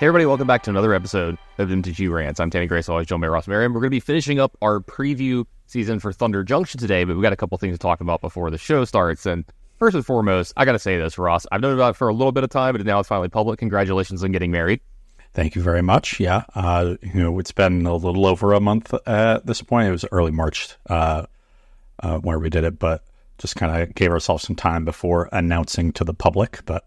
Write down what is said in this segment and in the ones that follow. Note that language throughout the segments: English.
Hey everybody, welcome back to another episode of MTG Rants. I'm Tanny Grace, always joined by Ross Merriam. We're going to be finishing up our preview season for Thunder Junction today, but we got a couple things to talk about before the show starts. And first and foremost, I got to say this, Ross. I've known about it for a little bit of time, but now it's finally public. Congratulations on getting married. Thank you very much. Yeah, it's been a little over a month at this point. It was early March where we did it, but just kind of gave ourselves some time before announcing to the public. But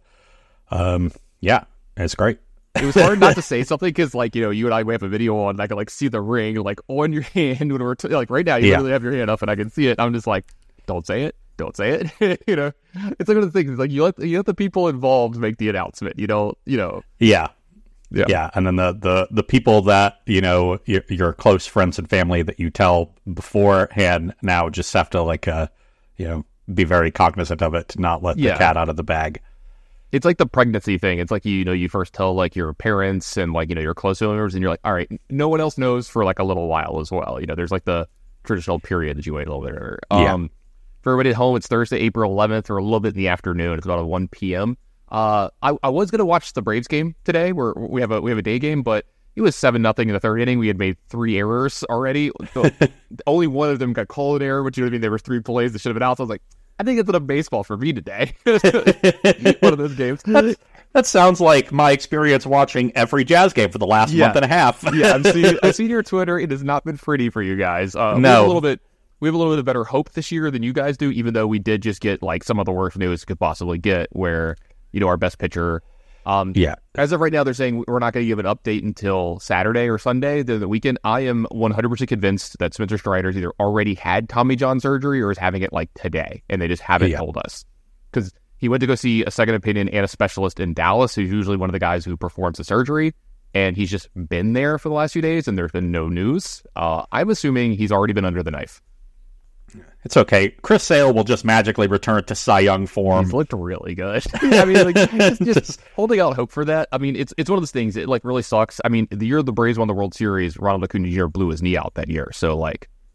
yeah, it's great. It was hard not to say something because, you and I have a video on, and I can, see the ring, on your hand when we're, right now, you literally have your hand up, and I can see it. I'm just like, don't say it. Don't say it. It's like one of the things, you let the people involved make the announcement. Yeah. And then the people that, your close friends and family that you tell beforehand now just have to, be very cognizant of it to not let the cat out of the bag. It's like the pregnancy thing. It's like, you first tell your parents and your close owners, and you're like, all right, no one else knows for a little while as well. There's the traditional period that you wait a little bit. For everybody at home, it's Thursday, April 11th, or a little bit in the afternoon. It's about a 1 p.m. I was going to watch the Braves game today, where we have a day game, but it was 7-0 in the third inning. We had made 3 errors already. Only one of them got called an error, which there were 3 plays that should have been out. So I was like, I think it's enough baseball for me today. One of those games. That sounds like my experience watching every Jazz game for the last month and a half. I've seen your Twitter. It has not been pretty for you guys. No. We have a little bit of better hope this year than you guys do, even though we did just get some of the worst news we could possibly get, where our best pitcher. As of right now, they're saying we're not going to give an update until Saturday or Sunday, the weekend. I am 100% convinced that Spencer Strider's either already had Tommy John surgery or is having it today, and they just haven't told us. Because he went to go see a second opinion and a specialist in Dallas, who's usually one of the guys who performs the surgery, and he's just been there for the last few days, and there's been no news. I'm assuming he's already been under the knife. It's okay. Chris Sale will just magically return to Cy Young form. He's looked really good. Just holding out hope for that. It's one of those things. It really sucks. The year the Braves won the World Series, Ronald Acuna Jr. blew his knee out that year. So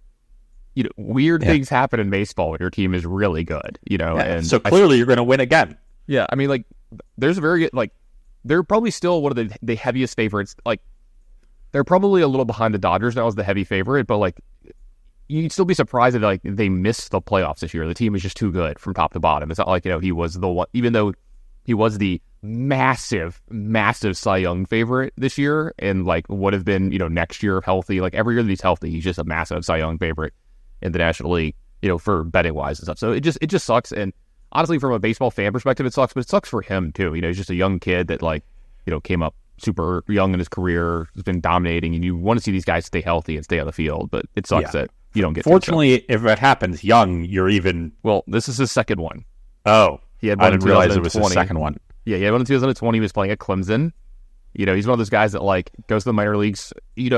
weird things happen in baseball when your team is really good. And so clearly you're going to win again. Yeah, there's a very good, they're probably still one of the heaviest favorites. They're probably a little behind the Dodgers now as the heavy favorite, but you'd still be surprised if they missed the playoffs this year. The team is just too good from top to bottom. It's not like he was the one, even though he was the massive Cy Young favorite this year, and would have been next year healthy. Every year that he's healthy, he's just a massive Cy Young favorite in the National League. For betting wise and stuff. So it just sucks. And honestly, from a baseball fan perspective, it sucks. But it sucks for him too. He's just a young kid that came up super young in his career, has been dominating, and you want to see these guys stay healthy and stay on the field. But it sucks that you don't get. Fortunately, if it happens young, you're even. Well, this is his second one. Oh, he had one. I didn't realize it was his second one. Yeah, he had one in 2020. He was playing at Clemson. He's one of those guys that goes to the minor leagues.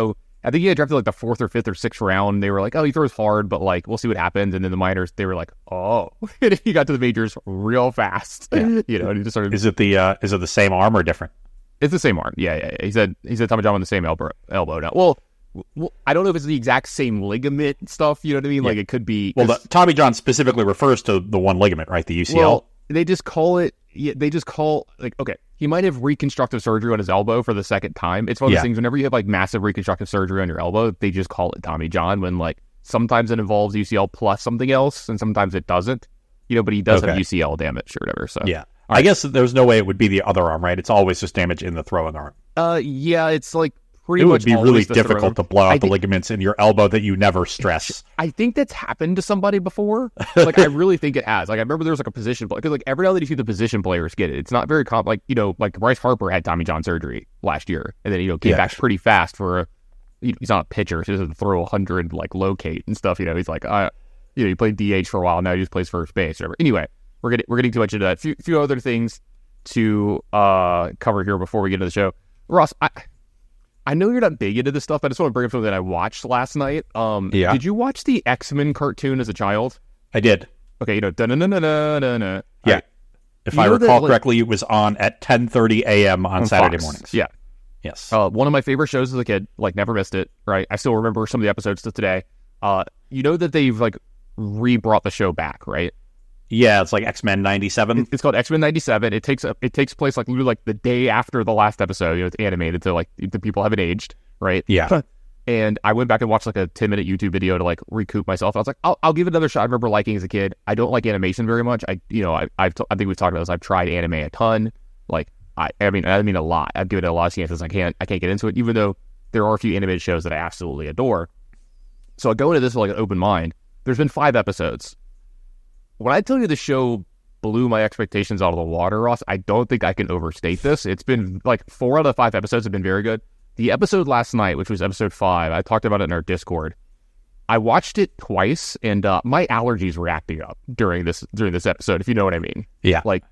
I think he had drafted the 4th or 5th or 6th round. They were like, oh, he throws hard, but we'll see what happens. And then the minors, they were like, oh, he got to the majors real fast. Yeah. And he just started. Is it the same arm or different? It's the same arm. Yeah. He said Tommy John on the same elbow now. Well, I don't know if it's the exact same ligament stuff. You know what I mean? Yeah. It could be. Well, Tommy John specifically refers to the one ligament, right? The UCL. Well, they just call it. Yeah, okay. He might have reconstructive surgery on his elbow for the second time. It's one of those things. Whenever you have massive reconstructive surgery on your elbow, they just call it Tommy John. When sometimes it involves UCL plus something else, and sometimes it doesn't. But he does have UCL damage or whatever. So yeah. I guess there's no way it would be the other arm, right? It's always just damage in the throwing arm. Yeah, it's pretty it much. It would be really difficult to blow out the ligaments in your elbow that you never stress. I think that's happened to somebody before. I really think it has. I remember there was a position player, because every now and then you see the position players get it. It's not very common. Bryce Harper had Tommy John surgery last year, and then came back pretty fast for he's not a pitcher, so he doesn't throw 100 locate and stuff. He's he played DH for a while, now he just plays first base or whatever. Anyway, we're getting too much into that. Few other things to cover here before we get into the show. Ross, I know you're not big into this stuff, but I just want to bring up something that I watched last night. Did you watch the X-Men cartoon as a child? I did. Okay, da-na-na-na-na-na-na. Yeah. If I recall correctly, it was on at 10:30 a.m. on Saturday Fox. mornings. Yeah. Yes. One of my favorite shows as a kid. Never missed it. Right. I still remember some of the episodes to today. That they've re-brought the show back, right? Yeah, it's like X-Men 97. It's called X-Men 97. It takes place like literally like the day after the last episode. It's animated, so like the people haven't aged, right? Yeah. And I went back and watched like a 10-minute YouTube video to like recoup myself. I was like, I'll give it another shot. I remember liking as a kid. I don't like animation very much. I think we've talked about this. I've tried anime a ton. Like I mean a lot. I've given it a lot of chances. I can't get into it, even though there are a few animated shows that I absolutely adore. So I go into this with like an open mind. There's been 5 episodes. When I tell you the show blew my expectations out of the water, Ross, I don't think I can overstate this. It's been like 4 out of 5 episodes have been very good. The episode last night, which was episode 5, I talked about it in our Discord. I watched it twice, and my allergies were acting up during this episode, if you know what I mean. Yeah. Like,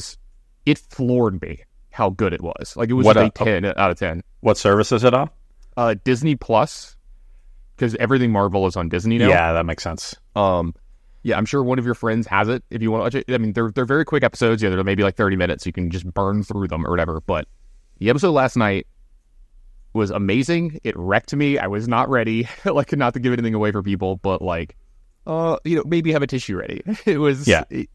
it floored me how good it was. Like, it was a 10 out of 10. What service is it on? Disney Plus, because everything Marvel is on Disney now. Yeah, that makes sense. Yeah, I'm sure one of your friends has it if you want to watch it. I mean, they're very quick episodes. Yeah, they're maybe like 30 minutes. So you can just burn through them or whatever. But the episode last night was amazing. It wrecked me. I was not ready, like, not to give anything away for people, but like, maybe have a tissue ready. It was,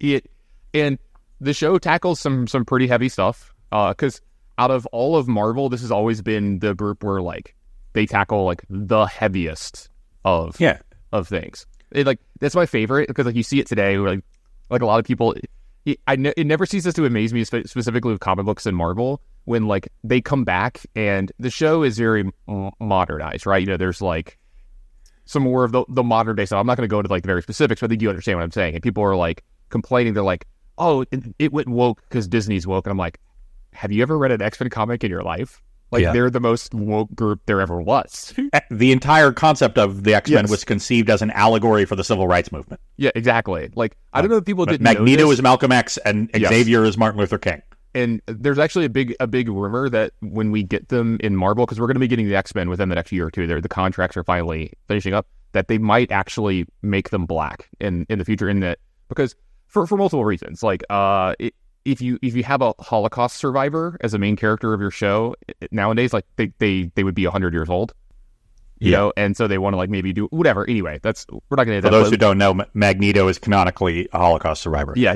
and the show tackles some pretty heavy stuff. Because out of all of Marvel, this has always been the group where like they tackle like the heaviest of things. That's my favorite, because like you see it today, where like a lot of people, it never ceases to amaze me, specifically with comic books and Marvel, when like they come back and the show is very modernized, right? You know, there's like some more of the modern day stuff. I'm not going to go into like the very specifics, but I think you understand what I'm saying. And people are like complaining. They're like, oh, it went woke because Disney's woke. And I'm like, have you ever read an X-Men comic in your life? Like, they're the most woke group there ever was. The entire concept of the X-Men was conceived as an allegory for the civil rights movement. Yeah, exactly. Like, I don't know if people didn't know Magneto this. is Malcolm X, and Xavier is Martin Luther King. And there's actually a big rumor that when we get them in Marvel, because we're going to be getting the X-Men within the next year or two, the contracts are finally finishing up, that they might actually make them black in the future. In that, because for multiple reasons, like if you have a Holocaust survivor as a main character of your show nowadays, like they would be 100 years old, you know, and so they want to like maybe do whatever. Anyway, we're not going to. For those who don't know, Magneto is canonically a Holocaust survivor. Yeah,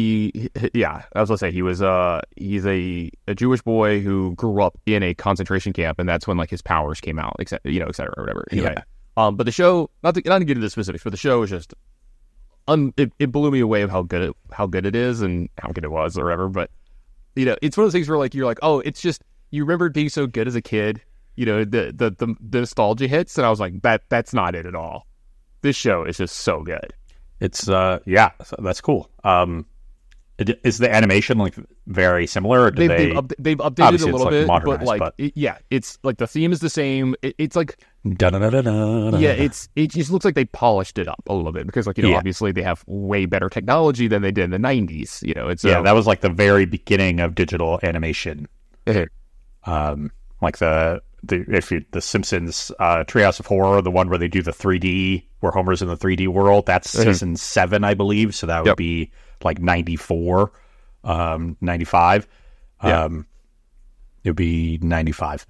I was gonna say he's a Jewish boy who grew up in a concentration camp, and that's when like his powers came out, et cetera, or whatever. Anyway, but the show, not to get into the specifics, but the show is just. It blew me away of how good it is and how good it was or whatever. But you know, it's one of those things where like you're like, oh, it's just you remember being so good as a kid. You know, the nostalgia hits, and I was like, that's not it at all. This show is just so good. It's that's cool. Is the animation like very similar? Or they've updated it a little bit, but like it's like the theme is the same. It's like it just looks like they polished it up a little bit, because like, you know, obviously they have way better technology than they did in the 90s. You know, it's that was like the very beginning of digital animation. Like the Simpsons Treehouse of Horror, the one where they do the 3D, where Homer's in the 3D world, that's season 7, I believe. So that would be like 94, 95. It would be 95.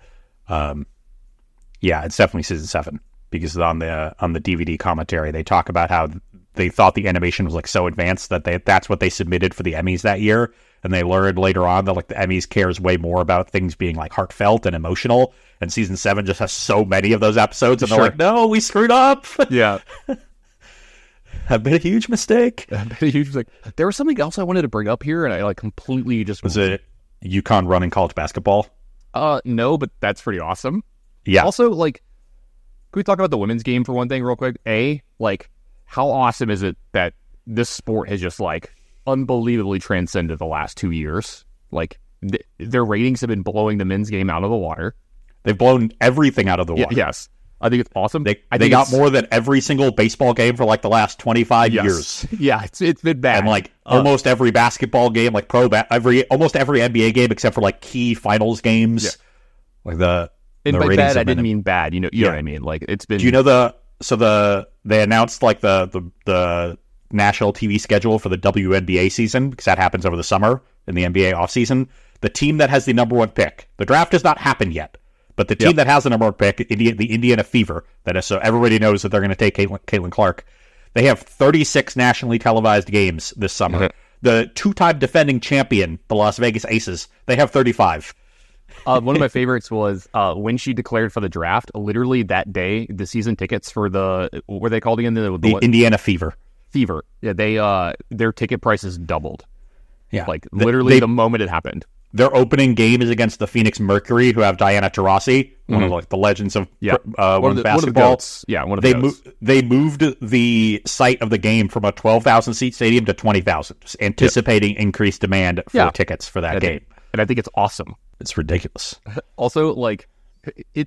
It's definitely season 7, because on the DVD commentary, they talk about how they thought the animation was like so advanced that that's what they submitted for the Emmys that year. And they learned later on that like the Emmys cares way more about things being like heartfelt and emotional. And season 7 just has so many of those episodes. And they're like, no, we screwed up. Yeah. I've made a huge mistake. There was something else I wanted to bring up here, and I like completely just... Was it UConn running college basketball? No, but that's pretty awesome. Yeah. Also, like, can we talk about the women's game for one thing real quick? Like, how awesome is it that this sport has just like unbelievably transcended the last 2 years? Like, their ratings have been blowing the men's game out of the water. They've blown everything out of the water. Yes. I think it's awesome. They got more than every single baseball game for like the last 25 years. Yeah, it's been bad. And like almost every basketball game, like almost every NBA game except for like key finals games. Yeah. Like and by bad, I didn't mean bad. You know what I mean? Like, it's been... Do you know they announced like the national TV schedule for the WNBA season, because that happens over the summer in the NBA offseason. The team that has the number 1 pick, the draft has not happened yet, but the team that has the number 1 pick, the Indiana Fever, so everybody knows that they're going to take Caitlin Clark. They have 36 nationally televised games this summer. The 2-time defending champion, the Las Vegas Aces, they have 35. One of my favorites was when she declared for the draft. Literally that day, the season tickets for what were they called again? The Indiana Fever. Yeah, they their ticket prices doubled. Yeah, like literally the moment it happened. Their opening game is against the Phoenix Mercury, who have Diana Taurasi, one of the legends of women's basketball. One of the they moved the site of the game from a 12,000 seat stadium to 20,000, just anticipating increased demand for tickets for that game. And I think it's awesome. It's ridiculous. Also, like it.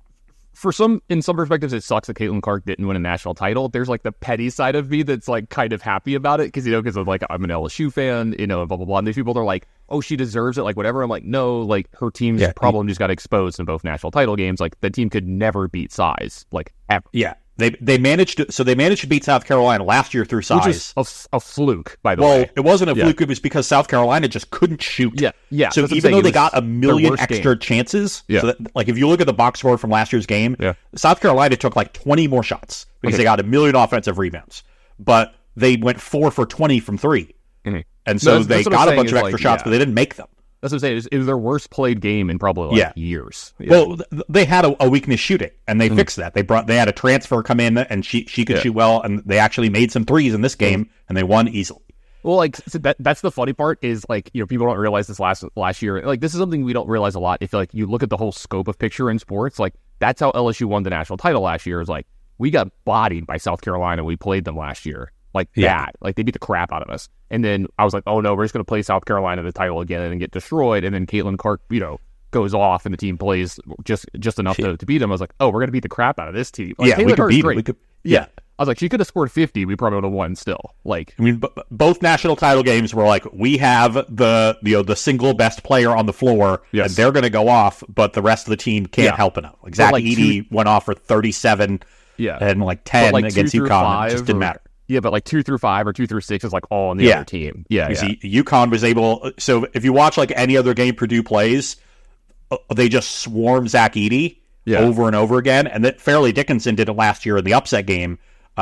In some perspectives, it sucks that Caitlin Clark didn't win a national title. There's like the petty side of me that's like kind of happy about it because of like I'm an LSU fan, blah blah blah. And these people are like, oh, she deserves it, like whatever. I'm like, no, like her team's problem just got exposed in both national title games. Like the team could never beat size, like ever. Yeah. They managed to beat South Carolina last year through size. Which is a fluke, by the way. Well, it wasn't a fluke. It was because South Carolina just couldn't shoot. Yeah. So even though they got a million extra chances, so that, like if you look at the box score from last year's game, South Carolina took like 20 more shots because they got a million offensive rebounds. But they went 4 for 20 from 3. Mm-hmm. And so they got a bunch of extra shots, but they didn't make them. That's what I'm saying. It was their worst played game in probably years. Yeah. Well, they had a weakness shooting, and they fixed that. They had a transfer come in, and she could shoot well, and they actually made some threes in this game, and they won easily. Well, like so that's the funny part is like people don't realize this last year. Like this is something we don't realize a lot. If like you look at the whole scope of picture in sports, like that's how LSU won the national title last year. Is like we got bodied by South Carolina. We played them last year. Like that. Like they beat the crap out of us. And then I was like, oh no, we're just going to play South Carolina in the title again and get destroyed. And then Caitlin Clark, goes off and the team plays just enough to beat them. I was like, oh, we're going to beat the crap out of this team. Like, we could beat them. I was like, she could have scored 50. We probably would have won still. Like, I mean, both national title games were like, we have the single best player on the floor and they're going to go off, but the rest of the team can't help enough. Like Zach Edey went off for 37 and like 10 against UConn. It just didn't matter. Yeah, but like 2 through 5 or 2 through 6 is like all on the other team. You see, UConn was able. So if you watch like any other game Purdue plays, they just swarm Zach Edey over and over again. And that Fairleigh Dickinson did it last year in the upset game,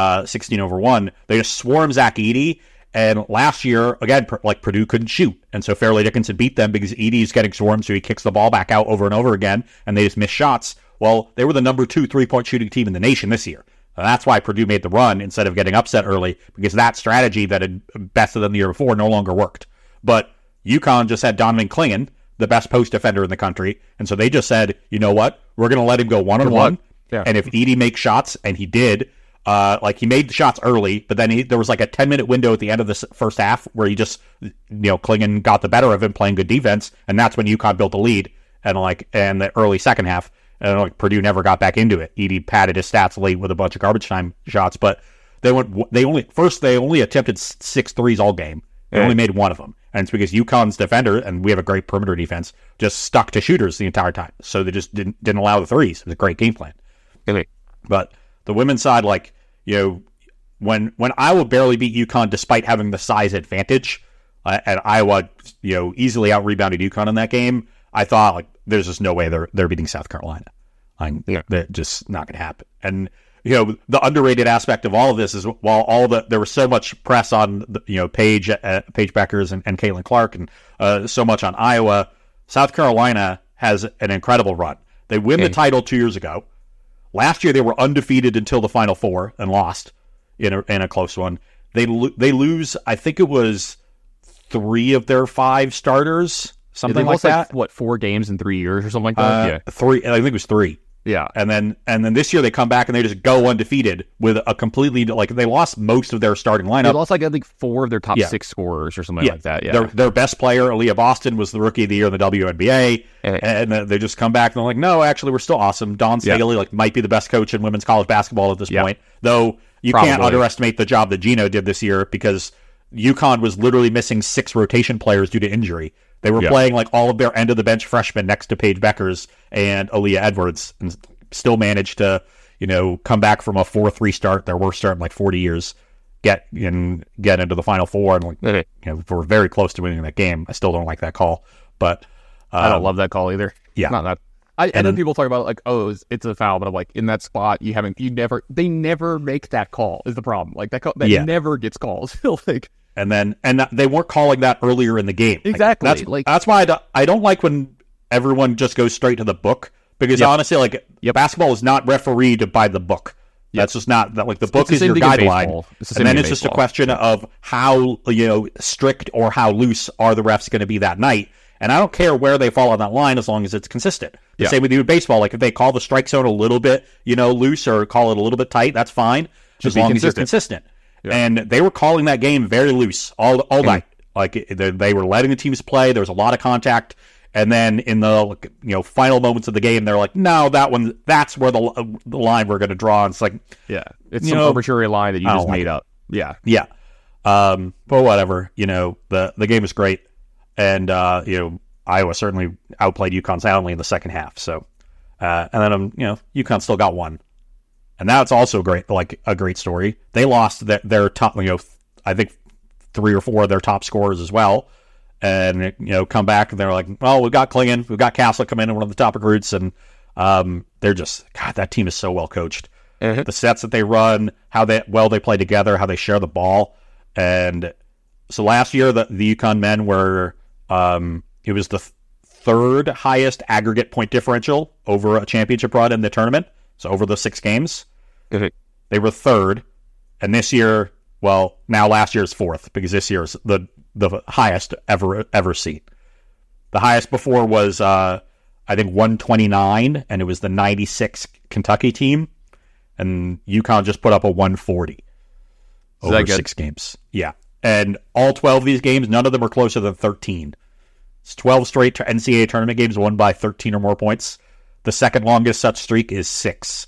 16-1. They just swarm Zach Edey. And last year, again, like Purdue couldn't shoot. And so Fairleigh Dickinson beat them because Edey's getting swarmed, so he kicks the ball back out over and over again, and they just miss shots. Well, they were the number 2 3-point shooting team in the nation this year. And that's why Purdue made the run instead of getting upset early, because that strategy that had bested them the year before no longer worked. But UConn just had Donovan Clingan, the best post defender in the country, and so they just said, you know what, we're going to let him go one-on-one, and if Edey makes shots, and he did, like he made the shots early, but then there was like a 10-minute window at the end of the first half where he just, Clingan got the better of him playing good defense, and that's when UConn built the lead, and the early second half. And Purdue never got back into it. Edey padded his stats late with a bunch of garbage time shots, but they only attempted 6 threes all game. They only made one of them, and it's because UConn's defender, and we have a great perimeter defense, just stuck to shooters the entire time. So they just didn't allow the threes. It was a great game plan. But the women's side, when Iowa barely beat UConn despite having the size advantage, and Iowa easily out rebounded UConn in that game, I thought there's just no way they're beating South Carolina. They're just not going to happen. And the underrated aspect of all of this is while there was so much press on Paige Beckers and Caitlin Clark and so much on Iowa, South Carolina has an incredible run. They win the title 2 years ago. Last year they were undefeated until the Final Four and lost in a close one. They lose, I think it was 3 of their 5 starters. Something like that. 4 games in 3 years or something like that? 3. I think it was 3. Yeah. And then this year they come back and they just go undefeated with a completely, they lost most of their starting lineup. They lost I think 4 of their top 6 scorers or something like that. Yeah. Their best player, Aaliyah Boston, was the rookie of the year in the WNBA. And they just come back and they're like, no, actually we're still awesome. Dawn Staley might be the best coach in women's college basketball at this point. Though you can't underestimate the job that Gino did this year, because UConn was literally missing 6 rotation players due to injury. They were playing all of their end-of-the-bench freshmen next to Paige Beckers and Aaliyah Edwards, and still managed to, come back from a 4-3 start, their worst start in 40 years, get into the Final Four, and we're very close to winning that game. I still don't like that call, but I don't love that call either. Yeah, not that. I know people talk about it like, oh, it's a foul, but I'm like, in that spot, they never make that call is the problem. Like that never gets called. Like, and they weren't calling that earlier in the game. Exactly. That's why I don't like when everyone just goes straight to the book, because honestly, like basketball is not refereed by the book. That's just not that. Like the book is your guideline, and then it's just a question of how strict or how loose are the refs going to be that night. And I don't care where they fall on that line as long as it's consistent. The same with you in baseball. Like if they call the strike zone a little bit, loose or call it a little bit tight, that's fine. As long as you're consistent. Yeah. And they were calling that game very loose all night. Like they were letting the teams play. There was a lot of contact. And then in the final moments of the game, they're like, no, that's where the line we're going to draw. And it's like, it's some arbitrary line that you just made up. Yeah. But whatever. The game is great. And, Iowa certainly outplayed UConn soundly in the second half. So, and then, UConn still got one. And that's also great, like a great story. They lost their top, I think 3 or 4 of their top scorers as well. And, come back and they're like, well, we've got Klingon, we've got Castle come in, one of the top recruits. And they're just, God, that team is so well coached. Mm-hmm. The sets that they run, how they play together, how they share the ball. And so last year, the UConn men were... it was the third highest aggregate point differential over a championship run in the tournament. So over the 6 games, they were third. And this year, now last year's fourth, because this year's the highest ever seen. The highest before was, I think 129, and it was the 96 Kentucky team. And UConn just put up a 140 over 6 games. Yeah. And all 12 of these games, none of them are closer than 13. It's 12 straight NCAA tournament games won by 13 or more points. The second longest such streak is 6.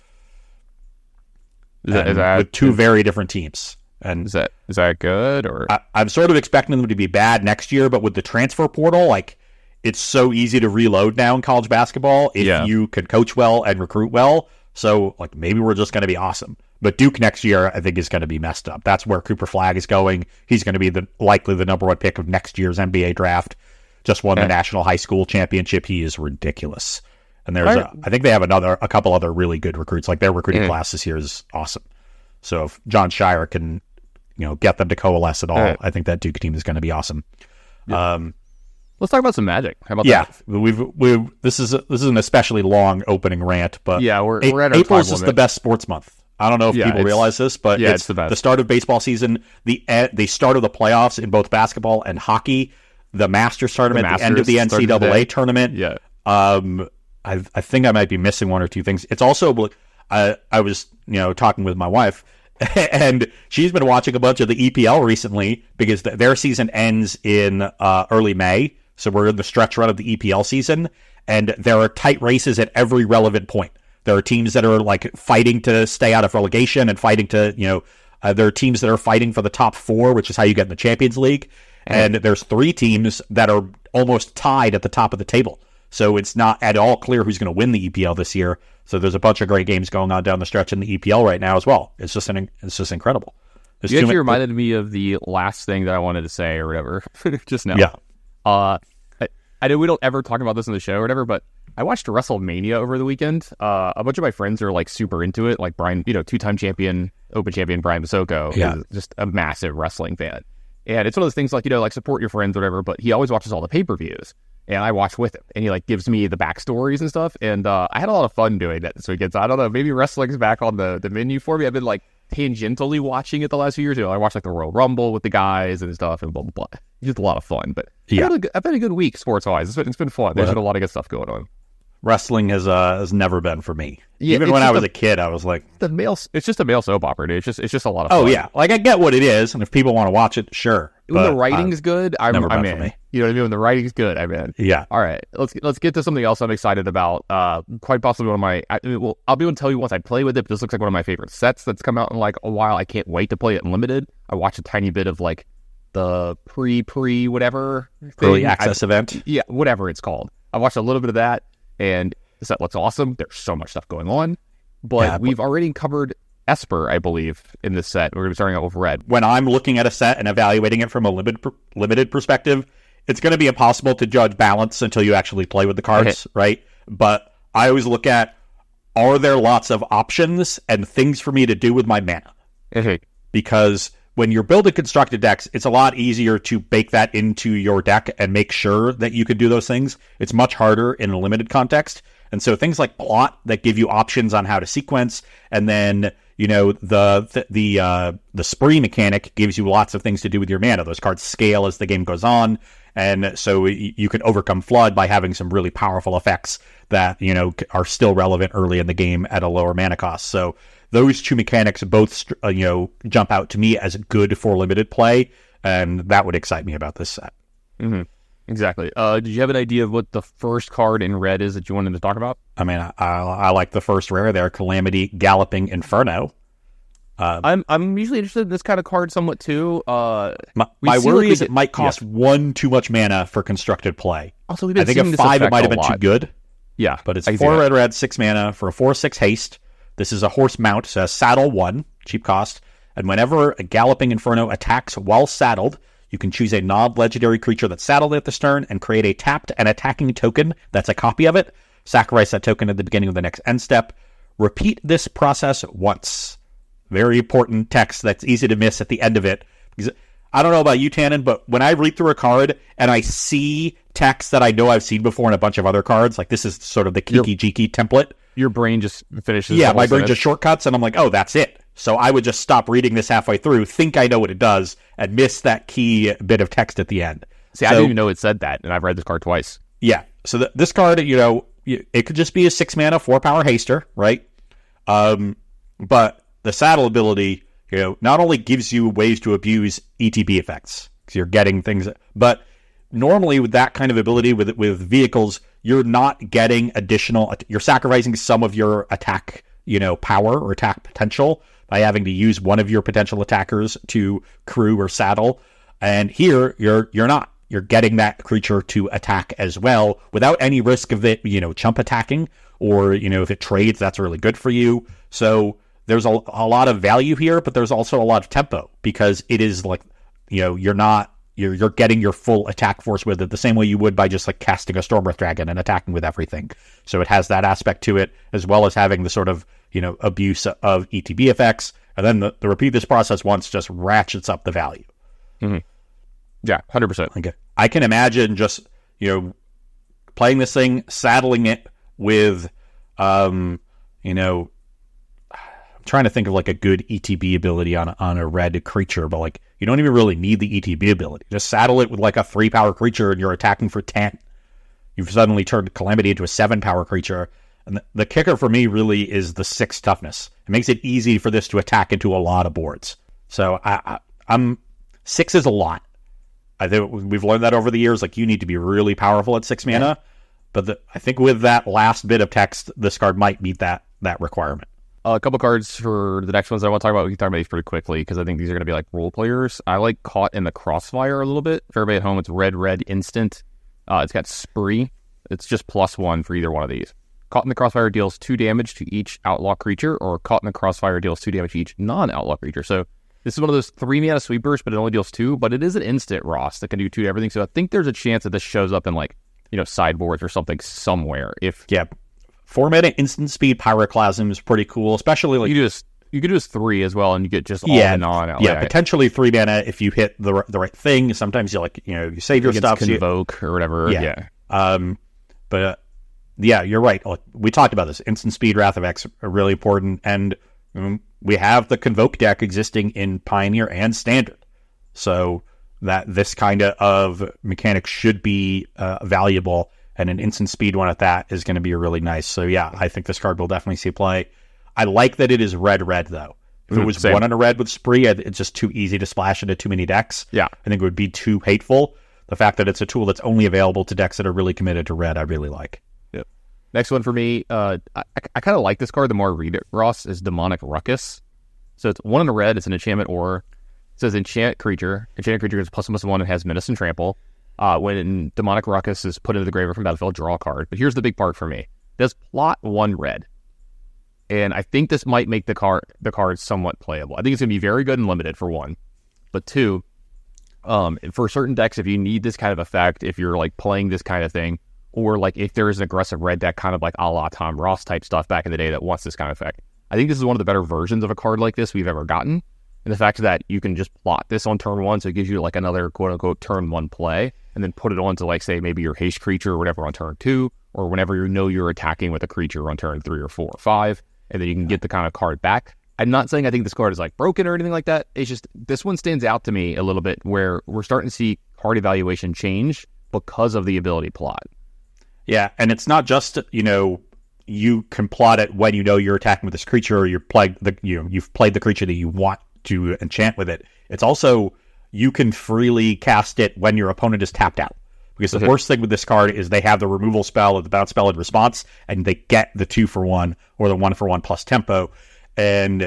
With 2 very different teams. And is that good? Or I'm sort of expecting them to be bad next year, but with the transfer portal, like it's so easy to reload now in college basketball if you can coach well and recruit well. So like maybe we're just going to be awesome. But Duke next year, I think, is going to be messed up. That's where Cooper Flagg is going. He's going to be likely the number 1 pick of next year's NBA draft. Just won the national high school championship. He is ridiculous. And I think they have a couple other really good recruits. Like their recruiting class this year is awesome. So if John Shire can, get them to coalesce at all, I think that Duke team is going to be awesome. Yeah. Let's talk about some Magic. How about that? Yeah, this is an especially long opening rant, but we're at our April is just the best sports month. I don't know if people realize this, but it's the best. The start of baseball season, the start of the playoffs in both basketball and hockey, the Masters tournament, the end of the NCAA tournament. Yeah. I think I might be missing 1 or 2 things. It's also, I was talking with my wife, and she's been watching a bunch of the EPL recently because their season ends in early May. So we're in the stretch run of the EPL season, and there are tight races at every relevant point. There are teams that are like fighting to stay out of relegation and fighting to, there are teams that are fighting for the top 4, which is how you get in the Champions League. And there's 3 teams that are almost tied at the top of the table. So it's not at all clear who's going to win the EPL this year. So there's a bunch of great games going on down the stretch in the EPL right now as well. It's just incredible. You actually reminded me of the last thing that I wanted to say or whatever just now. Yeah. I know we don't ever talk about this in the show or whatever, but I watched WrestleMania over the weekend. A bunch of my friends are like super into it. Like Brian, 2-time champion, open champion Brian Basoko is just a massive wrestling fan. And it's one of those things like, like support your friends or whatever, but he always watches all the pay-per-views. And I watch with him. And he like gives me the backstories and stuff. And I had a lot of fun doing that this weekend. So I don't know, maybe wrestling's back on the menu for me. I've been like tangentially watching it the last few years. I watched like the Royal Rumble with the guys and stuff and blah, blah, blah. It's just a lot of fun. But I've had a good week sports-wise. It's been fun. There's been a lot of good stuff going on. Wrestling has never been for me. Yeah, even when I was a kid, I was like, it's just a male soap opera, dude. It's just a lot of fun. Oh yeah, like I get what it is, and if people want to watch it, sure. When the writing's good, I'm in. You know what I mean? When the writing's good, I'm in. Yeah. All right, let's get to something else I'm excited about. Quite possibly one of my. I'll be able to tell you once I play with it. But this looks like one of my favorite sets that's come out in like a while. I can't wait to play it in limited. I watched a tiny bit of like the pre whatever early access event. Yeah, whatever it's called. I watched a little bit of that, and the set looks awesome. There's so much stuff going on, but we've already covered Esper, I believe, in this set. We're going to be starting out with Red. When I'm looking at a set and evaluating it from a limited perspective, it's going to be impossible to judge balance until you actually play with the cards, right? but I always look at, are there lots of options and things for me to do with my mana? Because when you're building constructed decks, it's a lot easier to bake that into your deck and make sure that you can do those things. It's much harder in a limited context. And so things like plot that give you options on how to sequence, and then, you know, the spree mechanic gives you lots of things to do with your mana. Those cards scale as the game goes on. And so you can overcome flood by having some really powerful effects that, you know, are still relevant early in the game at a lower mana cost. So those two mechanics both, you know, jump out to me as good for limited play, and that would excite me about this set. Mm-hmm. Exactly. Did you have an idea of what the first card in red is that you wanted to talk about? I mean, I like the first rare there, Calamity Galloping Inferno. I'm usually interested in this kind of card somewhat too. My worry is it might cost one too much mana for constructed play. Also, I think at 5 it might have been too good. Yeah, but it's 4 red, 6 mana for a 4/6 haste. This is a horse mount, so saddle 1, cheap cost. And whenever a Galloping Inferno attacks while saddled, you can choose a non-legendary creature that's saddled at this turn and create a tapped and attacking token that's a copy of it. Sacrifice that token at the beginning of the next end step. Repeat this process once. Very important text that's easy to miss at the end of it. Because I don't know about you, Tannen, but when I read through a card and I see text that I know I've seen before in a bunch of other cards, like this is sort of the Kiki-Jiki template. Your brain just finishes. Yeah, my brain just shortcuts, and I'm like, oh, that's it. So I would just stop reading this halfway through, think I know what it does, and miss that key bit of text at the end. See, I didn't even know it said that, and I've read this card twice. Yeah, so this card, you know, it could just be a 6 mana, 4 power haster, right? But the saddle ability, you know, not only gives you ways to abuse ETB effects, because you're getting things, but normally with that kind of ability with vehicles, you're not getting additional, you're sacrificing some of your attack, you know, power or attack potential by having to use one of your potential attackers to crew or saddle. And here you're not. You're getting that creature to attack as well without any risk of it, you know, chump attacking, or, you know, if it trades, that's really good for you. So there's a lot of value here, but there's also a lot of tempo, because it is like, you know, you're getting your full attack force with it the same way you would by just like casting a Stormwrath Dragon and attacking with everything. So it has that aspect to it, as well as having the sort of, you know, abuse of ETB effects. And then the repeat this process once just ratchets up the value. Mm-hmm. Yeah, 100%. Okay. I can imagine just, you know, playing this thing, saddling it with, you know, I'm trying to think of like a good ETB ability on a red creature, but like you don't even really need the ETB ability. Just saddle it with like a 3 power creature and you're attacking for 10. You've suddenly turned Calamity into a 7 power creature. And the kicker for me really is the 6 toughness. It makes it easy for this to attack into a lot of boards. So I'm 6 is a lot. I think we've learned that over the years. Like, you need to be really powerful at 6 mana. But I think with that last bit of text, this card might meet that requirement. A couple cards for the next ones I want to talk about. We can talk about these pretty quickly, because I think these are going to be like role players. I like Caught in the Crossfire a little bit. For everybody at home, it's red instant. It's got Spree. It's just +1 for either one of these. Caught in the Crossfire deals 2 damage to each outlaw creature, or Caught in the Crossfire deals 2 damage to each non-outlaw creature. So this is one of those 3 mana sweepers, but it only deals 2. But it is an instant, Ross, that can do 2 to everything. So I think there's a chance that this shows up in, like, you know, sideboards or something somewhere. If 4 mana instant speed Pyroclasm is pretty cool, especially like you could do this 3 as well, and you get just all the non-outlaw. Yeah, potentially 3 mana if you hit the right thing. Sometimes you you save your stuff, Convoke or whatever. Yeah. Yeah, you're right. We talked about this. Instant speed, Wrath of X are really important, and we have the Convoke deck existing in Pioneer and Standard, so that this kind of mechanic should be valuable, and an instant speed one at that is going to be really nice. So yeah, I think this card will definitely see play. I like that it is red, though. If it was same. 1 on a red with Spree, it's just too easy to splash into too many decks. Yeah. I think it would be too hateful. The fact that it's a tool that's only available to decks that are really committed to red, I really like. Yep. Next one for me, I kind of like this card the more I read it, Ross, is Demonic Ruckus. So it's 1 on a red, it's an enchantment aura. It says Enchanted creature is +1/+1 and has Menace and Trample. When Demonic Ruckus is put into the graveyard from battlefield, draw a card. But here's the big part for me. It does plot 1 red. And I think this might make the card somewhat playable. I think it's going to be very good and limited, for 1. But 2, for certain decks, if you need this kind of effect, if you're like playing this kind of thing, or like if there is an aggressive red deck, kind of like a la Tom Ross type stuff back in the day that wants this kind of effect. I think this is one of the better versions of a card like this we've ever gotten. And the fact that you can just plot this on turn 1, so it gives you like another quote unquote turn 1 play, and then put it onto like, say, maybe your haste creature or whatever on turn 2, or whenever you know you're attacking with a creature on turn 3 or 4 or 5, and then you can get the kind of card back. I'm not saying I think this card is like broken or anything like that. It's just this one stands out to me a little bit where we're starting to see card evaluation change because of the ability plot. Yeah, and it's not just, you can plot it when you know you're attacking with this creature, or you've played the creature that you want to enchant with it. It's also, you can freely cast it when your opponent is tapped out. Because the worst thing with this card is they have the removal spell or the bounce spell in response, and they get the 2-for-1 or the 1-for-1 plus tempo. And,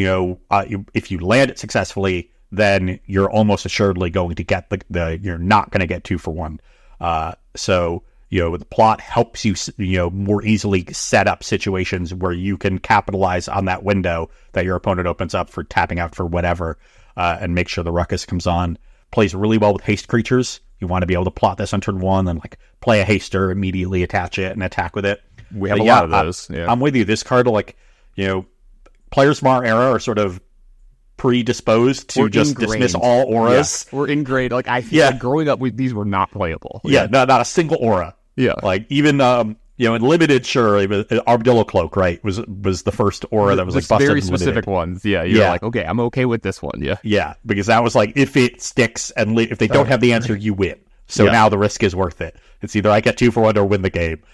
if you land it successfully, then you're almost assuredly going to get you're not going to get 2-for-1. So the plot helps you, more easily set up situations where you can capitalize on that window that your opponent opens up for tapping out for whatever, and make sure the ruckus comes on. Plays really well with haste creatures. You want to be able to plot this on turn 1, then like play a haster, immediately attach it and attack with it. We have a lot of those. I'm with you. This card, players from our era are sort of predisposed to just dismiss all auras. Yeah. We're ingrained. Like I feel like growing up, these were not playable. Yeah, not a single aura. Yeah, like even in limited, sure, Armadillo Cloak, right, was the first aura that was like busted. Very specific ones. Yeah, you're like, okay, I'm okay with this one. Yeah, because that was like, if it sticks and if they don't have the answer, you win. So now the risk is worth it. It's either I get 2-for-1 or win the game.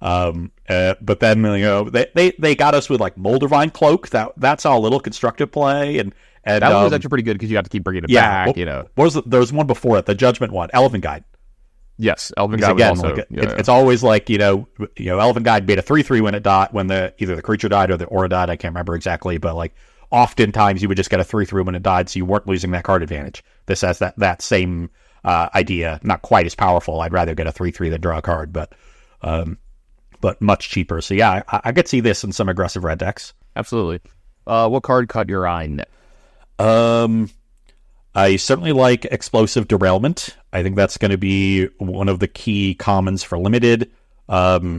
But then they got us with like Moldavine Cloak. That's a little constructive play, and that one was actually pretty good because you have to keep bringing it back. What was there was one before it, the Judgment one, Elven Guide. Yes, Elven Guide again, was also... It's always like, Elven Guide made a 3/3 when either the creature died or the aura died. I can't remember exactly, but like oftentimes you would just get a 3/3 when it died, so you weren't losing that card advantage. This has that same idea, not quite as powerful. I'd rather get a 3/3 than draw a card, but much cheaper. So yeah, I could see this in some aggressive red decks. Absolutely. What card caught your eye next? I certainly like Explosive Derailment. I think that's going to be one of the key commons for limited. And,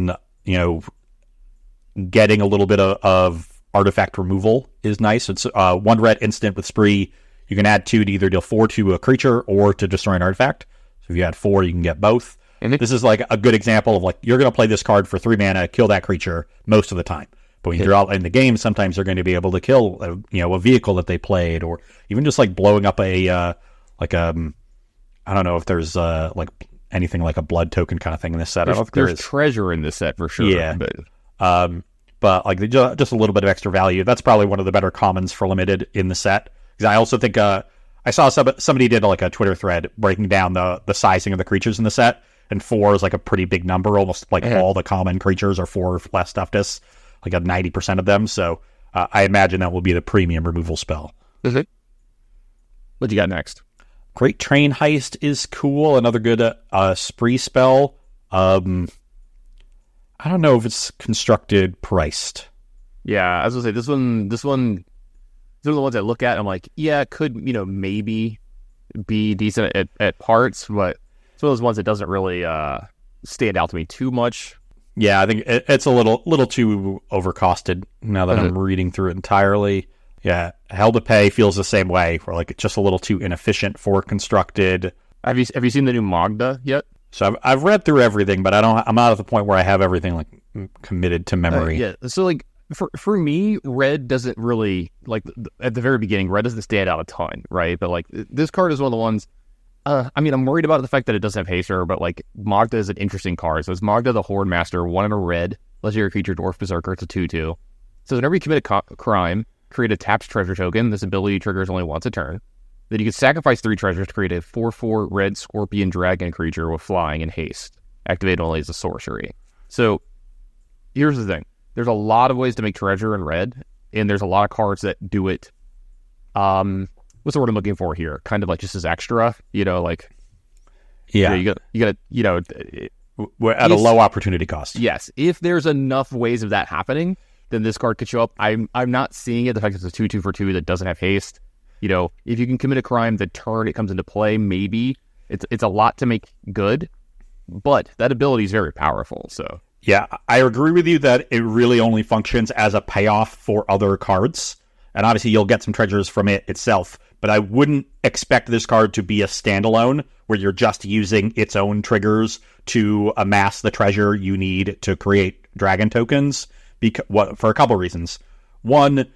getting a little bit of artifact removal is nice. It's 1 red instant with Spree. You can add 2 to either deal 4 to a creature or to destroy an artifact. So if you add 4, you can get both. This is like a good example of like, you're going to play this card for 3 mana, kill that creature most of the time. But when you're out in the game, sometimes they're going to be able to kill, a vehicle that they played, or even just like blowing up I don't know if there's like anything like a blood token kind of thing in this set. There's treasure in this set for sure. Yeah, but like just a little bit of extra value. That's probably one of the better commons for limited in the set. Because I also think I saw somebody did like a Twitter thread breaking down the sizing of the creatures in the set, and 4 is like a pretty big number. Almost like all the common creatures are 4 or less toughness. Like 90% of them, so I imagine that will be the premium removal spell. Is it? What you got next? Great Train Heist is cool. Another good spree spell. I don't know if it's constructed priced. Yeah, I was gonna say this one. These are the ones I look at. And I'm like, yeah, it could maybe be decent at parts, but it's one of those ones that doesn't really stand out to me too much. Yeah, I think it's a little too overcosted now that I'm reading through it entirely. Yeah, Hell to Pay feels the same way, where like it's just a little too inefficient for constructed. Have you seen the new Magda yet? So I've read through everything, but I'm not at the point where I have everything like committed to memory. Yeah, so like for me, red doesn't really like at the very beginning. Red doesn't stand out a ton, right? But like this card is one of the ones. I'm worried about the fact that it doesn't have haster, but like Magda is an interesting card. So it's Magda the Horde Master, 1 in a red, legendary creature, Dwarf Berserker. It's a 2/2. So whenever you commit a crime, create a tapped treasure token. This ability triggers only once a turn. Then you can sacrifice 3 treasures to create a 4/4 red scorpion dragon creature with flying and haste. Activated only as a sorcery. So here's the thing. There's a lot of ways to make treasure in red, and there's a lot of cards that do it. What's the word I'm looking for here? Kind of like just as extra, like. Yeah. You got we're at a low opportunity cost. Yes. If there's enough ways of that happening, then this card could show up. I'm not seeing it. The fact that it's a 2/2 for 2 that doesn't have haste. If you can commit a crime the turn it comes into play, maybe it's a lot to make good. but that ability is very powerful. So yeah, I agree with you that it really only functions as a payoff for other cards. And obviously you'll get some treasures from it itself, but I wouldn't expect this card to be a standalone where you're just using its own triggers to amass the treasure you need to create dragon tokens for a couple of reasons. One,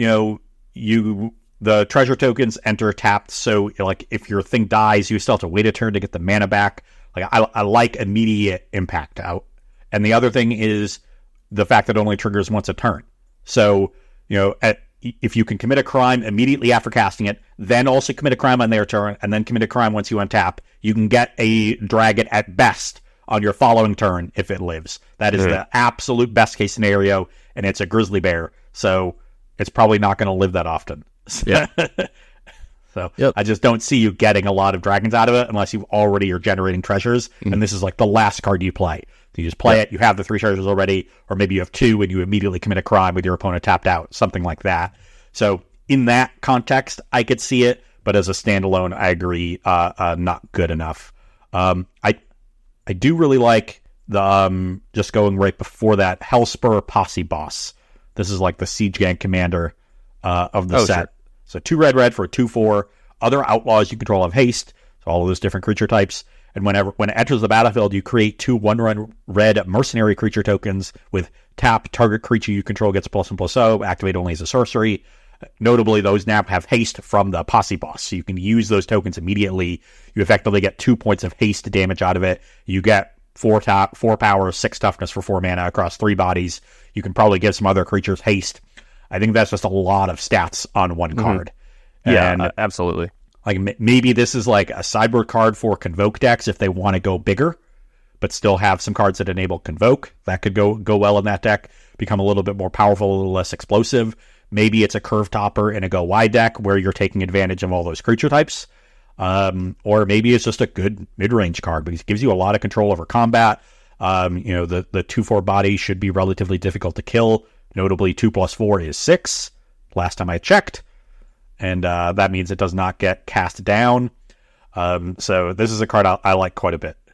the treasure tokens enter tapped, so like if your thing dies, you still have to wait a turn to get the mana back. Like I like immediate impact out. And the other thing is the fact that it only triggers once a turn. So, if you can commit a crime immediately after casting it, then also commit a crime on their turn, and then commit a crime once you untap, you can get a dragon at best on your following turn if it lives. That is the absolute best case scenario, and it's a grizzly bear, so it's probably not going to live that often. Yeah. So I just don't see you getting a lot of dragons out of it unless you already are generating treasures, and this is like the last card you play. You just play it, you have the 3 treasures already, or maybe you have 2 and you immediately commit a crime with your opponent tapped out, something like that. So in that context, I could see it, but as a standalone, I agree, not good enough. I do really like the just going right before that, Hellspur Posse Boss. This is like the Siege Gang commander of the set. Sure. So 2 red for a 2/4. Other outlaws you control have haste, so all of those different creature types. And when it enters the battlefield, you create 2 1/1 red mercenary creature tokens with tap. Target creature you control gets +1/+0. Activate only as a sorcery. Notably, those now have haste from the Posse Boss, so you can use those tokens immediately. You effectively get 2 points of haste damage out of it. You get 4 power, 6 toughness for 4 mana across 3 bodies. You can probably give some other creatures haste. I think that's just a lot of stats on one card. Yeah, and absolutely. Like maybe this is like a sideboard card for Convoke decks if they want to go bigger, but still have some cards that enable Convoke. That could go well in that deck, become a little bit more powerful, a little less explosive. Maybe it's a curve topper in a go wide deck where you're taking advantage of all those creature types. Or maybe it's just a good mid-range card because it gives you a lot of control over combat. The 2/4 body should be relatively difficult to kill. Notably, 2+4 is 6, last time I checked. And that means it does not get cast down. So this is a card I like quite a bit.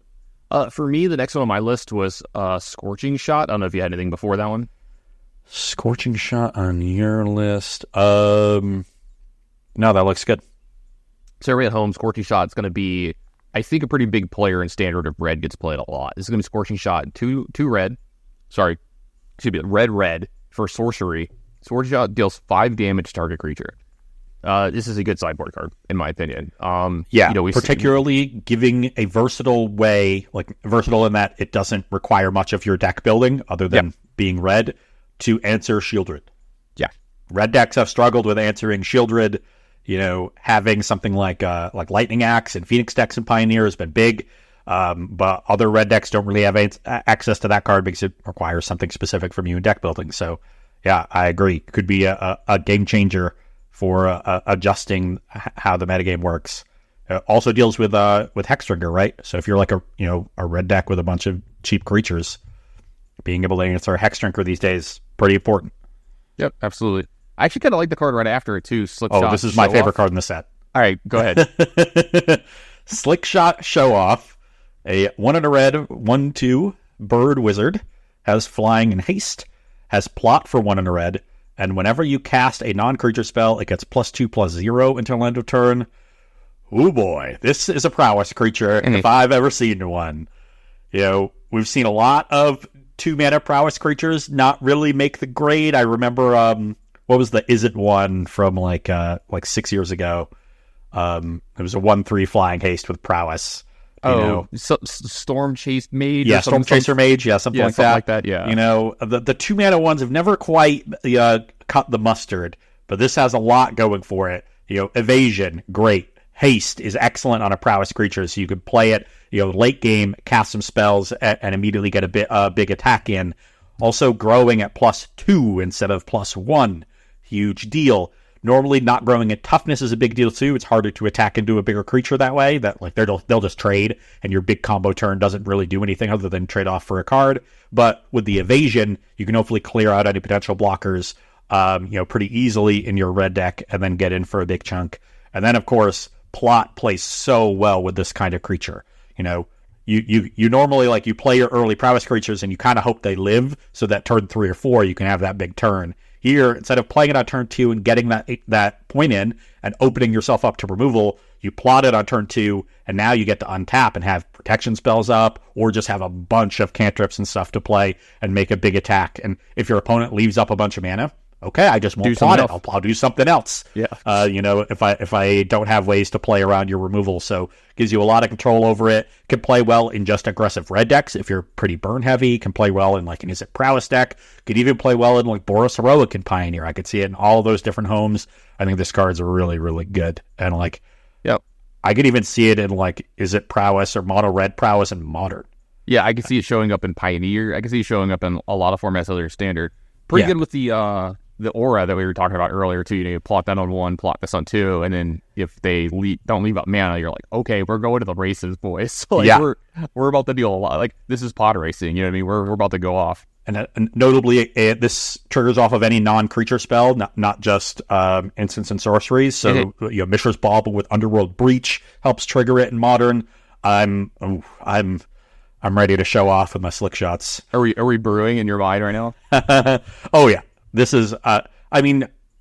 For me, the next one on my list was Scorching Shot. I don't know if you had anything before that one. Scorching Shot on your list. No, that looks good. So everybody at home, Scorching Shot is going to be, I think, a pretty big player in Standard if red gets played a lot. This is going to be Scorching Shot, 2 red. Sorry, excuse me, red for sorcery. Scorching Shot deals 5 damage to target creature. This is a good sideboard card, in my opinion. Particularly giving a versatile way, like versatile in that it doesn't require much of your deck building other than being red to answer Shieldred. Yeah. Red decks have struggled with answering Shieldred. Having something like Lightning Axe and Phoenix decks and Pioneer has been big. But other red decks don't really have access to that card because it requires something specific from you in deck building. So, yeah, I agree. Could be a game changer for adjusting how the metagame works. It also deals with Hexdrinker, right? So if you're like a red deck with a bunch of cheap creatures, being able to answer Hexdrinker these days, pretty important. Yep, absolutely. I actually kind of like the card right after it, too. Slick Shot. This is my favorite card in the set. All right, go ahead. Slick Shot Show Off. A 1 and a red, 1/2 bird wizard. Has flying and haste. Has plot for 1 and a red. And whenever you cast a non-creature spell, it gets +2/+0 until end of turn. Oh boy, this is a prowess creature if I've ever seen one. We've seen a lot of 2-mana prowess creatures not really make the grade. I remember, what was the Isn't one from like 6 years ago? It was a 1/3 flying haste with prowess. Storm Chase Mage. Yeah, Storm Chaser Mage. Yeah, something like that. Yeah. The 2-mana ones have never quite cut the mustard, but this has a lot going for it. Evasion, great. Haste is excellent on a prowess creature, so you could play it, late game, cast some spells, and immediately get a big attack in. Also growing at +2 instead of +1. Huge deal. Normally, not growing at toughness is a big deal too. It's harder to attack into a bigger creature that way. That they'll just trade, and your big combo turn doesn't really do anything other than trade off for a card. But with the evasion, you can hopefully clear out any potential blockers, pretty easily in your red deck, and then get in for a big chunk. And then, of course, plot plays so well with this kind of creature. you normally like you play your early prowess creatures and you kind of hope they live so that turn 3 or 4 you can have that big turn. Here, instead of playing it on turn 2 and getting that point in and opening yourself up to removal, you plot it on turn 2 and now you get to untap and have protection spells up or just have a bunch of cantrips and stuff to play and make a big attack. And if your opponent leaves up a bunch of mana, okay, I just won't plot it. I'll do something else. Yeah. If I don't have ways to play around your removal, so gives you a lot of control over it. Can play well in just aggressive red decks if you're pretty burn heavy. Can play well in like an Is It Prowess deck. Could even play well in like Boros Heroic and Pioneer. I could see it in all of those different homes. I think this card's really, really good. And like, yep, I could even see it in like Is It Prowess or Mono Red Prowess and Modern. Yeah, I can see it showing up in Pioneer. I can see it showing up in a lot of formats other than Standard. Pretty good with the aura that we were talking about earlier too. You plot that on 1, plot this on 2, and then if they don't leave up mana, you're like, okay, we're going to the races, boys. So like, we're about to deal a lot. Like this is pod racing. You know what I mean? We're about to go off. And notably, this triggers off of any non-creature spell, not just instants and sorceries. So Mishra's Bauble with Underworld Breach helps trigger it in Modern. I'm ready to show off with my slick shots. Are we brewing in your mind right now? Oh yeah. This is, I'm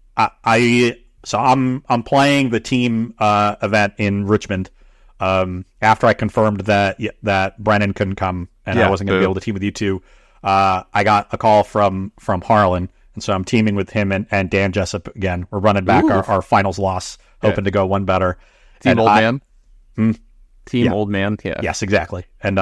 playing the team event in Richmond after I confirmed that Brennan couldn't come and I wasn't going to be able to team with you two. I got a call from Harlan, and so I'm teaming with him and Dan Jessup again. We're running back our finals loss, hoping to go one better. Team Old Man. Team Old Man. Yeah. Yes, exactly. And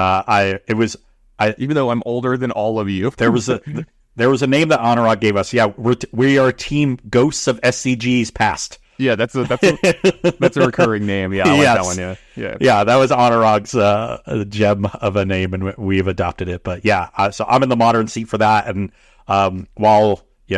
even though I'm older than all of you, There was a name that Anurag gave us. Yeah, we are Team Ghosts of SCGs Past. Yeah, that's a recurring name. Yeah, I like that one. Yeah. That was Anurag's gem of a name, and we've adopted it. But yeah, so I'm in the Modern seat for that, and so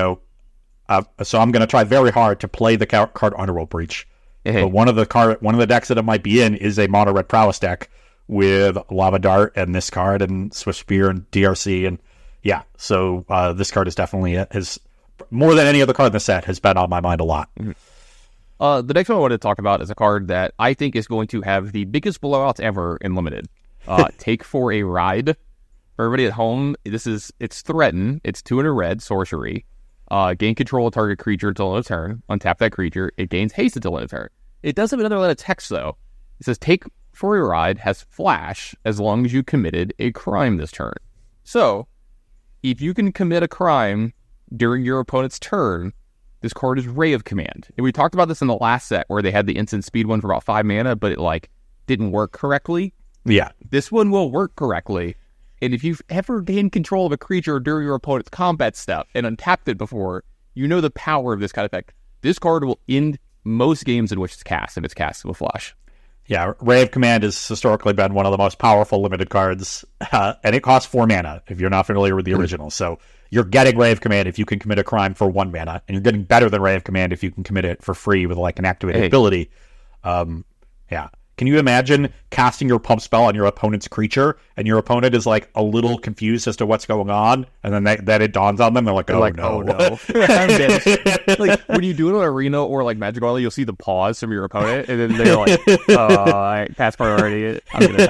I'm going to try very hard to play the card Underworld Breach. Hey. But one of the decks that it might be in is a Mono Red Prowess deck with Lava Dart and this card and Swift Spear and DRC and. Yeah, so this card is definitely more than any other card in the set has been on my mind a lot. The next one I wanted to talk about is a card that I think is going to have the biggest blowouts ever in Limited. Take for a Ride. For everybody at home, it's Threaten. It's 2 and a red, sorcery. Gain control of target creature until end of turn. Untap that creature. It gains haste until end of turn. It does have another line of text, though. It says, Take for a Ride has flash as long as you committed a crime this turn. So, if you can commit a crime during your opponent's turn, this card is Ray of Command. And we talked about this in the last set where they had the instant speed one for about 5 mana, but it didn't work correctly. Yeah. This one will work correctly. And if you've ever gained control of a creature during your opponent's combat step and untapped it before, you know the power of this kind of effect. This card will end most games in which it's cast, if it's cast with flash. Yeah, Ray of Command has historically been one of the most powerful limited cards, and it costs 4 mana if you're not familiar with the original. So you're getting Ray of Command if you can commit a crime for 1 mana, and you're getting better than Ray of Command if you can commit it for free with like an activated ability. Yeah. Can you imagine casting your pump spell on your opponent's creature, and your opponent is like a little confused as to what's going on, and then it dawns on them, they're like, oh no. Like when you do it in Arena or like Magic Arena, you'll see the pause from your opponent, and then they're like, oh, pass priority, I'm gonna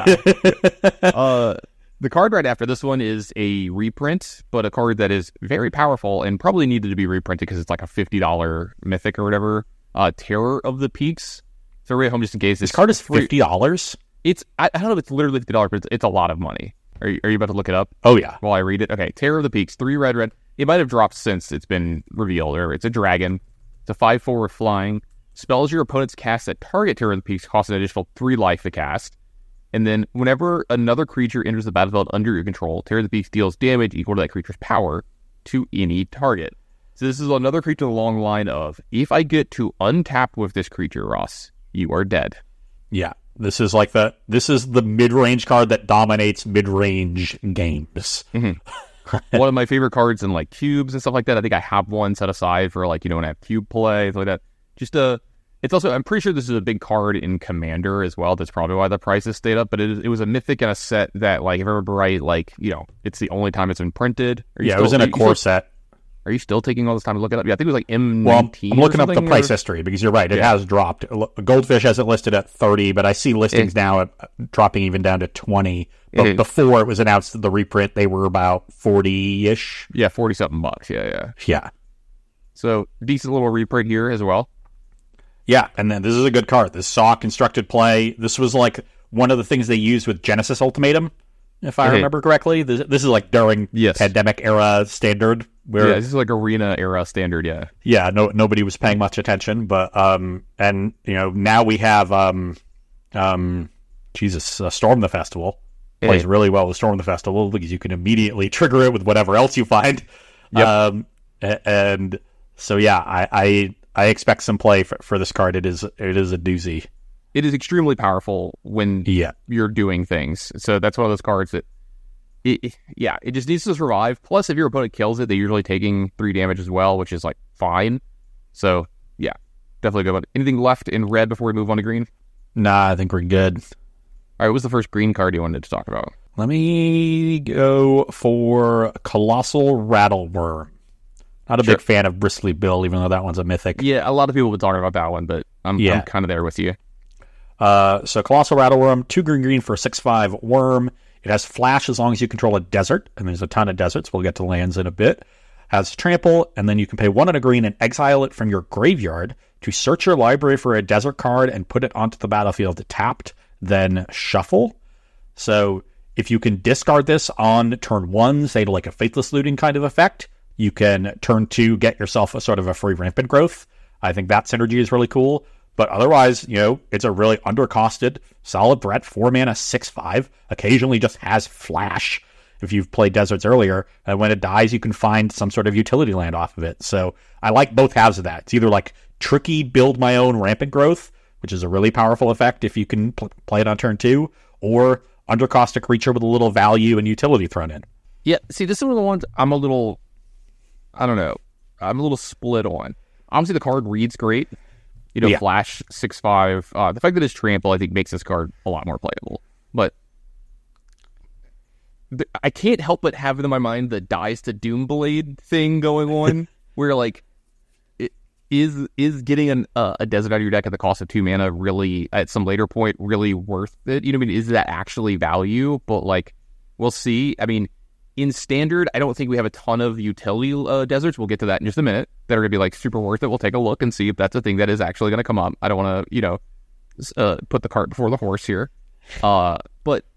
die. The card right after this one is a reprint, but a card that is very powerful and probably needed to be reprinted because it's like a $50 mythic or whatever. Terror of the Peaks. So everybody at home, just in case, this card is $50. I don't know if it's literally $50, but it's a lot of money. Are you about to look it up? Oh yeah. While I read it, okay. Terror of the Peaks, 3 red. It might have dropped since it's been revealed. Or it's a dragon. It's a 5/4 with flying. Spells your opponent's cast that target Terror of the Peaks cost an additional 3 life to cast. And then whenever another creature enters the battlefield under your control, Terror of the Peaks deals damage equal to that creature's power to any target. So this is another creature along the line of, if I get to untap with this creature, Ross, you are dead. Yeah. This is the mid-range card that dominates mid-range games. Mm-hmm. One of my favorite cards in like cubes and stuff like that. I think I have one set aside for when I have cube play, stuff like that. It's also, I'm pretty sure this is a big card in Commander as well. That's probably why the price has stayed up. But it was a mythic and a set that, if I remember right, it's the only time it's been printed. It was in a core set. Are you still taking all this time to look it up? Yeah, I think it was like M19. Well, I'm looking up the something, price history because you're right. It has dropped. Goldfish has it listed at 30, but I see listings now at dropping even down to 20. But before it was announced the reprint, they were about 40-ish. Yeah, 40-something bucks. Yeah. Yeah. So decent little reprint here as well. Yeah, and then this is a good card. This saw constructed play. This was like one of the things they used with Genesis Ultimatum, if I remember correctly. This is like during pandemic era standard. Where, this is like arena era standard. Yeah. Yeah. Nobody was paying much attention, but and now we have Storm the Festival plays really well with Storm the Festival because you can immediately trigger it with whatever else you find. Yep. And so I expect some play for this card. It is a doozy. It is extremely powerful when you're doing things. So that's one of those cards that, it just needs to survive. Plus, if your opponent kills it, they're usually taking 3 damage as well, which is like fine. So yeah, definitely a good one. Anything left in red before we move on to green? Nah, I think we're good. All right, what's the first green card you wanted to talk about? Let me go for Colossal Rattleworm. Not a big fan of Bristly Bill, even though that one's a mythic. Yeah, a lot of people have been talking about that one, but I'm kind of there with you. So Colossal Rattleworm, 2 green for a 6/5 worm. It has flash as long as you control a desert, and there's a ton of deserts. We'll get to lands in a bit. Has trample, and then you can pay 1 and a green and exile it from your graveyard to search your library for a desert card and put it onto the battlefield tapped, then shuffle. So if you can discard this on turn 1, say to like a Faithless Looting kind of effect, you can turn 2 get yourself a sort of a free Rampant Growth. I think that synergy is really cool. But otherwise, it's a really undercosted, solid threat, 4 mana, 6/5. Occasionally just has flash if you've played deserts earlier. And when it dies, you can find some sort of utility land off of it. So I like both halves of that. It's either like tricky, build my own Rampant Growth, which is a really powerful effect if you can play it on turn 2, or undercost a creature with a little value and utility thrown in. Yeah, see, this is one of the ones I'm a little split on. Obviously, the card reads great. Flash 6/5. The fact that it's trample, I think, makes this card a lot more playable. But I can't help but have in my mind the Dies to Doomblade thing going on, where like, is getting a desert out of your deck at the cost of 2 mana really, at some later point, really worth it? You know what I mean? Is that actually value? But like, we'll see. I mean, in standard, I don't think we have a ton of utility deserts. We'll get to that in just a minute. That are going to be like super worth it. We'll take a look and see if that's a thing that is actually going to come up. I don't want to, put the cart before the horse here. But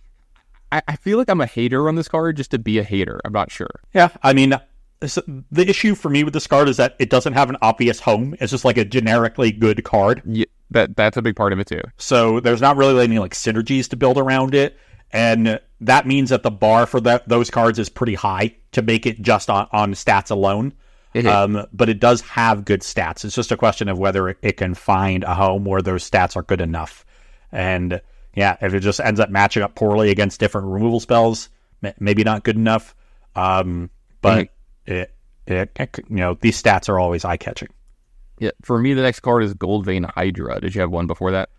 I feel like I'm a hater on this card just to be a hater. I'm not sure. Yeah, I mean, the issue for me with this card is that it doesn't have an obvious home. It's just like a generically good card. Yeah, that's a big part of it too. So there's not really any like synergies to build around it. And that means that the bar for those cards is pretty high to make it just on stats alone. But it does have good stats. It's just a question of whether it can find a home where those stats are good enough. And yeah, if it just ends up matching up poorly against different removal spells, maybe not good enough. But these stats are always eye-catching. Yeah, for me, the next card is Goldvein Hydra. Did you have one before that?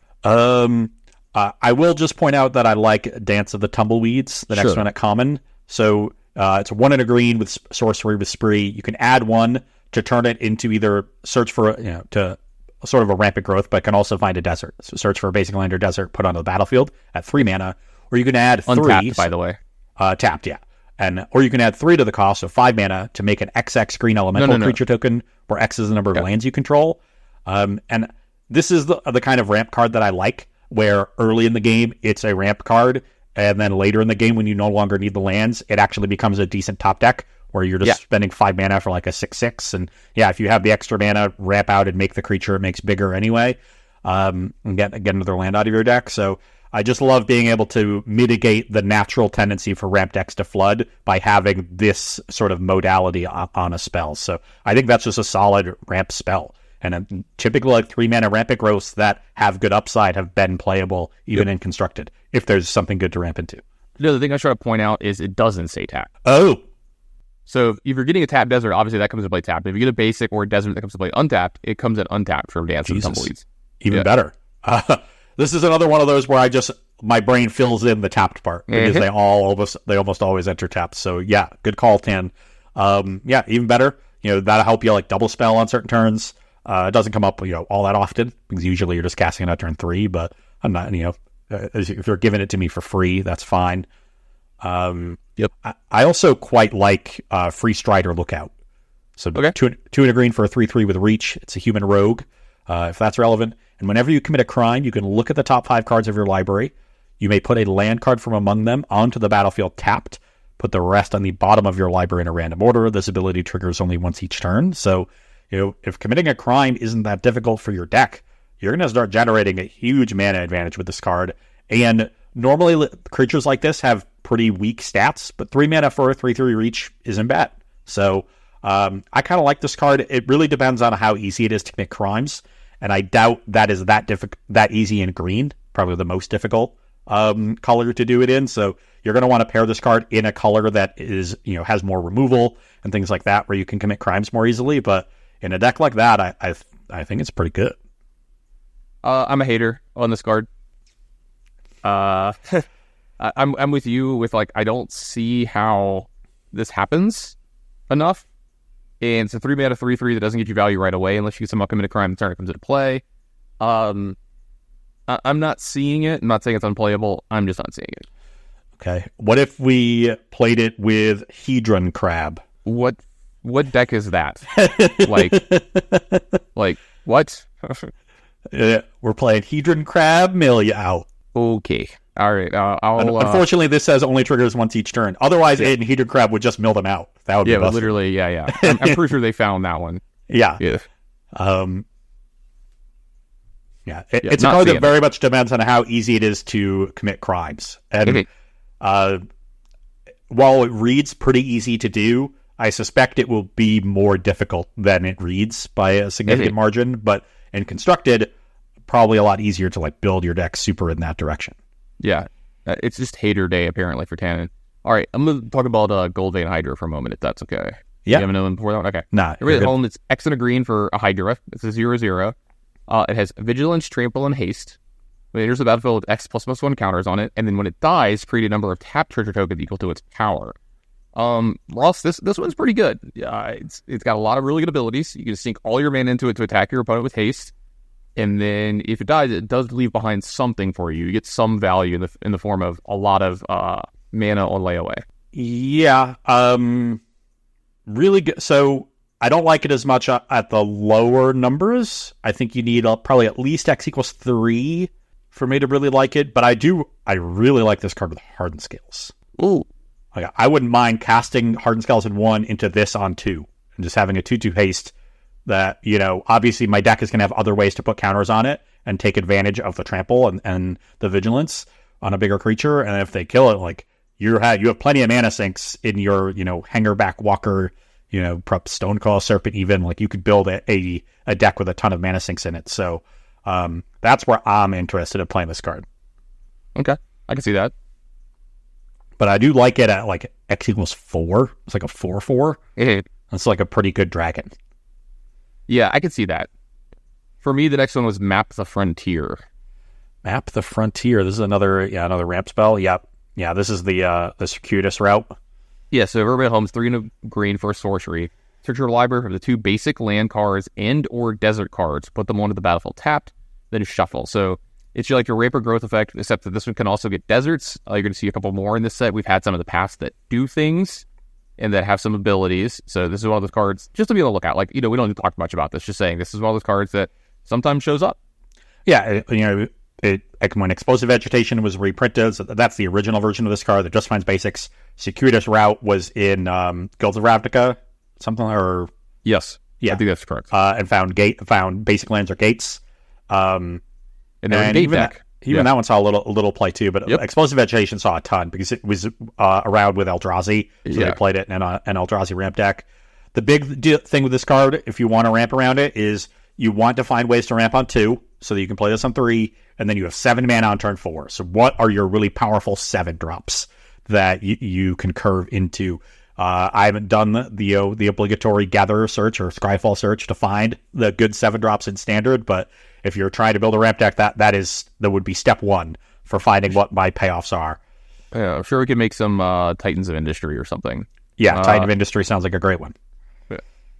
I will just point out that I like Dance of the Tumbleweeds, the next one at common. So it's a 1 and a green with sorcery with spree. You can add 1 to turn it into either search for to sort of a Rampant Growth, but can also find a desert. So search for a basic land or desert, put onto the battlefield at 3 mana, or you can add 3. Untapped, by the way. Tapped, yeah. Or you can add 3 to the cost, so 5 mana, to make an XX green elemental creature token, where X is the number of lands you control. And this is the kind of ramp card that I like, where early in the game, it's a ramp card, and then later in the game, when you no longer need the lands, it actually becomes a decent top deck, where you're just spending 5 mana for like a 6/6. And yeah, if you have the extra mana, ramp out and make the creature, it makes bigger anyway, and get another land out of your deck. So I just love being able to mitigate the natural tendency for ramp decks to flood by having this sort of modality on a spell. So I think that's just a solid ramp spell. And typically, like 3 mana Rampant Growths that have good upside have been playable even in Constructed, if there's something good to ramp into. No, the thing I try to point out is it doesn't say tap. Oh. So if you're getting a tapped desert, obviously that comes to play tapped. If you get a basic or a desert that comes to play untapped, it comes in untapped from Dance of the Tumbleweeds. Even better. This is another one of those where my brain fills in the tapped part because they almost always enter tapped. So yeah, good call, Tan. Even better. that'll help you like double spell on certain turns. It doesn't come up, all that often because usually you're just casting it at turn 3, but I'm not, if you're giving it to me for free, that's fine. Yep. I also quite like Free Strider Lookout. So Okay. two and a green for a 3/3 with reach. It's a human rogue, if that's relevant. And whenever you commit a crime, you can look at the top 5 cards of your library. You may put a land card from among them onto the battlefield tapped. Put the rest on the bottom of your library in a random order. This ability triggers only once each turn. So, if committing a crime isn't that difficult for your deck, you're going to start generating a huge mana advantage with this card. And normally creatures like this have pretty weak stats, but 3 mana for a 3/3 reach isn't bad. So I kind of like this card. It really depends on how easy it is to commit crimes, and I doubt that is that easy in green. Probably the most difficult color to do it in. So you're going to want to pair this card in a color that is has more removal and things like that, where you can commit crimes more easily. But in a deck like that, I think it's pretty good. I'm a hater on this card. I'm with you with I don't see how this happens enough. And it's a 3 mana 3/3 that doesn't get you value right away unless you somehow commit a crime and turn it comes into play. I'm not seeing it. I'm not saying it's unplayable. I'm just not seeing it. Okay. What if we played it with Hedron Crab? What deck is that? What? We're playing Hedron Crab, mill you out. Okay. All right. Unfortunately, this says only triggers once each turn. Otherwise, Hedron Crab would just mill them out. That would be busted. Literally, yeah. I'm pretty sure they found that one. Yeah. Yeah. It's a card that very much depends on how easy it is to commit crimes. And while it reads pretty easy to do, I suspect it will be more difficult than it reads by a significant margin. But in Constructed, probably a lot easier to build your deck super in that direction. Yeah. It's just hater day, apparently, for Tannen. All right, I'm going to talk about Goldvein Hydra for a moment, if that's okay. Yeah. You have another one before that? Okay. Nah. Everybody at home, it's X and a green for a Hydra. It's a 0/0. It has Vigilance, Trample, and Haste. It enters the battlefield with X ++1 counters on it, and then when it dies, create a number of tapped treasure tokens equal to its power. Ross, this one's pretty good. It's got a lot of really good abilities. You can sink all your mana into it to attack your opponent with Haste, and then if it dies, it does leave behind something for you. You get some value in the form of a lot of mana on layaway. Yeah, really good. So I don't like it as much at the lower numbers. I think you need probably at least X = 3 for me to really like it. But I really like this card with Hardened Scales. Ooh. I wouldn't mind casting Hardened Scales in 1 into this on 2 and just having a 2/2 haste that, obviously my deck is going to have other ways to put counters on it and take advantage of the trample and the vigilance on a bigger creature. And if they kill it, you have plenty of mana sinks in your, Hangerback Walker, Stoneclaw Serpent even. You could build a deck with a ton of mana sinks in it. So that's where I'm interested in playing this card. Okay, I can see that. But I do like it at X = 4. It's a 4/4. That's a pretty good dragon. Yeah, I can see that. For me, the next one was Map the Frontier. Map the Frontier. This is another ramp spell. Yep. Yeah, this is the circuitous route. Yeah, so everybody at home is 3 and a green for a sorcery. Search your library for the 2 basic land cards and or desert cards. Put them onto the battlefield tapped, then shuffle. So it's your Raper Growth effect, except that this one can also get deserts. You're going to see a couple more in this set. We've had some in the past that do things and that have some abilities. So this is one of those cards, just to be on the lookout. We don't need to talk much about this. Just saying, this is one of those cards that sometimes shows up. Yeah, when Explosive Vegetation was reprinted, so that's the original version of this card that just finds basics. Circuitous Route was in Guilds of Ravnica, something, or... Yes. Yeah. I think that's correct. And found basic lands or gates. And even deck. That one saw a little play too, but Explosive Vegetation saw a ton because it was around with Eldrazi, so they played it in an Eldrazi ramp deck. The big thing with this card, if you want to ramp around it, is you want to find ways to ramp on 2 so that you can play this on 3, and then you have 7 mana on turn 4. So what are your really powerful 7 drops that you can curve into? I haven't done the obligatory Gatherer search or Scryfall search to find the good 7 drops in Standard, but if you're trying to build a ramp deck, that would be step 1 for finding what my payoffs are. Yeah, I'm sure we could make some Titans of Industry or something. Yeah, Titan of Industry sounds like a great one.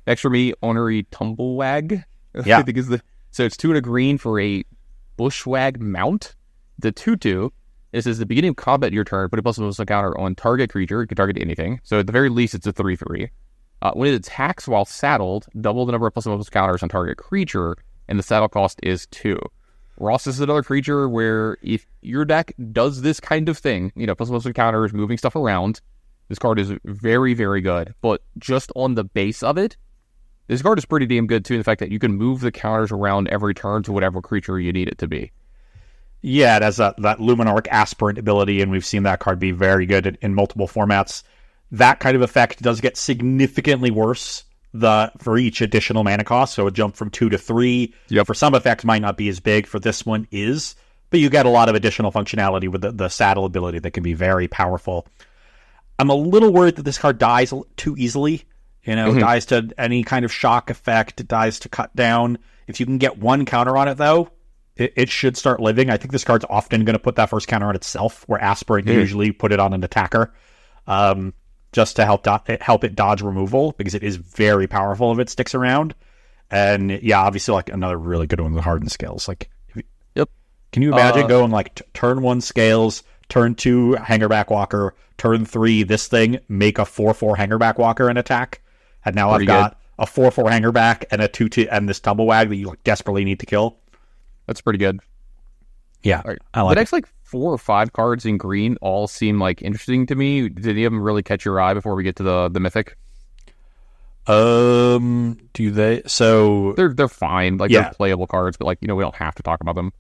Next for me, Ornery Tumblewag. Yeah. I think so it's 2 and a green for a Bushwag mount. The 2/2. This is the beginning of combat your turn, put a +1 counter on target creature. It can target anything. So at the very least, it's a 3/3. When it attacks while saddled, double the number of +1 counters on target creature, and the saddle cost is 2. Ross, this is another creature where if your deck does this kind of thing, +1 counters, moving stuff around, this card is very, very good. But just on the base of it, this card is pretty damn good too, in the fact that you can move the counters around every turn to whatever creature you need it to be. Yeah, it has that Luminarch Aspirant ability, and we've seen that card be very good in multiple formats. That kind of effect does get significantly worse for each additional mana cost, so a jump from 2 to 3. Yep. For some effects might not be as big, for this one is, but you get a lot of additional functionality with the saddle ability that can be very powerful. I'm a little worried that this card dies too easily. Dies to any kind of shock effect, it dies to cut down. If you can get one counter on it, though, it should start living. I think this card's often going to put that first counter on itself, where Aspirant usually put it on an attacker, just to help it dodge removal, because it is very powerful if it sticks around. And yeah, obviously, like another really good one with Hardened Scales. Like, Yep. Can you imagine going like turn 1 Scales, turn 2 Hangerback Walker, turn 3 this thing, make a 4/4 Hangerback Walker and attack, and now I've got a 4/4 Hangerback and a 2/2 and this Tumblewag that you desperately need to kill. That's pretty good. Yeah, right. I like the next 4 or 5 cards in green all seem like interesting to me. Did any of them really catch your eye before we get to the mythic? Do they? So they're fine. Like they're playable cards, but we don't have to talk about them.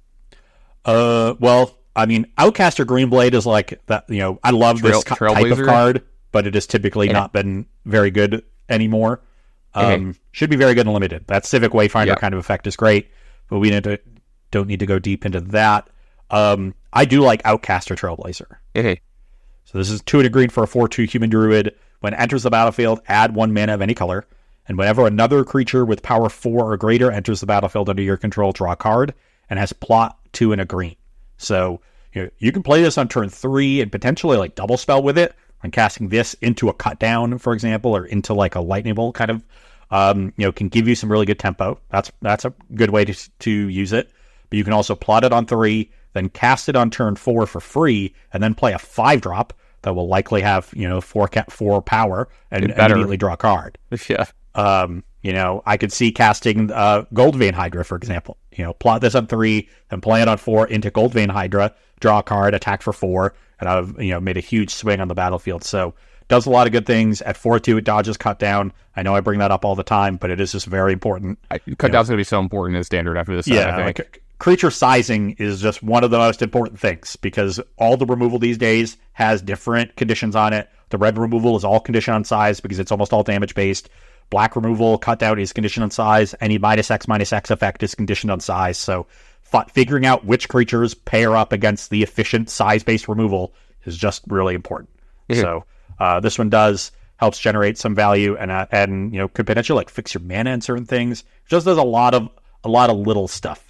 Well, I mean, Outcaster Greenblade is like that. I love this type of card, but it has typically not been very good anymore. Should be very good in limited. That Civic Wayfinder kind of effect is great, but we don't need to go deep into that. I do like Outcaster Trailblazer. So this is 2 and a green for a 4/2 human druid. When it enters the battlefield, add 1 mana of any color. And whenever another creature with power 4 or greater enters the battlefield under your control, draw a card and has plot 2 and a green. So you can play this on turn 3 and potentially like double spell with it when casting this into a cut down, for example, or into like a lightning bolt kind of. Can give you some really good tempo. That's a good way to use it. But you can also plot it on 3, then cast it on turn 4 for free, and then play a 5-drop that will likely have 4 power and immediately draw a card. Yeah. I could see casting Goldvein Hydra, for example. Plot this on 3, then play it on 4 into Goldvein Hydra, draw a card, attack for 4, and I've made a huge swing on the battlefield. So does a lot of good things. At 4/2, it dodges cut down. I know I bring that up all the time, but it is just very important. Cut down's going to be so important in standard after this. Yeah, I think. Creature sizing is just one of the most important things, because all the removal these days has different conditions on it. The red removal is all conditioned on size because it's almost all damage based. Black removal, cut down is conditioned on size. Any -X effect is conditioned on size. So figuring out which creatures pair up against the efficient size-based removal is just really important. So this one helps generate some value and could potentially fix your mana in certain things. It just does a lot of little stuff.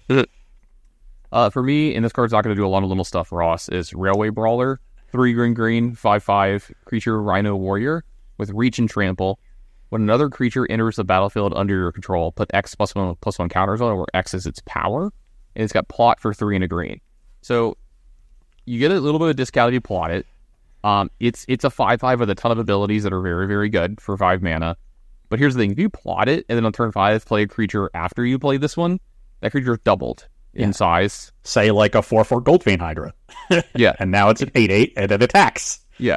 For me, and this card's not going to do a lot of little stuff, Ross, is Railway Brawler, 3 green, 5/5 creature Rhino Warrior with Reach and Trample. When another creature enters the battlefield under your control, put X +1/+1 counters on it, where X is its power, and it's got plot for 3 and a green. So you get a little bit of discount if you plot it. It's a 5/5 with a ton of abilities that are very, very good for 5 mana. But here's the thing: if you plot it and then on turn 5 play a creature after you play this one, that creature's doubled in size. Say like a 4/4 Goldvein Hydra. Yeah. And now it's an 8/8 and it attacks. Yeah.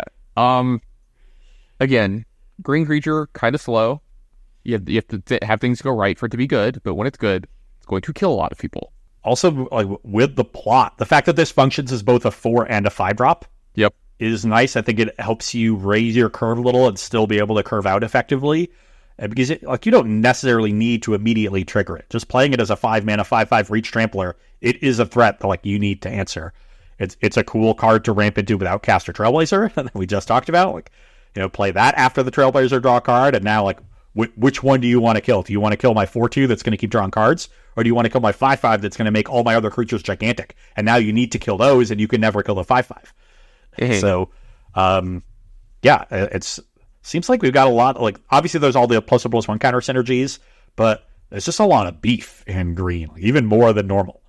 Again, green creature, kind of slow. You have to have things go right for it to be good, but when it's good, it's going to kill a lot of people. Also, with the plot, the fact that this functions as both a 4 and a 5-drop is nice. I think it helps you raise your curve a little and still be able to curve out effectively. Because you don't necessarily need to immediately trigger it. Just playing it as a 5-mana 5/5 Reach Trampler, it is a threat that you need to answer. It's a cool card to ramp into without Outcaster Trailblazer that we just talked about. Play that after the Trailblazer, draw a card, and now which one do you want to kill? Do you want to kill my 4/2 that's going to keep drawing cards, or do you want to kill my 5/5 that's going to make all my other creatures gigantic? And now you need to kill those, and you can never kill the 5/5. So, it's seems like we've got a lot, like, obviously there's all the +1/+1 counter synergies, but there's just a lot of beef in green, like, even more than normal.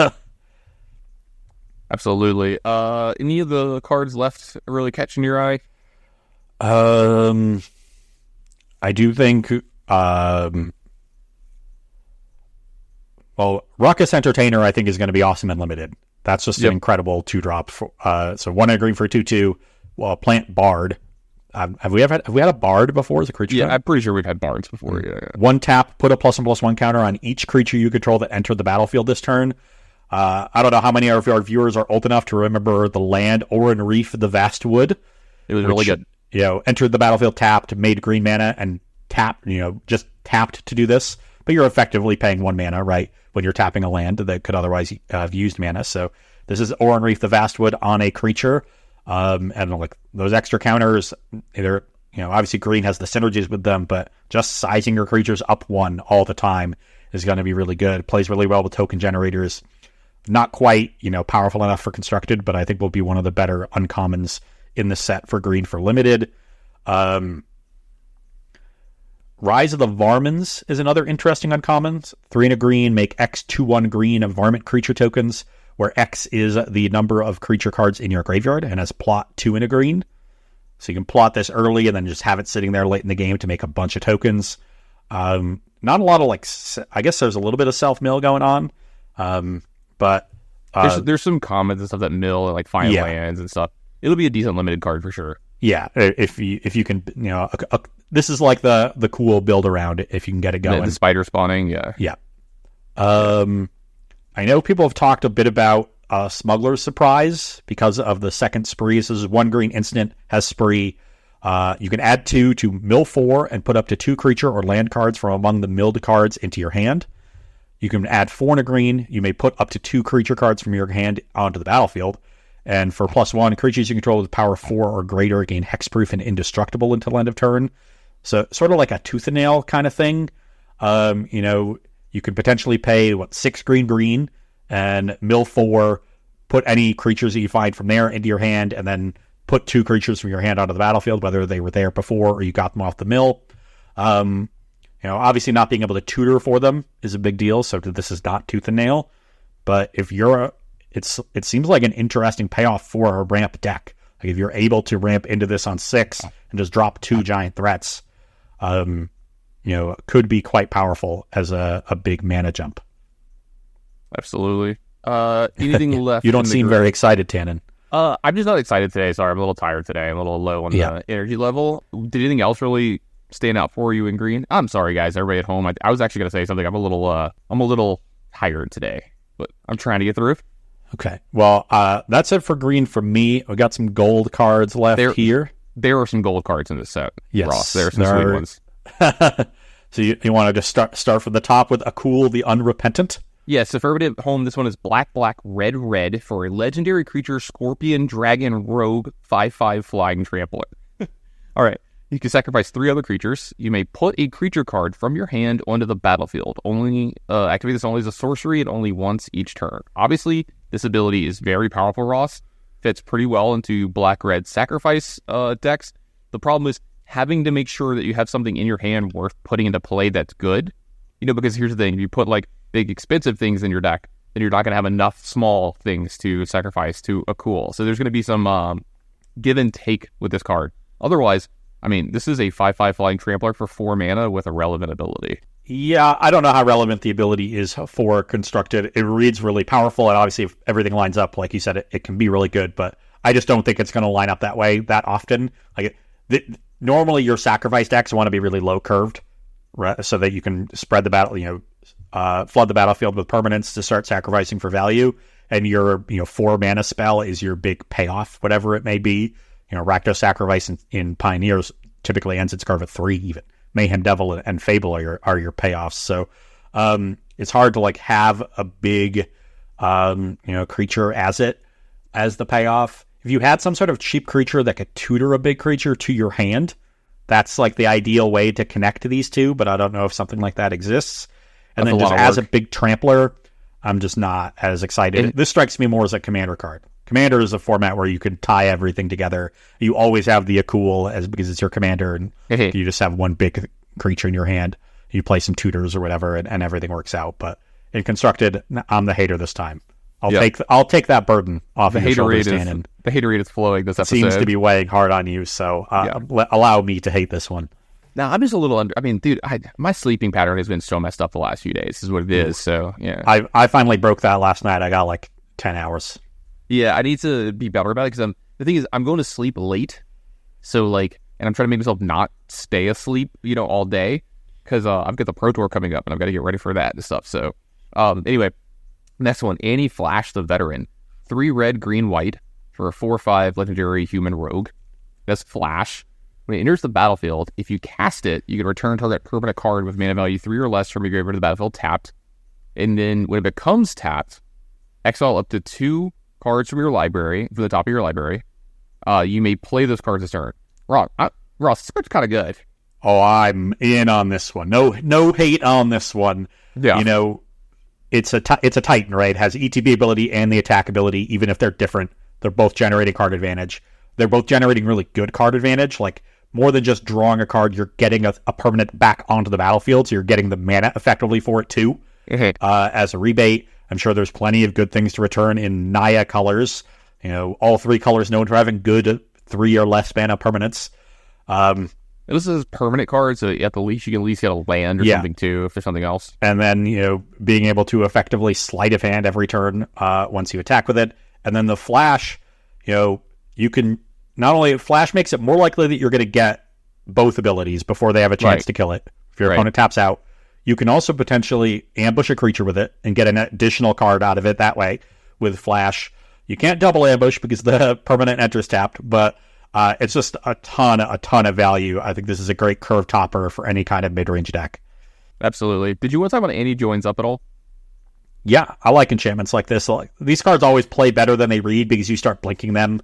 Absolutely. Any of the cards left really catching your eye? I do think, Ruckus Entertainer, I think, is going to be awesome and limited. That's just an incredible 2-drop. So 1 green for 2/2. Well, Plant Bard. Have we had a Bard before as a creature? Yeah, card? I'm pretty sure we've had Bards before. Yeah. 1 tap, put a +1/+1 counter on each creature you control that entered the battlefield this turn. I don't know how many of our viewers are old enough to remember the land Oran Reef the Vast Wood. It was really good. Entered the battlefield tapped, made green mana, and just tapped to do this. But you're effectively paying 1 mana, right, when you're tapping a land that could otherwise have used mana. So this is Oran Reef the Vast Wood on a creature. And like those extra counters, either, obviously green has the synergies with them, but just sizing your creatures up 1 all the time is going to be really good. Plays really well with token generators. Not quite, powerful enough for constructed, but I think will be one of the better uncommons in the set for green for limited. Rise of the Varmins is another interesting uncommon. 3 and a green, make X 2/1 green of varmint creature tokens, where X is the number of creature cards in your graveyard, and has plot 2 and a green. So you can plot this early and then just have it sitting there late in the game to make a bunch of tokens. Not a lot of, I guess there's a little bit of self-mill going on. But there's some commons and stuff that mill and like find lands and stuff. It'll be a decent limited card for sure. Yeah, if you can, this is like the cool build around if you can get it going. The spider spawning, yeah. I know people have talked a bit about Smuggler's Surprise because of the second spree. This is 1 green instant, has spree. You can add 2 to mill 4 and put up to 2 creature or land cards from among the milled cards into your hand. You can add 4 and a green. You may put up to 2 creature cards from your hand onto the battlefield. And for +1, creatures you control with power 4 or greater gain hexproof and indestructible until end of turn. So sort of like a tooth and nail kind of thing. You could potentially pay 6 green and mill 4, put any creatures that you find from there into your hand, and then put 2 creatures from your hand onto the battlefield, whether they were there before or you got them off the mill. Obviously not being able to tutor for them is a big deal, so this is not tooth and nail. But if you're it seems like an interesting payoff for a ramp deck. Like if you're able to ramp into this on 6 and just drop 2 giant threats, could be quite powerful as a big mana jump. Absolutely. Anything left? You don't seem very excited, Tannen. I'm just not excited today. Sorry, I'm a little tired today. I'm a little low on the energy level. Did anything else really stand out for you in green? I'm sorry, guys. Everybody at home. I was actually going to say something. I'm a little tired today, but I'm trying to get through. Okay. Well, that's it for green for me. We got some gold cards left here. There are some gold cards in this set. Yes, Ross. There are some sweet ones. So you want to just start from the top with Akul the Unrepentant? Yes, so for everybody at home, this one is black, red for a legendary creature, Scorpion, Dragon, Rogue, 5/5 flying trampler. All right. You can sacrifice 3 other creatures. You may put a creature card from your hand onto the battlefield. Activate this only as a sorcery and only once each turn. Obviously, this ability is very powerful, Ross. Fits pretty well into black-red sacrifice decks. The problem is having to make sure that you have something in your hand worth putting into play that's good. Because here's the thing. If you put big expensive things in your deck, then you're not going to have enough small things to sacrifice to a cool. So there's going to be some give and take with this card. Otherwise, this is a 5/5 flying trampler for 4 mana with a relevant ability. Yeah, I don't know how relevant the ability is for constructed. It reads really powerful, and obviously if everything lines up, like you said, it can be really good, but I just don't think it's going to line up that way that often. Normally your sacrifice decks want to be really low curved, right, so that you can spread the battle, flood the battlefield with permanents to start sacrificing for value, and your 4 mana spell is your big payoff, whatever it may be. Rakdos Sacrifice in Pioneers typically ends its curve at 3 even. Mayhem Devil and Fable are your payoffs. So it's hard to have a big creature as the payoff. If you had some sort of cheap creature that could tutor a big creature to your hand, that's the ideal way to connect to these two, but I don't know if something like that exists. And then just as a big trampler, I'm just not as excited. This strikes me more as a commander card. Commander is a format where you can tie everything together. You always have the Akul because it's your commander, and you just have one big creature in your hand. You play some tutors or whatever, and everything works out. But in Constructed, I'm the hater this time. I'll take that burden off of your shoulders, Dan. The hater rate is flowing this episode. Seems to be weighing hard on you, so allow me to hate this one. Now, I'm just a little under... I mean, dude, my sleeping pattern has been so messed up the last few days. This is what it is, so, yeah. I finally broke that last night. I got, 10 hours. Yeah, I need to be better about it, because the thing is, I'm going to sleep late, so, and I'm trying to make myself not stay asleep, all day, because I've got the Pro Tour coming up, and I've got to get ready for that and stuff, so... anyway, next one, Annie Flash the Veteran. 3 red, green, white, for a 4/5 legendary human rogue. That's Flash. When it enters the battlefield, if you cast it, you can return target permanent card with mana value 3 or less from your graveyard to the battlefield tapped. And then when it becomes tapped, exile up to 2 cards from your library, from the top of your library. You may play those cards this turn. Ross, this card's kind of good. Oh, I'm in on this one. No hate on this one. Yeah. It's a Titan, right? It has ETB ability and the attack ability, even if they're different. They're both generating card advantage. They're both generating really good card advantage. More than just drawing a card, you're getting a permanent back onto the battlefield, so you're getting the mana effectively for it too. As a rebate. I'm sure there's plenty of good things to return in Naya colors. All 3 colors known for having good 3 or less mana permanents. This is permanent cards, so at the least you can at least get a land or something too, if there's something else. And then, being able to effectively sleight of hand every turn once you attack with it. And then the Flash, you can... Not only Flash makes it more likely that you're going to get both abilities before they have a chance to kill it. If your opponent taps out, you can also potentially ambush a creature with it and get an additional card out of it that way with Flash. You can't double ambush because the permanent enters tapped, but it's just a ton of value. I think this is a great curve topper for any kind of mid-range deck. Absolutely. Did you want to talk about Annie Joins Up at all? Yeah, I like enchantments like this. These cards always play better than they read because you start blinking them.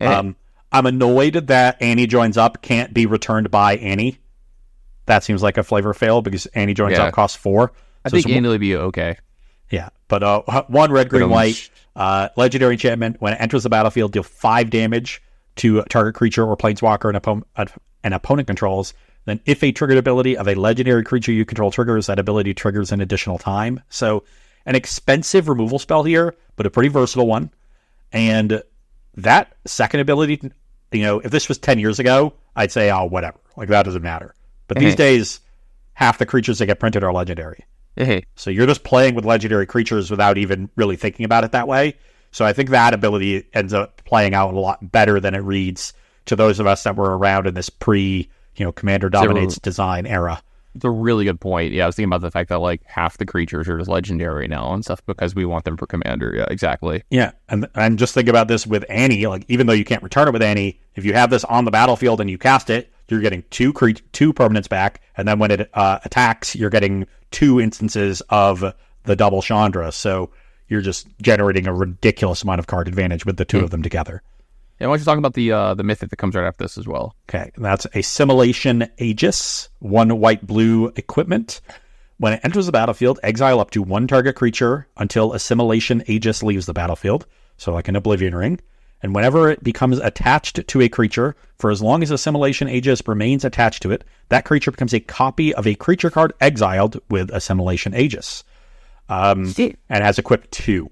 I'm annoyed that Annie Joins Up can't be returned by Annie. That seems like a flavor fail because Annie Joins Up costs 4. I think Annie would be okay. Yeah, but 1 red, green, white, legendary enchantment. When it enters the battlefield, deal 5 damage to a target creature or planeswalker an opponent controls. Then if a triggered ability of a legendary creature you control triggers, that ability triggers an additional time. So an expensive removal spell here, but a pretty versatile one. And that second ability... if this was 10 years ago, I'd say, oh, whatever. That doesn't matter. But these days, half the creatures that get printed are legendary. So you're just playing with legendary creatures without even really thinking about it that way. So I think that ability ends up playing out a lot better than it reads to those of us that were around in this Commander Dominates design era. It's a really good point. Yeah, I was thinking about the fact that half the creatures are just legendary now and stuff because we want them for Commander. Yeah, exactly. Yeah, and just think about this with Annie. Even though you can't return it with Annie, if you have this on the battlefield and you cast it, you're getting 2 permanents back, and then when it attacks, you're getting 2 instances of the double Chandra. So you're just generating a ridiculous amount of card advantage with the 2 of them together. Yeah, why don't you talk about the mythic that comes right after this as well? Okay, that's Assimilation Aegis, 1 white-blue equipment. When it enters the battlefield, exile up to 1 target creature until Assimilation Aegis leaves the battlefield, so like an Oblivion Ring. And whenever it becomes attached to a creature, for as long as Assimilation Aegis remains attached to it, that creature becomes a copy of a creature card exiled with Assimilation Aegis. And has equipped 2.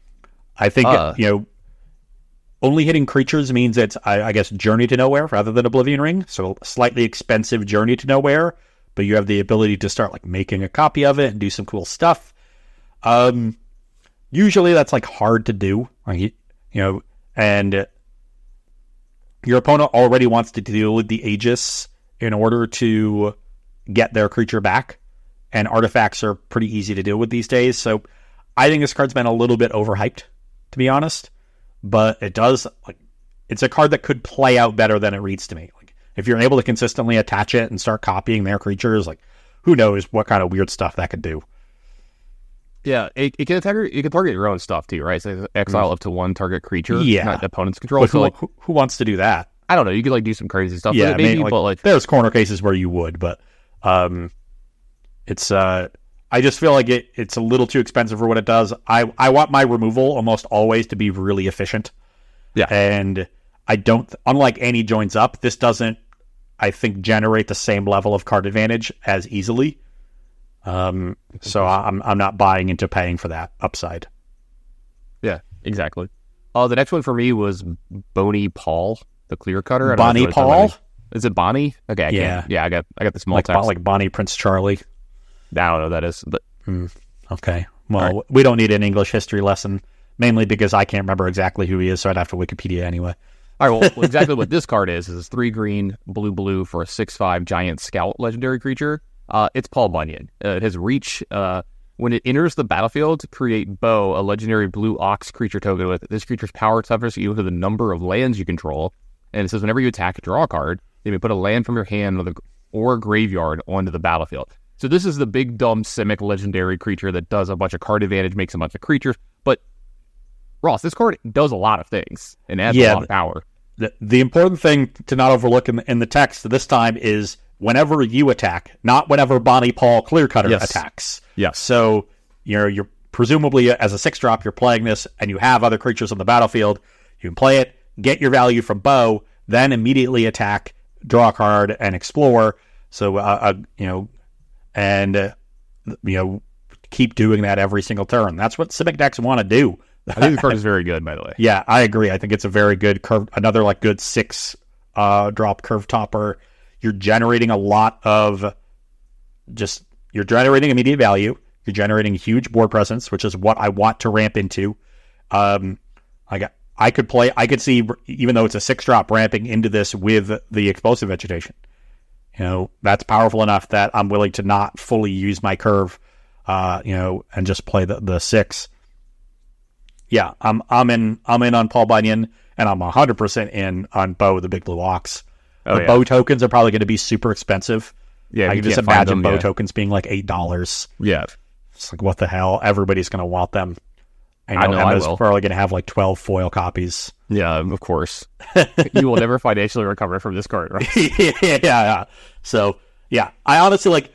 I think, only hitting creatures means it's, I guess, Journey to Nowhere rather than Oblivion Ring. So slightly expensive Journey to Nowhere, but you have the ability to start making a copy of it and do some cool stuff. Usually that's hard to do, and your opponent already wants to deal with the Aegis in order to get their creature back, and artifacts are pretty easy to deal with these days. So I think this card's been a little bit overhyped, to be honest. But it does, it's a card that could play out better than it reads to me. If you're able to consistently attach it and start copying their creatures, who knows what kind of weird stuff that could do. Yeah, it can target your own stuff too, right? So exile up to 1 target creature, not the opponent's control. But who wants to do that? I don't know. You could do some crazy stuff. Yeah, with it, maybe, but there's corner cases where you would, but it's I just feel like it's a little too expensive for what it does. I want my removal almost always to be really efficient. Yeah. And I don't, unlike Annie Joins Up, this doesn't, I think, generate the same level of card advantage as easily. So I'm not buying into paying for that upside. Yeah, exactly. The next one for me was Bonnie Paul, the clear cutter. Bonnie Paul? Is it Bonnie? Okay, I got the small text. Like Bonnie Prince Charlie. I don't know who that is. But... Okay. Well, we don't need an English history lesson, mainly because I can't remember exactly who he is, so I'd have to Wikipedia anyway. All right, well, exactly what this card is 3 green, blue for a 6/5 giant scout legendary creature. It's Paul Bunyan. It has reach. When it enters the battlefield, create Bo, a legendary blue ox creature token with it. This creature's power suffers equal to the number of lands you control. And it says whenever you attack, draw a card, you may put a land from your hand or graveyard onto the battlefield. So this is the big, dumb, Simic legendary creature that does a bunch of card advantage, makes a bunch of creatures. But, Ross, this card does a lot of things and adds a lot of power. The important thing to not overlook in the text this time is whenever you attack, not whenever Bonnie Paul Clearcutter attacks. Yes. So you're presumably, as a 6-drop, you're playing this and you have other creatures on the battlefield. You can play it, get your value from Bo, then immediately attack, draw a card, and explore. So, keep doing that every single turn. That's what Simic decks want to do. I think the card is very good, by the way. Yeah, I agree. I think it's a very good curve. Another good 6 drop curve topper. You're generating a lot of you're generating immediate value. You're generating huge board presence, which is what I want to ramp into. I could see, even though it's a 6-drop, ramping into this with the explosive vegetation. That's powerful enough that I'm willing to not fully use my curve, and just play the 6. Yeah, I'm in on Paul Bunyan, and I'm 100% in on Bo, the big blue ox. Bo tokens are probably going to be super expensive. Yeah, I can just imagine Bo tokens being like $8. Yeah. It's like, what the hell? Everybody's going to want them. I know Emma's probably going to have 12 foil copies. Yeah, of course. You will never financially recover from this card, right? yeah. So, yeah. I honestly,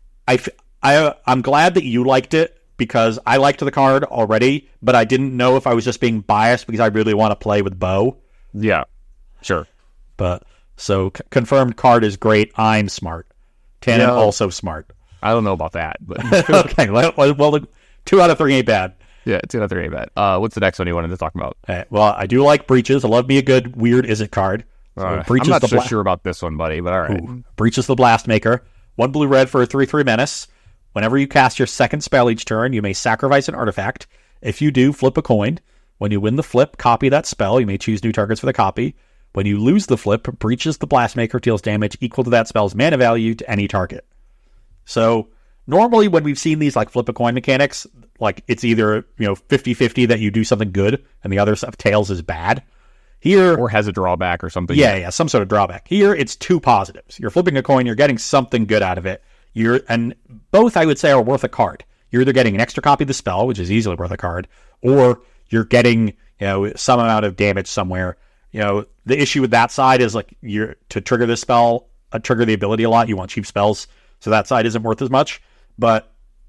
I'm glad that you liked it, because I liked the card already, but I didn't know if I was just being biased because I really want to play with Bo. Yeah, sure. But, so, confirmed card is great. I'm smart. Tannen also smart. I don't know about that, but... Okay, well, 2 out of 3 ain't bad. Yeah, 2 out of 3 ain't bad. What's the next one you wanted to talk about? Well, I do like Breaches. I love me a good weird Is It card. So I'm not so sure about this one, buddy, but all right. Breaches the Blastmaker. 1 blue-red for a 3/3 menace. Whenever you cast your second spell each turn, you may sacrifice an artifact. If you do, flip a coin. When you win the flip, copy that spell. You may choose new targets for the copy. When you lose the flip, Breaches the Blastmaker deals damage equal to that spell's mana value to any target. So, normally when we've seen these flip a coin mechanics, it's either 50-50 that you do something good and the other stuff tails is bad. Here, or has a drawback or something. Yeah, some sort of drawback. Here, it's 2 positives. You're flipping a coin, you're getting something good out of it. And both, I would say, are worth a card. You're either getting an extra copy of the spell, which is easily worth a card, or you're getting some amount of damage somewhere. The issue with that side is you're to trigger this spell, trigger the ability a lot. You want cheap spells, so that side isn't worth as much. But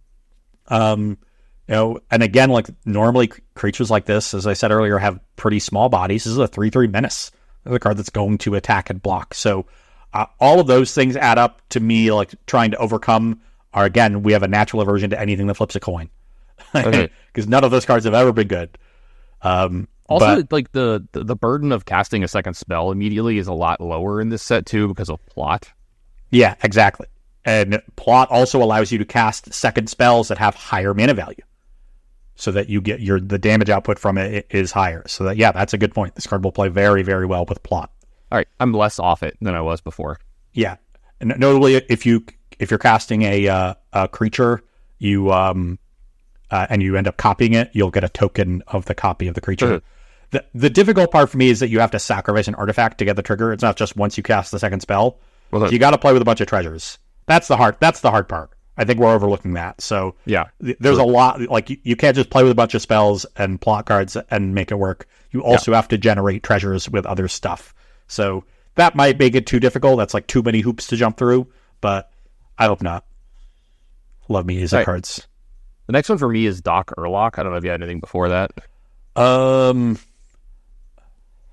and again, normally creatures like this, as I said earlier, have pretty small bodies. This is a 3/3 menace. This is a card that's going to attack and block. So all of those things add up to me trying to overcome are, again, we have a natural aversion to anything that flips a coin. Because none of those cards have ever been good. Also, the burden of casting a second spell immediately is a lot lower in this set, too, because of plot. Yeah, exactly. And plot also allows you to cast second spells that have higher mana value, so that you get the damage output from it is higher. So that's a good point. This card will play very, very well with plot. All right, I'm less off it than I was before. Yeah, and notably, if you're casting a creature, you and you end up copying it, you'll get a token of the copy of the creature. The difficult part for me is that you have to sacrifice an artifact to get the trigger. It's not just once you cast the second spell. So you got to play with a bunch of treasures. That's the hard part. I think we're overlooking that. So yeah, there's a lot. You can't just play with a bunch of spells and plot cards and make it work. You also have to generate treasures with other stuff. So that might make it too difficult. That's too many hoops to jump through. But I hope not. Love me Is It cards. The next one for me is Doc Urlock. I don't know if you had anything before that.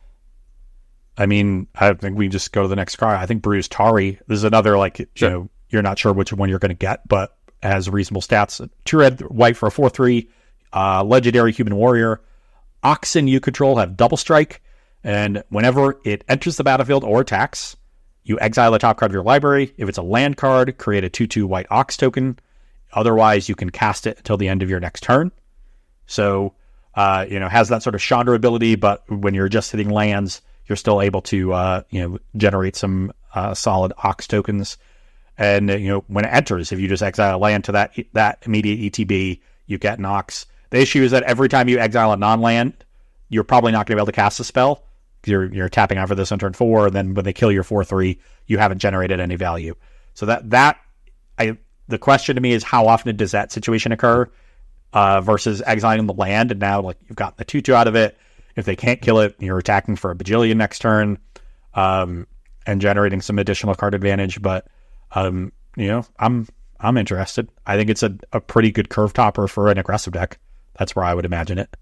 I mean, I think we just go to the next card. I think Bruised Tari. This is another, like, Sure. you know, you're not sure which one you're going to get, but has reasonable stats. 2-red white for a 4/3. Legendary Human Warrior. Oxen you control have double strike, and whenever it enters the battlefield or attacks, you exile the top card of your library. If it's a land card, create a 2/2 white Ox token. Otherwise, you can cast it until the end of your next turn. So, has that sort of Chandra ability, but when you're just hitting lands, you're still able to, generate some solid Ox tokens. And, when it enters, if you just exile a land to that immediate ETB, you get an Ox. The issue is that every time you exile a non-land, you're probably not going to be able to cast a spell. You're tapping out for this on turn 4, and then when they kill your 4/3, you haven't generated any value. So the question to me is, how often does that situation occur versus exiling the land, and now, like, you've gotten the 2/2 out of it. If they can't kill it, you're attacking for a bajillion next turn, and generating some additional card advantage. But I'm interested. I think it's a pretty good curve topper for an aggressive deck. That's where I would imagine it.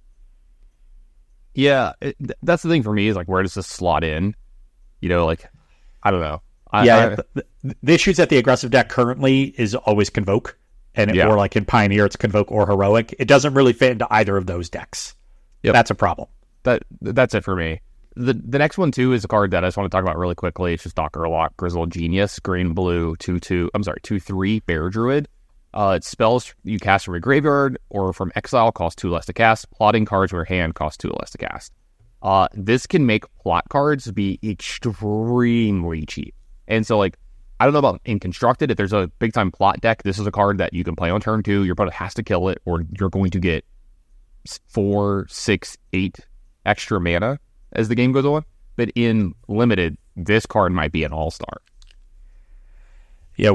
Yeah, that's the thing for me is, like, where does this slot in? I don't know. The issue is that the aggressive deck currently is always Convoke, or like in Pioneer, it's Convoke or Heroic. It doesn't really fit into either of those decks. Yep. That's a problem. That's it for me. The next one too is a card that I just want to talk about really quickly. It's just Docker Lock, Grizzled Genius, green blue, 2/3 Bear Druid. It spells you cast from your graveyard or from exile cost 2 less to cast. Plotting cards from your hand cost 2 less to cast. This can make plot cards be extremely cheap. And so, like, I don't know about in Constructed. If there's a big time plot deck, this is a card that you can play on turn 2. Your opponent has to kill it, or you're going to get 4, 6, 8 extra mana as the game goes on. But in Limited, this card might be an all-star. Yeah,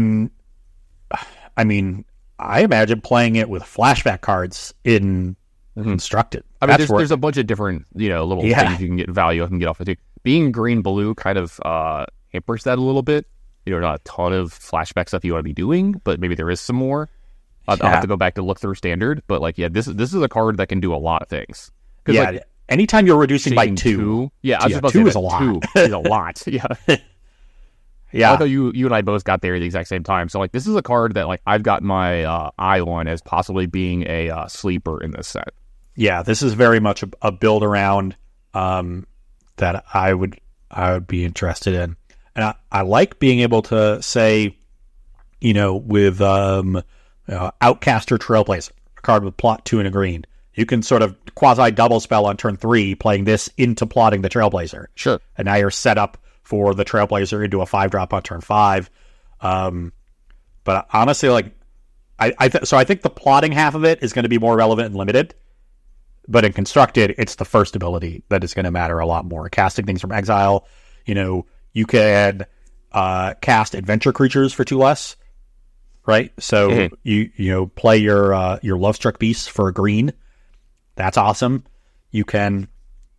I imagine playing it with flashback cards in Constructed. I mean, there's a bunch of different, little things you can get value and get off of it. Being green-blue kind of hampers that a little bit. Not a ton of flashback stuff you want to be doing, but maybe there is some more. I'll have to go back to look through Standard, but, like, this is a card that can do a lot of things. Yeah, like, anytime you're reducing by 2. I was just about 2 to say is a lot. 2 is a lot. Yeah. Yeah. Although you and I both got there at the exact same time. So, like, this is a card that, like, I've got my eye on as possibly being a sleeper in this set. Yeah, this is very much a build around that I would be interested in. And I like being able to say, with Outcaster Trailblazer, a card with plot 2 and a green, you can sort of quasi double spell on turn 3, playing this into plotting the Trailblazer. Sure. And now you're set up for the Trailblazer into a 5-drop on turn 5. But honestly, like, I think the plotting half of it is going to be more relevant in Limited. But in Constructed, it's the first ability that is going to matter a lot more. Casting things from exile, you can cast adventure creatures for 2 less, right? So you play your Lovestruck Beast for a green. That's awesome. You can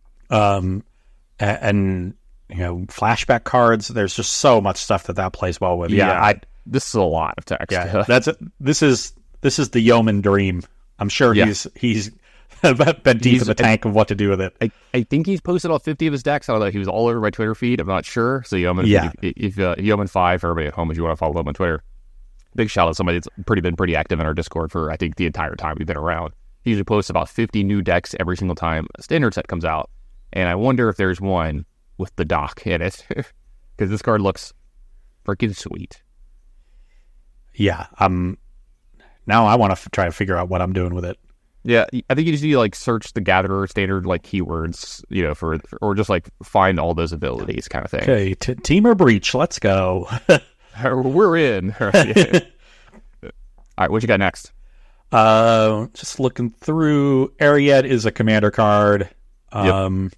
flashback cards. There's just so much stuff that plays well with. This is a lot of text. Yeah, this is the Yeoman dream. I'm sure he's been deep in the tank of what to do with it. I think he's posted all 50 of his decks. I don't know. He was all over my Twitter feed. I'm not sure. So Yeoman, if Yeoman 5, everybody at home, if you want to follow him on Twitter, big shout out to somebody that's been pretty active in our Discord for, I think, the entire time we've been around. He usually posts about 50 new decks every single time a Standard set comes out. And I wonder if there's one with the dock in it, because this card looks freaking sweet. Yeah. Now I want to try to figure out what I'm doing with it. Yeah, I think you just need to, like, search the Gatherer Standard, like, keywords, or just, like, find all those abilities kind of thing. Okay, Team or Breach, let's go. We're in. All right, what you got next? Just looking through. Ariad is a commander card. Yep.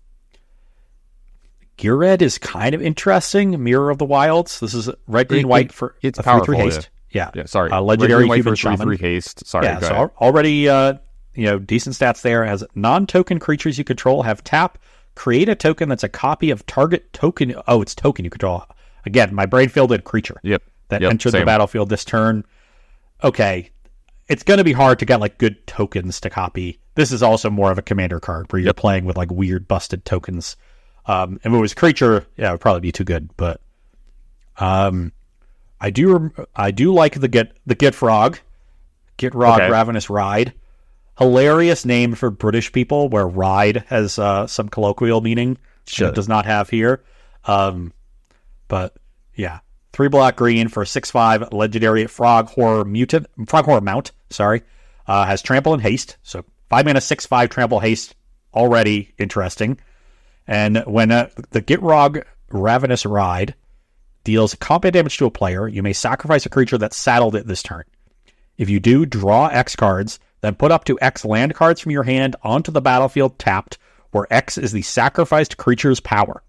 Geared is kind of interesting. Mirror of the Wilds. This is red, green, white for it's a powerful 3/3 haste. Yeah, sorry. Legendary Human Shaman. 3/3 haste. Sorry. Yeah, so already decent stats there. As non-token creatures you control have tap. Create a token that's a copy of target token. Oh, it's token you control. Again, my brain fielded creature. Yep. That entered the battlefield this turn. Okay. It's going to be hard to get, like, good tokens to copy. This is also more of a commander card where you're playing with, like, weird busted tokens. If it was creature, yeah, it would probably be too good. But I do like the Gitrog, Okay. Ravenous Ride. Hilarious name for British people, where ride has some colloquial meaning that it does not have here. But yeah, 3 black green for 6/5 legendary Frog Horror Mount. Sorry, has trample and haste. So 5 mana 6/5 trample haste, already interesting. And when the Gitrog Ravenous Ride deals combat damage to a player, you may sacrifice a creature that saddled it this turn. If you do, draw X cards, then put up to X land cards from your hand onto the battlefield tapped, where X is the sacrificed creature's power.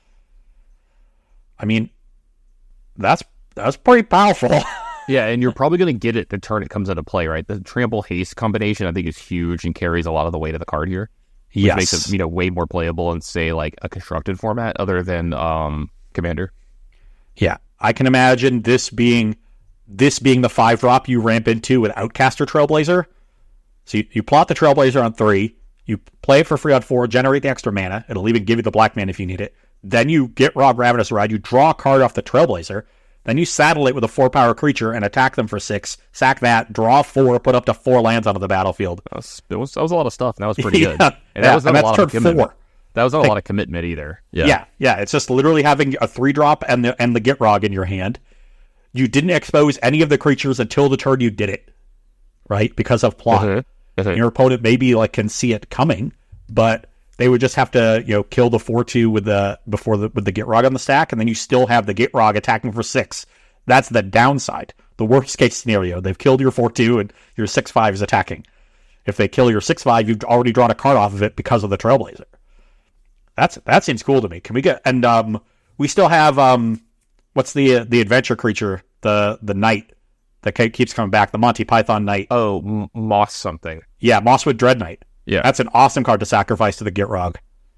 I mean, that's pretty powerful. Yeah, and you're probably going to get it the turn it comes into play, right? The trample haste combination, I think, is huge and carries a lot of the weight of the card here. Which Yes. makes it, way more playable in, say, like a constructed format other than Commander. Yeah, I can imagine this being the 5-drop you ramp into with Outcaster Trailblazer. So you plot the Trailblazer on 3, you play it for free on 4, generate the extra mana. It'll even give you the black mana if you need it. Then you get Ravenous Ride, you draw a card off the Trailblazer, then you saddle it with a 4-power creature and attack them for 6, sack that, draw 4, put up to 4 lands onto the battlefield. That was a lot of stuff, and that was pretty good. Yeah, And that was not and a that's lot turn of commitment. 4. That was not a lot of commitment either. Yeah, it's just literally having a 3-drop and the Gitrog in your hand. You didn't expose any of the creatures until the turn you did it, right? Because of plot. Mm-hmm. Your opponent maybe can see it coming, but they would just have to kill the 4/2 with the Gitrog on the stack, and then you still have the Gitrog attacking for 6. That's the downside. The worst case scenario, they've killed your 4/2 and your 6/5 is attacking. If they kill your 6/5, you've already drawn a card off of it because of the Trailblazer. That seems cool to me. Can we get we still have what's the adventure creature, the knight that keeps coming back, the Monty Python knight. Oh, Moss something. Yeah, Mosswood Dread Knight. Yeah. That's an awesome card to sacrifice to the Gitrog.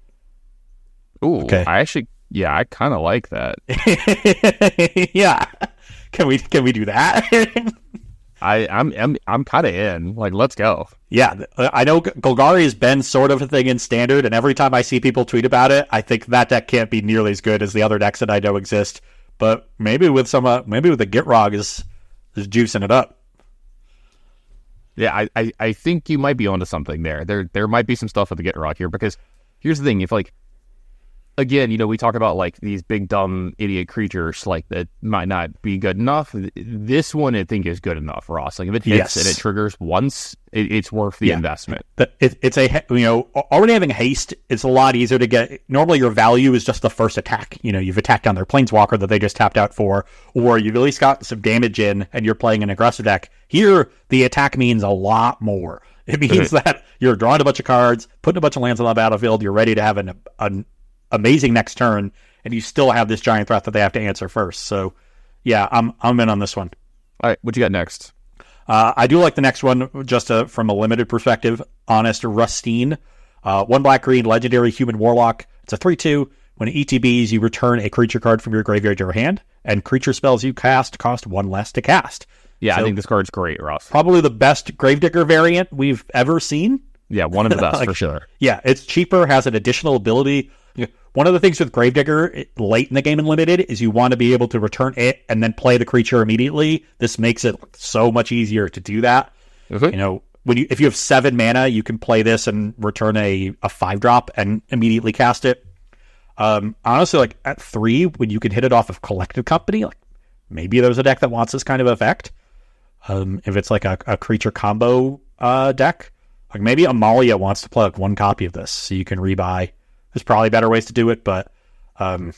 Ooh, Okay. I kind of like that. Yeah. Can we do that? I'm kind of in. Like, let's go. Yeah, I know Golgari has been sort of a thing in Standard, and every time I see people tweet about it, I think that deck can't be nearly as good as the other decks that I know exist. But maybe with the Gitrog is juicing it up. Yeah, I think you might be onto something there. There might be some stuff with the Gitrog here, because here's the thing: if again, we talk about like these big dumb idiot creatures like that might not be good enough. This one I think is good enough, Ross. Like if it hits and it triggers once, it's worth the investment. It's already having haste. It's a lot easier to get. Normally, your value is just the first attack. You've attacked down their Planeswalker that they just tapped out for, or you've at least got some damage in, and you're playing an aggressive deck. Here, the attack means a lot more. It means that you're drawing a bunch of cards, putting a bunch of lands on the battlefield. You're ready to have an amazing next turn, and you still have this giant threat that they have to answer first. So, yeah, I'm in on this one. All right, what you got next? I do like the next one, just from a limited perspective. Honest Rustine, 1 black green legendary human warlock. It's a 3/2. When it ETBs, you return a creature card from your graveyard to your hand, and creature spells you cast cost 1 less to cast. Yeah, So, I think this card's great, Ross. probably the best Gravedigger variant we've ever seen. Yeah, one of the best for sure. Yeah, it's cheaper, has an additional ability. One of the things with Gravedigger late in the game in Limited is you want to be able to return it and then play the creature immediately. This makes it so much easier to do that. Mm-hmm. If you have 7 mana, you can play this and return a 5-drop and immediately cast it. Honestly, at 3, when you can hit it off of Collected Company, maybe there's a deck that wants this kind of effect. If it's like a creature combo deck, maybe Amalia wants to play 1 copy of this, so you can rebuy. There's probably better ways to do it, but I'm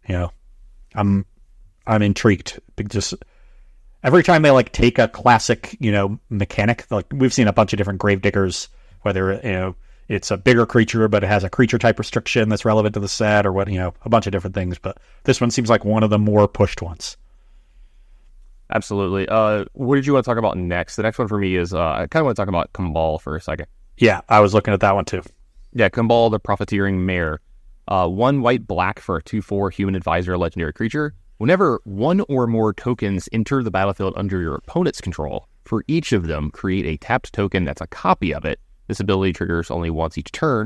intrigued. Just every time they take a classic mechanic, we've seen a bunch of different Gravediggers, whether it's a bigger creature but it has a creature type restriction that's relevant to the set, or a bunch of different things. But this one seems like one of the more pushed ones. Absolutely. What did you want to talk about next? The next one for me is I kind of want to talk about Kambal for a second. Yeah, I was looking at that one too. Yeah, Kambal, the Profiteering Mare. 1 white-black for a 2/4 human advisor legendary creature. Whenever 1 or more tokens enter the battlefield under your opponent's control, for each of them, create a tapped token that's a copy of it. This ability triggers only once each turn.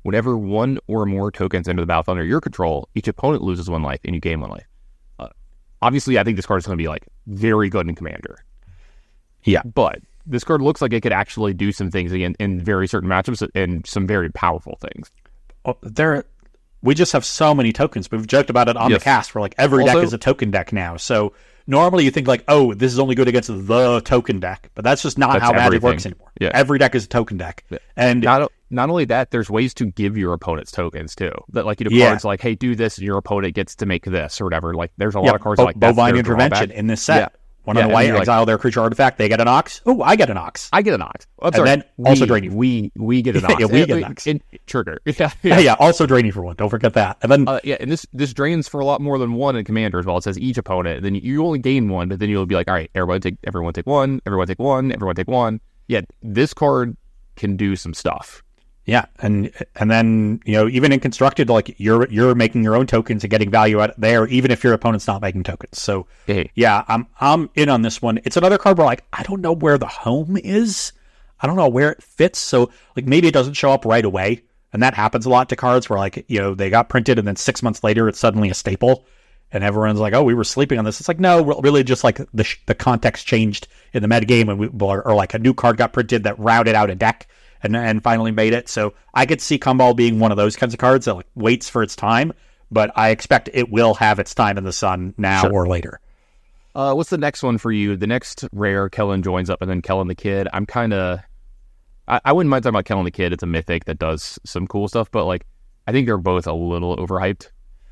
Whenever one or more tokens enter the battlefield under your control, each opponent loses 1 life and you gain 1 life. Obviously, I think this card is going to be like very good in Commander. Yeah. But this card looks like it could actually do some things in very certain matchups and some very powerful things. We just have so many tokens. We've joked about it on the cast where like every deck is a token deck now. So normally you think like, oh, this is only good against the token deck, but that's just not how Magic works anymore. Yeah. Every deck is a token deck. Yeah. And not only that, there's ways to give your opponents tokens too. That like cards like, hey, do this and your opponent gets to make this or whatever. Like there's a lot of cards like that. Bovine Intervention in this set. Yeah. One on the white, exile their creature artifact. They get an Ox. Oh, I get an Ox. I get an Ox. And then also draining. We get an Ox. Yeah, we get an Ox. Trigger. Yeah. Also draining for 1. Don't forget that. And then and this drains for a lot more than 1 in Commander as well. It says each opponent. Then you only gain 1, but then you'll be like, all right, everyone take 1, everyone take 1, everyone take 1. Yeah, this card can do some stuff. Yeah, and then even in constructed, like you're making your own tokens and getting value out there, even if your opponent's not making tokens. So yeah, I'm in on this one. It's another card where like I don't know where the home is. I don't know where it fits. So like maybe it doesn't show up right away, and that happens a lot to cards where like they got printed and then 6 months later it's suddenly a staple, and everyone's like, oh, we were sleeping on this. It's like no, really just like the context changed in the metagame, and or like a new card got printed that routed out a deck. And finally made it. So I could see Kumbhal being one of those kinds of cards that like waits for its time, but I expect it will have its time in the sun now or later. What's the next one for you? The next rare, Kellen joins up, and then Kellen the Kid. I wouldn't mind talking about Kellen the Kid. It's a mythic that does some cool stuff, but like I think they're both a little overhyped.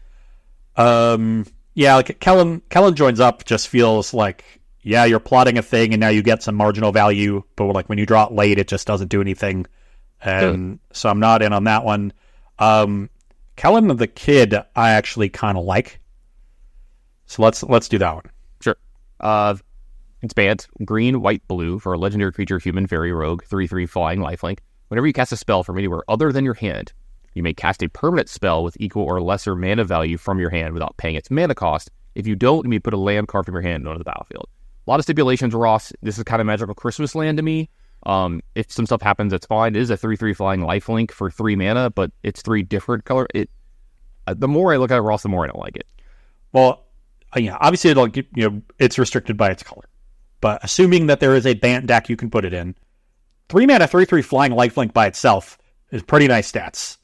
Yeah, like Kellen joins up just feels like, yeah, you're plotting a thing and now you get some marginal value, but like when you draw it late, it just doesn't do anything. And so I'm not in on that one. Kellen the Kid, I actually kind of like. So let's do that one. Sure. It's banned. Green, white, blue for a legendary creature, human, fairy, rogue, 3/3 flying, lifelink. Whenever you cast a spell from anywhere other than your hand, you may cast a permanent spell with equal or lesser mana value from your hand without paying its mana cost. If you don't, you may put a land card from your hand onto the battlefield. A lot of stipulations, Ross. This is kind of Magical Christmas land to me. If some stuff happens, that's fine. It is a 3/3 flying lifelink for 3 mana, but it's 3 different color. The more I look at it, Ross, the more I don't like it. Well, yeah, obviously it's restricted by its color. But assuming that there is a Bant deck you can put it in, 3 mana 3/3 flying lifelink by itself is pretty nice stats.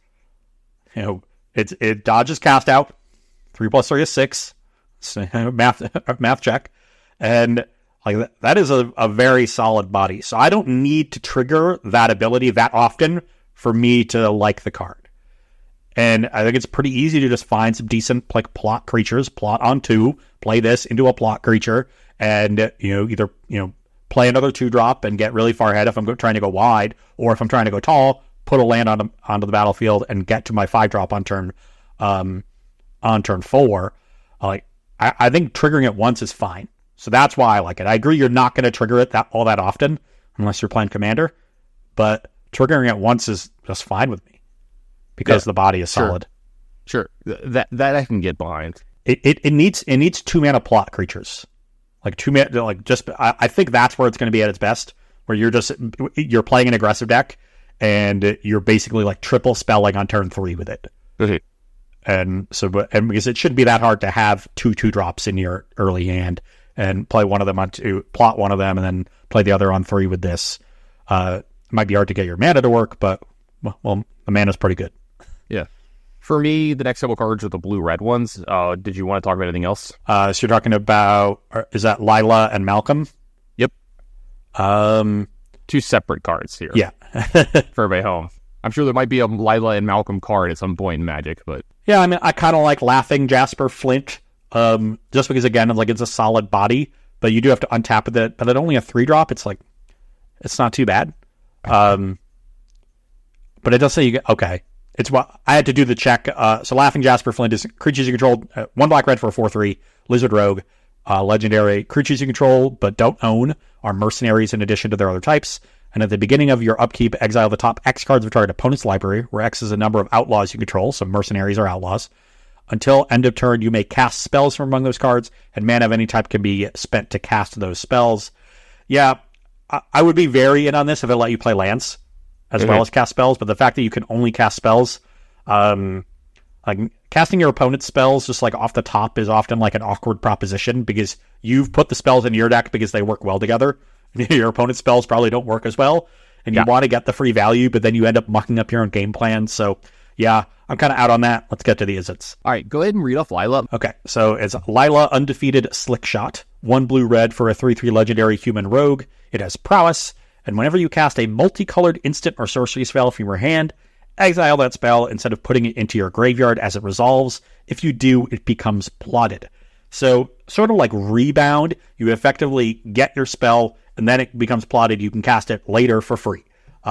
It dodges cast out. 3+3 is 6. So, math check. And like that is a very solid body. So I don't need to trigger that ability that often for me to like the card. And I think it's pretty easy to just find some decent like plot creatures, plot on 2, play this into a plot creature, and either play another 2-drop and get really far ahead if I'm trying to go wide, or if I'm trying to go tall, put a land onto the battlefield and get to my 5-drop on turn 4. I think triggering it once is fine. So that's why I like it. I agree you're not going to trigger it all that often unless you're playing Commander, but triggering it once is just fine with me because the body is solid. Sure. That I can get behind. It needs 2 mana plot creatures. Like 2 mana, like just I think that's where it's going to be at its best, where you're playing an aggressive deck and you're basically like triple spelling on turn 3 with it. Okay. And because it shouldn't be that hard to have 2/2-drops in your early hand and play one of them on 2, plot one of them, and then play the other on 3 with this. It might be hard to get your mana to work, but well, the mana's pretty good. Yeah. For me, the next couple cards are the blue-red ones. Did you want to talk about anything else? So you're talking about, is that Lila and Malcolm? Yep. 2 separate cards here. Yeah. For everybody home. I'm sure there might be a Lila and Malcolm card at some point in Magic, but... Yeah, I mean, I kind of like Laughing Jasper Flint, just because, again, it's a solid body, but you do have to untap with it. But at only a 3-drop, it's not too bad. But it does say you get... Okay. It's what I had to do the check. So Laughing Jasper Flint is creatures you control, 1 black-red for a 4/3, Lizard Rogue, legendary. Creatures you control but don't own are mercenaries in addition to their other types. And at the beginning of your upkeep, exile the top X cards of target opponent's library, where X is a number of outlaws you control, so mercenaries are outlaws. Until end of turn, you may cast spells from among those cards, and mana of any type can be spent to cast those spells. Yeah, I would be very in on this if it let you play lands. as well as cast spells, but the fact that you can only cast spells, like casting your opponent's spells just like off the top is often like an awkward proposition because you've put the spells in your deck because they work well together. Your opponent's spells probably don't work as well, and you want to get the free value, but then you end up mucking up your own game plan. So yeah, I'm kind of out on that. Let's get to the Izzets. All right, go ahead and read off Lila. Okay, so it's Lila Undefeated Slick Shot. 1 blue-red for a 3/3 legendary human rogue. It has prowess, and whenever you cast a multicolored instant or sorcery spell from your hand, exile that spell instead of putting it into your graveyard as it resolves. If you do, it becomes plotted. So sort of like Rebound, you effectively get your spell, and then it becomes plotted. You can cast it later for free.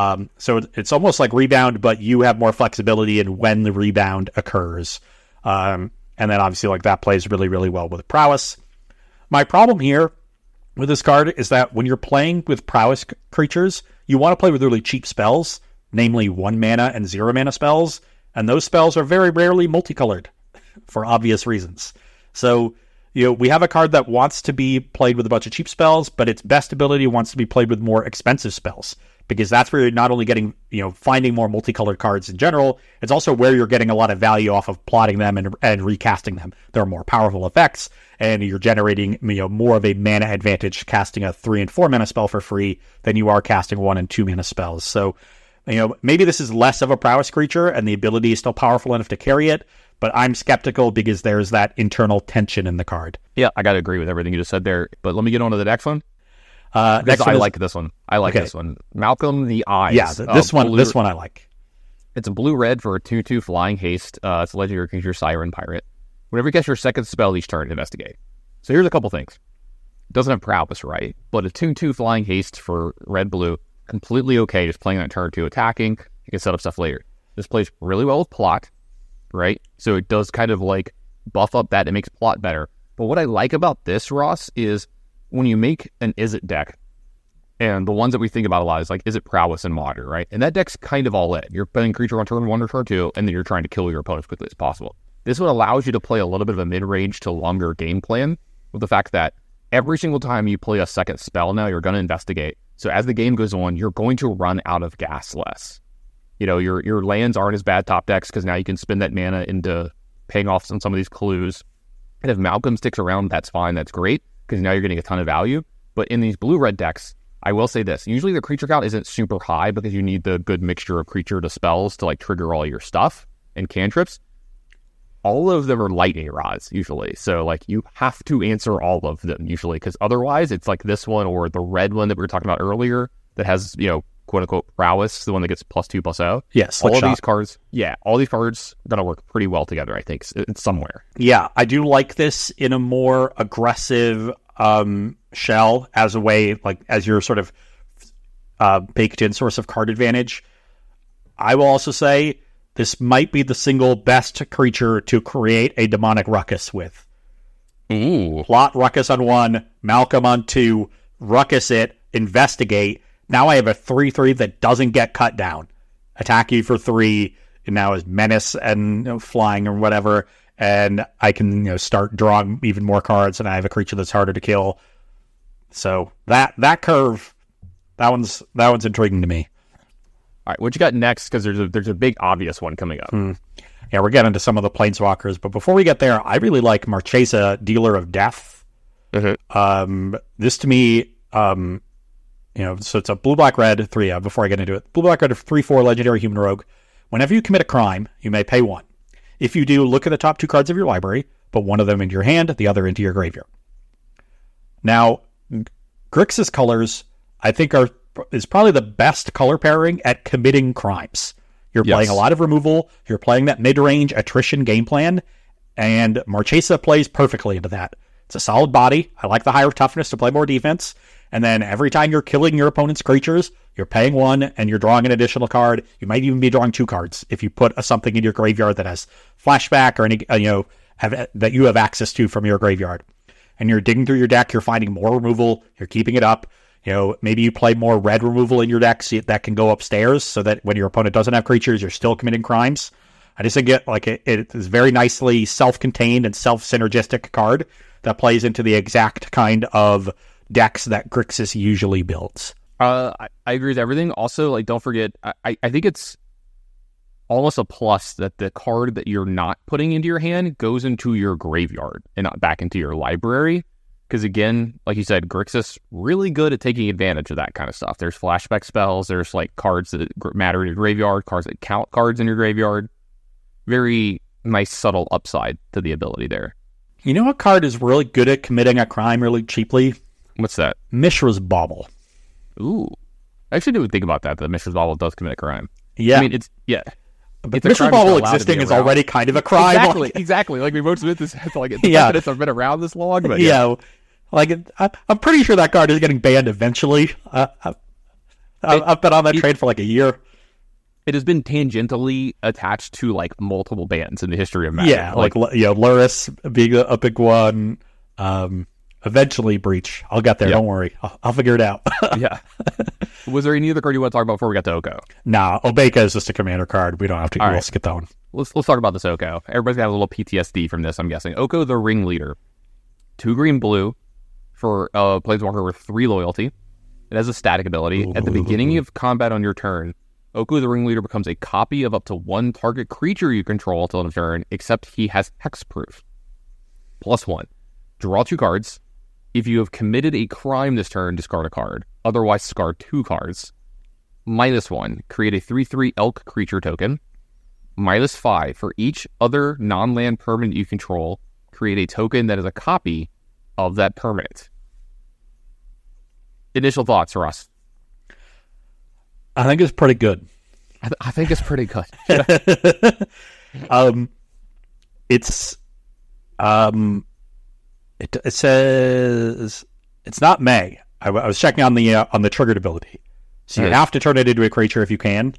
So it's almost like Rebound, but you have more flexibility in when the rebound occurs. And then obviously like that plays really, really well with prowess. My problem here with this card is that when you're playing with prowess creatures, you want to play with really cheap spells, namely 1 mana and 0 mana spells, and those spells are very rarely multicolored for obvious reasons. So, we have a card that wants to be played with a bunch of cheap spells, but its best ability wants to be played with more expensive spells, because that's where you're not only getting, finding more multicolored cards in general, it's also where you're getting a lot of value off of plotting them and recasting them. There are more powerful effects, and you're generating, more of a mana advantage casting a 3 and 4 mana spell for free than you are casting 1 and 2 mana spells. So, maybe this is less of a prowess creature, and the ability is still powerful enough to carry it, but I'm skeptical because there's that internal tension in the card. Yeah, I got to agree with everything you just said there, but let me get on to the next one. Next one like this one. I like this one. Malcolm the Eyes. Yeah, this one I like. It's a blue-red for a 2/2 flying haste. It's a legendary creature, Siren Pirate. Whenever you cast your second spell each turn, investigate. So here's a couple things. It doesn't have prowess, right? But a 2/2 flying haste for red-blue, completely okay just playing that turn 2 attacking. You can set up stuff later. This plays really well with plot, right? So it does kind of like buff up that. It makes plot better. But what I like about this, Ross, is when you make an Izzet deck, and the ones that we think about a lot is like Izzet prowess and Modern, right? And that deck's kind of all in. You're playing creature on turn 1 or turn 2, and then you're trying to kill your opponent as quickly as possible. This one allows you to play a little bit of a mid-range to longer game plan with the fact that every single time you play a second spell now, you're going to investigate. So as the game goes on, you're going to run out of gas less. Your lands aren't as bad top decks because now you can spend that mana into paying off some of these clues. And if Malcolm sticks around, that's fine. That's great because now you're getting a ton of value. But in these blue-red decks, I will say this. Usually the creature count isn't super high because you need the good mixture of creature to spells to like trigger all your stuff and cantrips. All of them are lightning rods usually. So like you have to answer all of them usually because otherwise it's like this one or the red one that we were talking about earlier that has, quote unquote prowess, the one that gets +2 +0. Yes. All these cards are going to work pretty well together, I think. It's somewhere. Yeah, I do like this in a more aggressive shell as a way, like as your sort of baked in source of card advantage. I will also say this might be the single best creature to create a demonic ruckus with. Ooh. Plot ruckus on 1, Malcolm on 2, ruckus it, investigate. Now I have a 3/3 that doesn't get cut down. Attack you for 3, and now is menace and flying or whatever, and I can start drawing even more cards, and I have a creature that's harder to kill. So that curve, that one's intriguing to me. All right, what you got next? Because there's a big obvious one coming up. Yeah, we're getting to some of the planeswalkers, but before we get there, I really like Marchesa, Dealer of Death. Mm-hmm. This to me, so it's a blue-black-red 3. Before I get into it, blue-black-red 3/4 legendary human rogue. Whenever you commit a crime, you may pay 1. If you do, look at the top 2 cards of your library, put one of them into your hand, the other into your graveyard. Now, Grixis colors, I think, is probably the best color pairing at committing crimes. You're playing a lot of removal, you're playing that mid-range attrition game plan, and Marchesa plays perfectly into that. It's a solid body. I like the higher toughness to play more defense. And then every time you're killing your opponent's creatures, you're paying 1 and you're drawing an additional card. You might even be drawing 2 cards if you put something in your graveyard that has flashback or any that you have access to from your graveyard. And you're digging through your deck, you're finding more removal, you're keeping it up. Maybe you play more red removal in your deck so that can go upstairs so that when your opponent doesn't have creatures, you're still committing crimes. I just think it is very nicely self-contained and self-synergistic card that plays into the exact kind of decks that Grixis usually builds. I agree with everything. Also, like, don't forget, I think it's almost a plus that the card that you're not putting into your hand goes into your graveyard and not back into your library. Because again, like you said, Grixis really good at taking advantage of that kind of stuff. There's flashback spells. There's like cards that matter in your graveyard, cards that count cards in your graveyard. Very nice subtle upside to the ability there. You know what card is really good at committing a crime really cheaply? What's that? Mishra's Bauble. Ooh. I actually didn't think about that. The Mishra's Bauble does commit a crime. Yeah. I mean, But Mishra's Bauble existing is already kind of a crime. Exactly. Like, Remote Smith is like, the fact that it's been around this long. But like, I'm pretty sure that card is getting banned eventually. I've been on that trade for like a year. It has been tangentially attached to like multiple bans in the history of Magic. Yeah, like Luris being a big one. Eventually Breach. I'll get there. Don't worry. I'll figure it out. Yeah. Was there any other card you want to talk about before we got to Oko? Nah, Obeka is just a commander card. We don't have to. We'll skip that one. Let's talk about this Oko. Everybody's got a little PTSD from this, I'm guessing. Oko the Ringleader. 2 green blue for Planeswalker with 3 loyalty. It has a static ability. At the beginning of combat on your turn, Oko the Ringleader becomes a copy of up to 1 target creature you control until end of turn, except he has hexproof. +1. Draw 2 cards. If you have committed a crime this turn, discard a card. Otherwise, discard 2 cards. -1. Create a 3/3 Elk creature token. -5. For each other non-land permanent you control, create a token that is a copy of that permanent. Initial thoughts, Russ? I think it's pretty good. I think it's pretty good. It says it's not May. I was checking on the triggered ability, so you have to turn it into a creature if you can.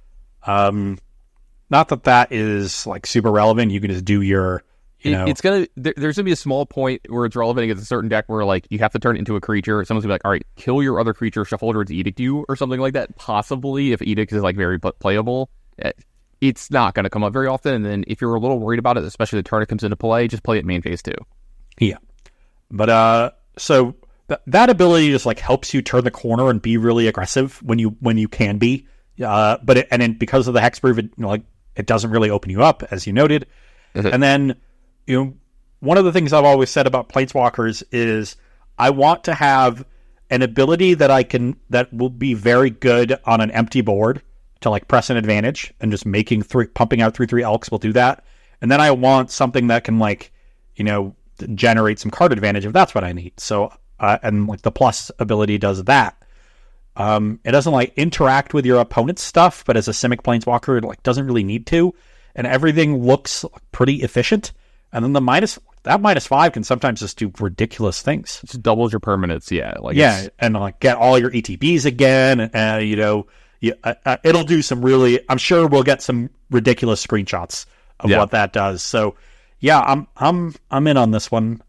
Not that is like super relevant. You can just do your, it's there's gonna be a small point where it's relevant against a certain deck where like you have to turn it into a creature. Someone's gonna be like, all right, kill your other creature, shuffle towards Edict you or something like that. Possibly if Edict is like very playable. It's not going to come up very often. And then if you're a little worried about it, especially the turn it comes into play, just play it main phase 2. Yeah. But so that ability just like helps you turn the corner and be really aggressive when you can be. But because of the hexproof, it doesn't really open you up, as you noted. And then one of the things I've always said about Planeswalkers is I want to have an ability that will be very good on an empty board to like press an advantage, and just pumping out 3/3 Elks will do that. And then I want something that can generate some card advantage if that's what I need. So and like the plus ability does that. It doesn't like interact with your opponent's stuff, but as a Simic Planeswalker, it doesn't really need to, and everything looks pretty efficient. And then the -5 can sometimes just do ridiculous things. Just doubles your permanents, and get all your ETBs again. It'll do some really. I'm sure we'll get some ridiculous screenshots of what that does. So, yeah, I'm in on this one.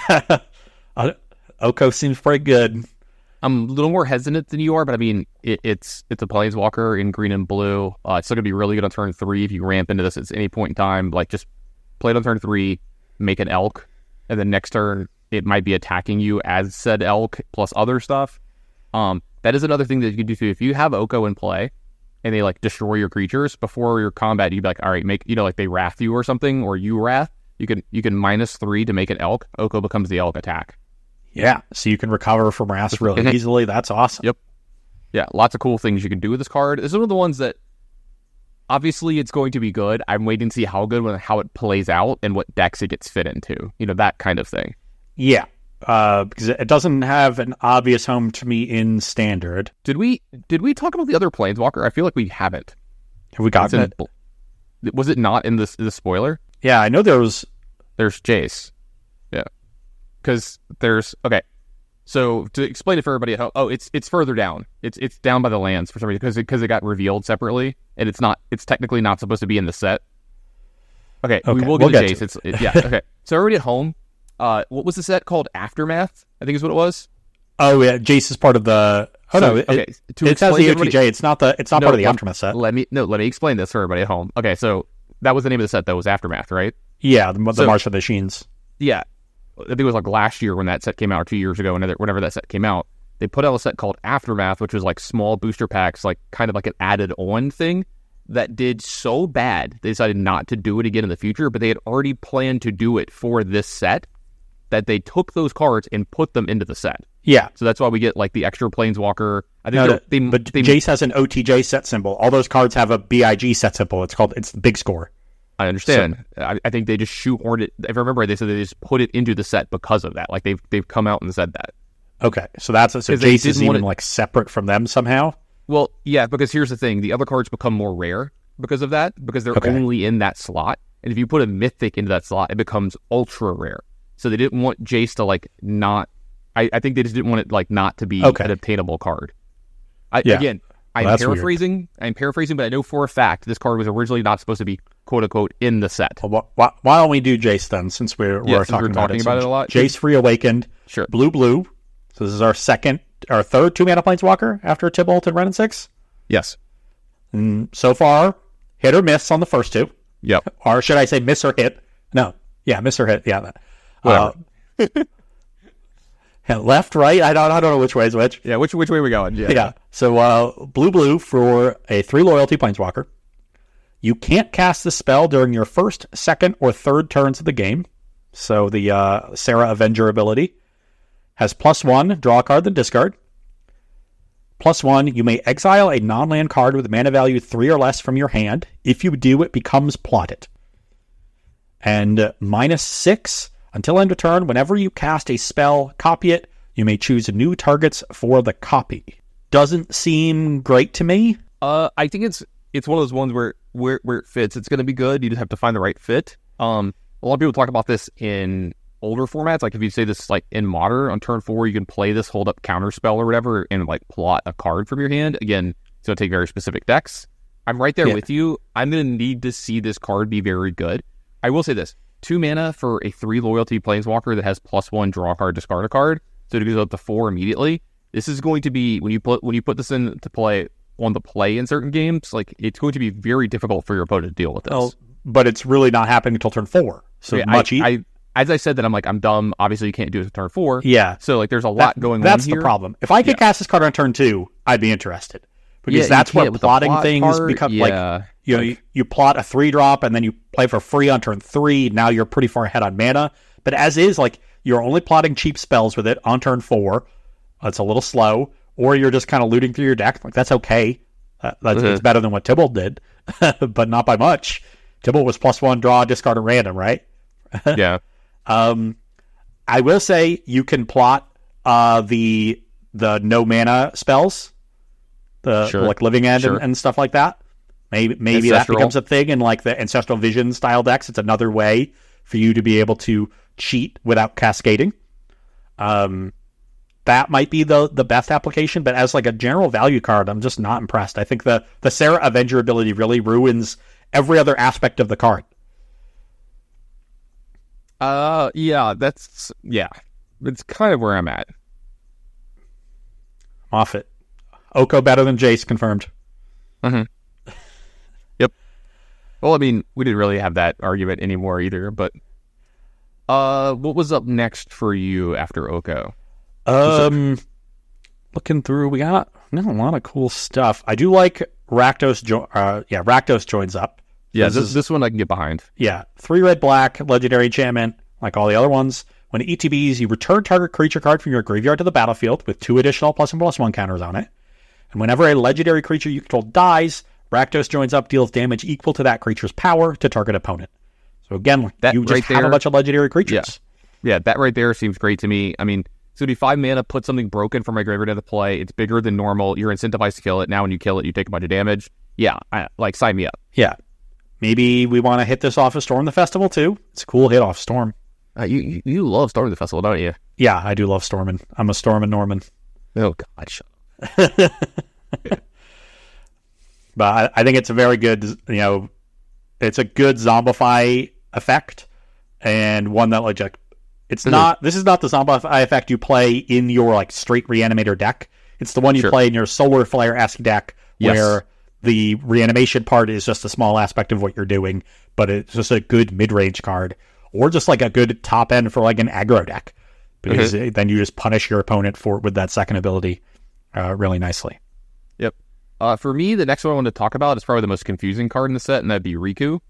Oko seems pretty good. I'm a little more hesitant than you are, but I mean, it's a Planeswalker in green and blue. It's still gonna be really good on turn 3 if you ramp into this at any point in time. Like, just play it on turn 3, make an Elk, and then next turn it might be attacking you as said Elk plus other stuff. That is another thing that you can do too. If you have Oko in play and they destroy your creatures before your combat, you'd be like, all right, make they wrath you or something, or you wrath. You can -3 to make an Elk. Oko becomes the Elk attack. Yeah, so you can recover from wrath really easily. That's awesome. Yep. Yeah, lots of cool things you can do with this card. This is one of the ones that obviously it's going to be good. I'm waiting to see how it plays out and what decks it gets fit into. That kind of thing. Yeah. Because it doesn't have an obvious home to me in Standard. Did we talk about the other Planeswalker? I feel like we haven't. Have we gotten it? Was it not in the spoiler? Yeah, I know there's Jace. Yeah. Because okay. So to explain it for everybody at home, it's further down. It's down by the lands for some reason because it got revealed separately, and it's technically not supposed to be in the set. Okay. We will get to Jace. Yeah. Okay. So everybody at home, what was the set called? Aftermath, I think is what it was. Oh yeah, Jace is part of the. Oh no, it says the OTJ. It's not part of the Aftermath set. Let me explain this for everybody at home. Okay, so that was the name of the set, though, was Aftermath, right? Yeah, the March of the Machines. Yeah, I think it was last year when that set came out, or 2 years ago, whenever that set came out. they put out a set called Aftermath, which was like small booster packs, like kind of like an added on thing that did so bad they decided not to do it again in the future, but they had already planned to do it for this set, that they took those cards and put them into the set. Yeah. So that's why we get like the extra Planeswalker. I think but Jace has an OTJ set symbol. All those cards have a BIG set symbol. It's the big score. I understand. So, I think they just shoehorned it. If I remember right, they said they just put it into the set because of that. Like they've come out and said that. Okay, so Jace is even like separate from them somehow. Well, yeah, because here's the thing: the other cards become more rare because of that, because they're only in that slot. And if you put a mythic into that slot, it becomes ultra rare. So they didn't want Jace to like not. I think they just didn't want it like not to be an obtainable card. Again, I'm paraphrasing. Weird. I'm paraphrasing, but I know for a fact this card was originally not supposed to be "quote unquote" in the set. Well, why don't we do Jace then? Since we're talking about it a lot. Jace Reawakened, sure. Blue. So this is our third 2-mana Planeswalker after Tibalt and Wrenn and 6. Yes. And so far, hit or miss on the first two. Yep. Or should I say miss or hit? No. Yeah, miss or hit. Yeah. Left, right. I don't know which way is which. Yeah, which way are we going? Yeah. So blue for a 3 loyalty Planeswalker. You can't cast the spell during your first, second, or third turns of the game. So the Serra Avenger ability has +1, draw a card, then discard. +1, you may exile a non-land card with mana value 3 or less from your hand. If you do, it becomes plotted. And -6, until end of turn, whenever you cast a spell, copy it, you may choose new targets for the copy. Doesn't seem great to me. I think it's one of those ones where it fits. It's going to be good. You just have to find the right fit. A lot of people talk about this in older formats. Like if you say this like in Modern, on turn 4, you can play this hold up counter spell or whatever and like plot a card from your hand. Again, it's going to take very specific decks. I'm right there with you. I'm going to need to see this card be very good. I will say this: 2 mana for a 3 loyalty Planeswalker that has +1, draw a card, discard a card, so it goes up to 4 immediately. This is going to be, when you put this into play on the play in certain games, like it's going to be very difficult for your opponent to deal with this. Oh, but it's really not happening until turn 4. So as I said that, I'm like, I'm dumb. Obviously, you can't do it at turn 4. Yeah. So like, there's a lot going on here. That's the problem. If I could cast this card on turn 2, I'd be interested, because that's where plotting things become like. You plot a 3-drop and then you play for free on turn 3. Now you're pretty far ahead on mana. But as is, like, you're only plotting cheap spells with it on turn 4. It's a little slow. Or you're just kind of looting through your deck. Like, that's okay. It's better than what Tibalt did, but not by much. Tibalt was +1, draw, discard, and random, right? Yeah. I will say you can plot the no mana spells, like Living End and stuff like that. Maybe that becomes a thing in like the Ancestral Vision style decks. It's another way for you to be able to cheat without cascading. That might be the best application, but as like a general value card, I'm just not impressed. I think the Serra Avenger ability really ruins every other aspect of the card. It's kind of where I'm at. Off it. Oko better than Jace, confirmed. Mm-hmm. Yep. Well, I mean, we didn't really have that argument anymore either, but what was up next for you after Oko? Looking through, we got a lot of cool stuff. I do like Rakdos. Rakdos joins up. Yeah, this one I can get behind. Yeah, 3 red-black, legendary enchantment, like all the other ones. When it ETBs, you return target creature card from your graveyard to the battlefield with 2 additional +1/+1 counters on it. And whenever a legendary creature you control dies, Rakdos joins up, deals damage equal to that creature's power to target opponent. So again, you just have a bunch of legendary creatures. Yeah, that right there seems great to me. I mean, so it'd be 5 mana, put something broken from my graveyard into play. It's bigger than normal. You're incentivized to kill it. Now when you kill it, you take a bunch of damage. Yeah, sign me up. Yeah. Maybe we want to hit this off of Storm the Festival too. It's a cool hit off Storm. You love Storm the Festival, don't you? Yeah, I do love Stormin'. I'm a Stormin' Norman. Oh, God, shut up. But I think it's a very good, it's a good zombify effect, and one that like it's not. This is not the zombify effect you play in your like straight reanimator deck. It's the one you play in your Solar Flare-esque deck, where the reanimation part is just a small aspect of what you're doing, but it's just a good mid-range card, or just like a good top end for like an aggro deck. because then you just punish your opponent with that second ability really nicely. Yep. For me, the next one I want to talk about is probably the most confusing card in the set, and that'd be Riku.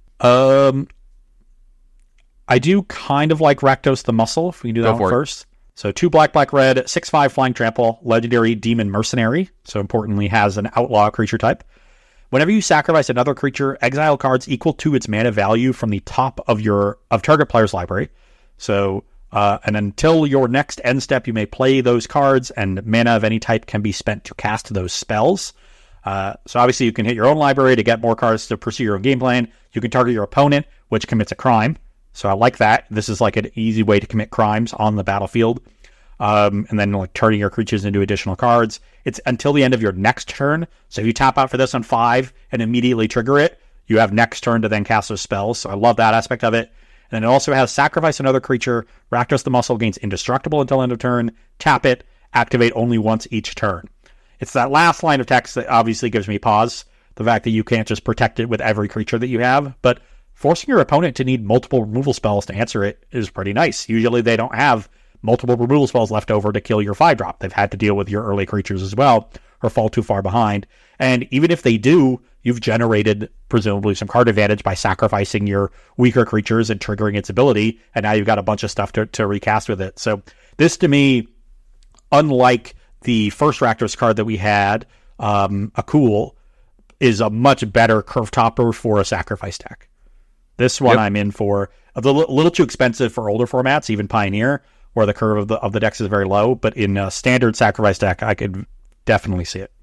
I do kind of like Rakdos the Muscle, if we can do that one first. So 2 black, red, 6/5 flying trample, legendary demon mercenary. So importantly, has an outlaw creature type. Whenever you sacrifice another creature, exile cards equal to its mana value from the top of target player's library. So, and until your next end step, you may play those cards, and mana of any type can be spent to cast those spells. So obviously, you can hit your own library to get more cards to pursue your own game plan. You can target your opponent, which commits a crime. So I like that. This is like an easy way to commit crimes on the battlefield. And then like turning your creatures into additional cards. It's until the end of your next turn. So if you tap out for this on 5 and immediately trigger it, you have next turn to then cast those spells. So I love that aspect of it. And then it also has sacrifice another creature. Rakdos the Muscle gains indestructible until end of turn. Tap it. Activate only once each turn. It's that last line of text that obviously gives me pause. The fact that you can't just protect it with every creature that you have. But forcing your opponent to need multiple removal spells to answer it is pretty nice. Usually they don't have multiple removal spells left over to kill your 5-drop. They've had to deal with your early creatures as well, or fall too far behind. And even if they do, you've generated presumably some card advantage by sacrificing your weaker creatures and triggering its ability, and now you've got a bunch of stuff to recast with it. So this, to me, unlike the first Rakdos card that we had, Akul, is a much better curve topper for a sacrifice deck. This one I'm in for. A little too expensive for older formats, even Pioneer, where the curve of the decks is very low. But in a standard sacrifice deck, I could definitely see it.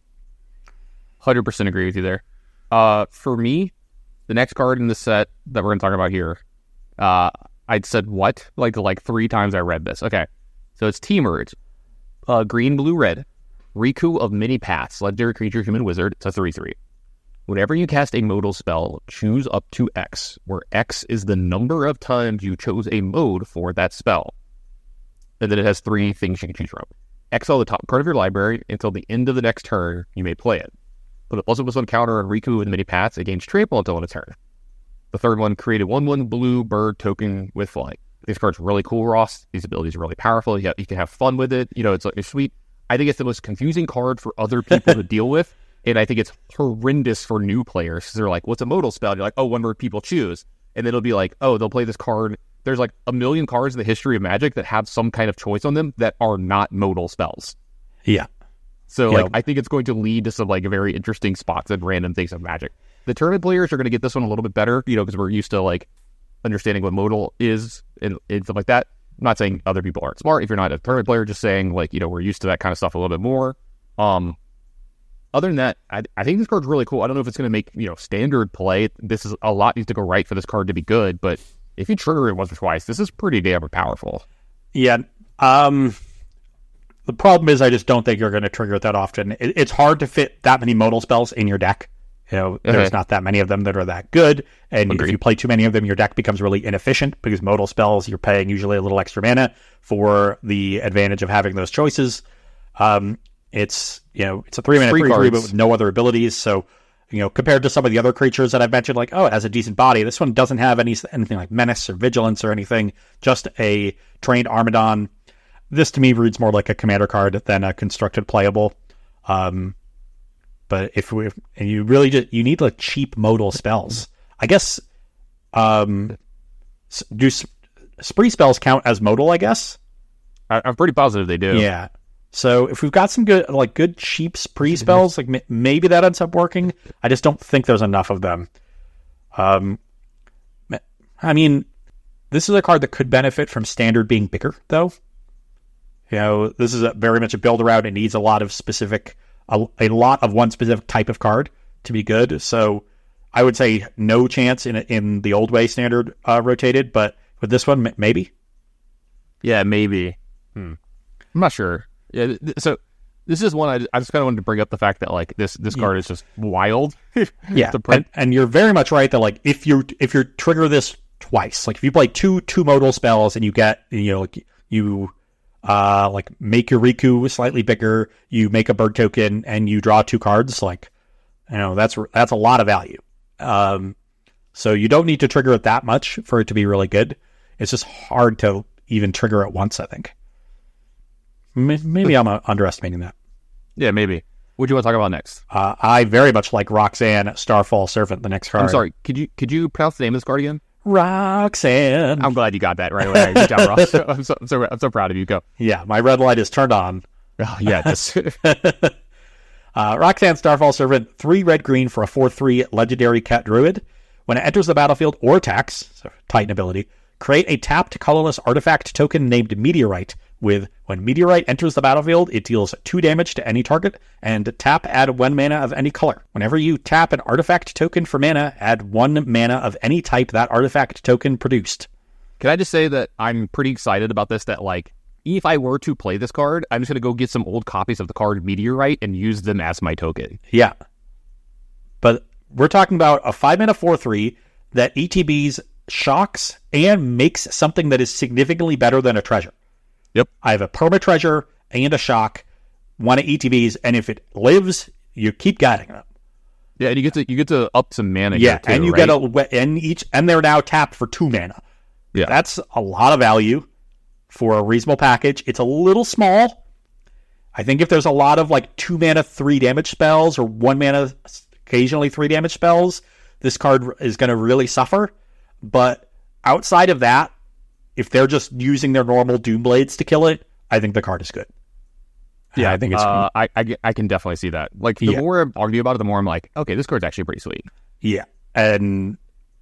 100% agree with you there. For me, the next card in the set that we're going to talk about here, I'd said what? Like 3 times I read this. Okay. So it's Temurge. Green, blue, red. Riku of Many Paths. Legendary creature, human wizard. It's a 3/3. Whenever you cast a modal spell, choose up to X, where X is the number of times you chose a mode for that spell. And then it has 3 things you can choose from. Exile the top card of your library until the end of the next turn, you may play it. Put a +1/+1 counter on Riku with Many Paths, it gains trample until end of turn. The third one, create a 1/1 blue bird token with flying. This card's really cool, Ross. These abilities are really powerful. You can have fun with it. It's sweet. I think it's the most confusing card for other people to deal with. And I think it's horrendous for new players. They're like, what's a modal spell? You're like, oh, one word people choose. And then it'll be like, oh, they'll play this card. There's like a million cards in the history of Magic that have some kind of choice on them that are not modal spells. Yeah. So I think it's going to lead to some like very interesting spots and random things of Magic. The tournament players are going to get this one a little bit better, because we're used to like understanding what modal is and stuff like that. I'm not saying other people aren't smart if you're not a tournament player, just saying like, we're used to that kind of stuff a little bit more. Other than that, I think this card's really cool. I don't know if it's going to make, standard play. This is a lot needs to go right for this card to be good, but if you trigger it once or twice, this is pretty damn powerful. Yeah. The problem is I just don't think you're going to trigger it that often. It's hard to fit that many modal spells in your deck. There's not that many of them that are that good. And If you play too many of them, your deck becomes really inefficient, because modal spells, you're paying usually a little extra mana for the advantage of having those choices. It's a 3-mana 3/3, but with no other abilities. So, compared to some of the other creatures that I've mentioned, like, oh, it has a decent body. This one doesn't have anything like Menace or Vigilance or anything, just a trained Armadon. This to me reads more like a commander card than a constructed playable. But you really you need like cheap modal spells. I guess, do spree spells count as modal, I guess? I'm pretty positive they do. Yeah. So if we've got some good cheap spree spells, like maybe that ends up working. I just don't think there's enough of them. I mean, this is a card that could benefit from standard being bigger, though. This is very much a build around. It needs a lot of one specific type of card to be good. So I would say no chance in the old way standard rotated, but with this one, maybe. Yeah, maybe. I'm not sure. Yeah, so this is one I just kind of wanted to bring up the fact that like this card is just wild. Yeah, and you're very much right that like if you trigger this twice, like if you play two modal spells and you get you make your Riku slightly bigger, you make a bird token and you draw 2 cards, like that's a lot of value. So you don't need to trigger it that much for it to be really good. It's just hard to even trigger it once, I think. Maybe I'm underestimating that. Yeah, maybe. What do you want to talk about next? I very much like Roxanne Starfall Servant, the next card. I'm sorry. Could you pronounce the name of this card again? Roxanne. I'm glad you got that right away. Good job, Ross. I'm so proud of you. Go. Yeah, my red light is turned on. Oh, yeah. Roxanne Starfall Servant, 3 red-green for a 4/3 legendary cat druid. When it enters the battlefield or attacks, so Titan ability, create a tapped colorless artifact token named Meteorite. When Meteorite enters the battlefield, it deals 2 damage to any target, and add 1 mana of any color. Whenever you tap an artifact token for mana, add 1 mana of any type that artifact token produced. Can I just say that I'm pretty excited about this, that, if I were to play this card, I'm just going to go get some old copies of the card Meteorite and use them as my token. Yeah. But we're talking about a 5-mana 4/3 that ETBs, shocks, and makes something that is significantly better than a treasure. Yep. I have a perma treasure and a shock, 1 of ETBs, and if it lives, you keep getting them. Yeah, and you get to up some mana. Yeah, too, and you right? and they're now tapped for 2 mana. Yeah, that's a lot of value for a reasonable package. It's a little small. I think if there's a lot of 2 mana 3 damage spells or 1 mana occasionally 3 damage spells, this card is going to really suffer. But outside of that, if they're just using their normal Doom Blades to kill it, I think the card is good. Yeah, I think it's. I can definitely see that. The more I argue about it, the more I'm like, okay, this card's actually pretty sweet. Yeah, and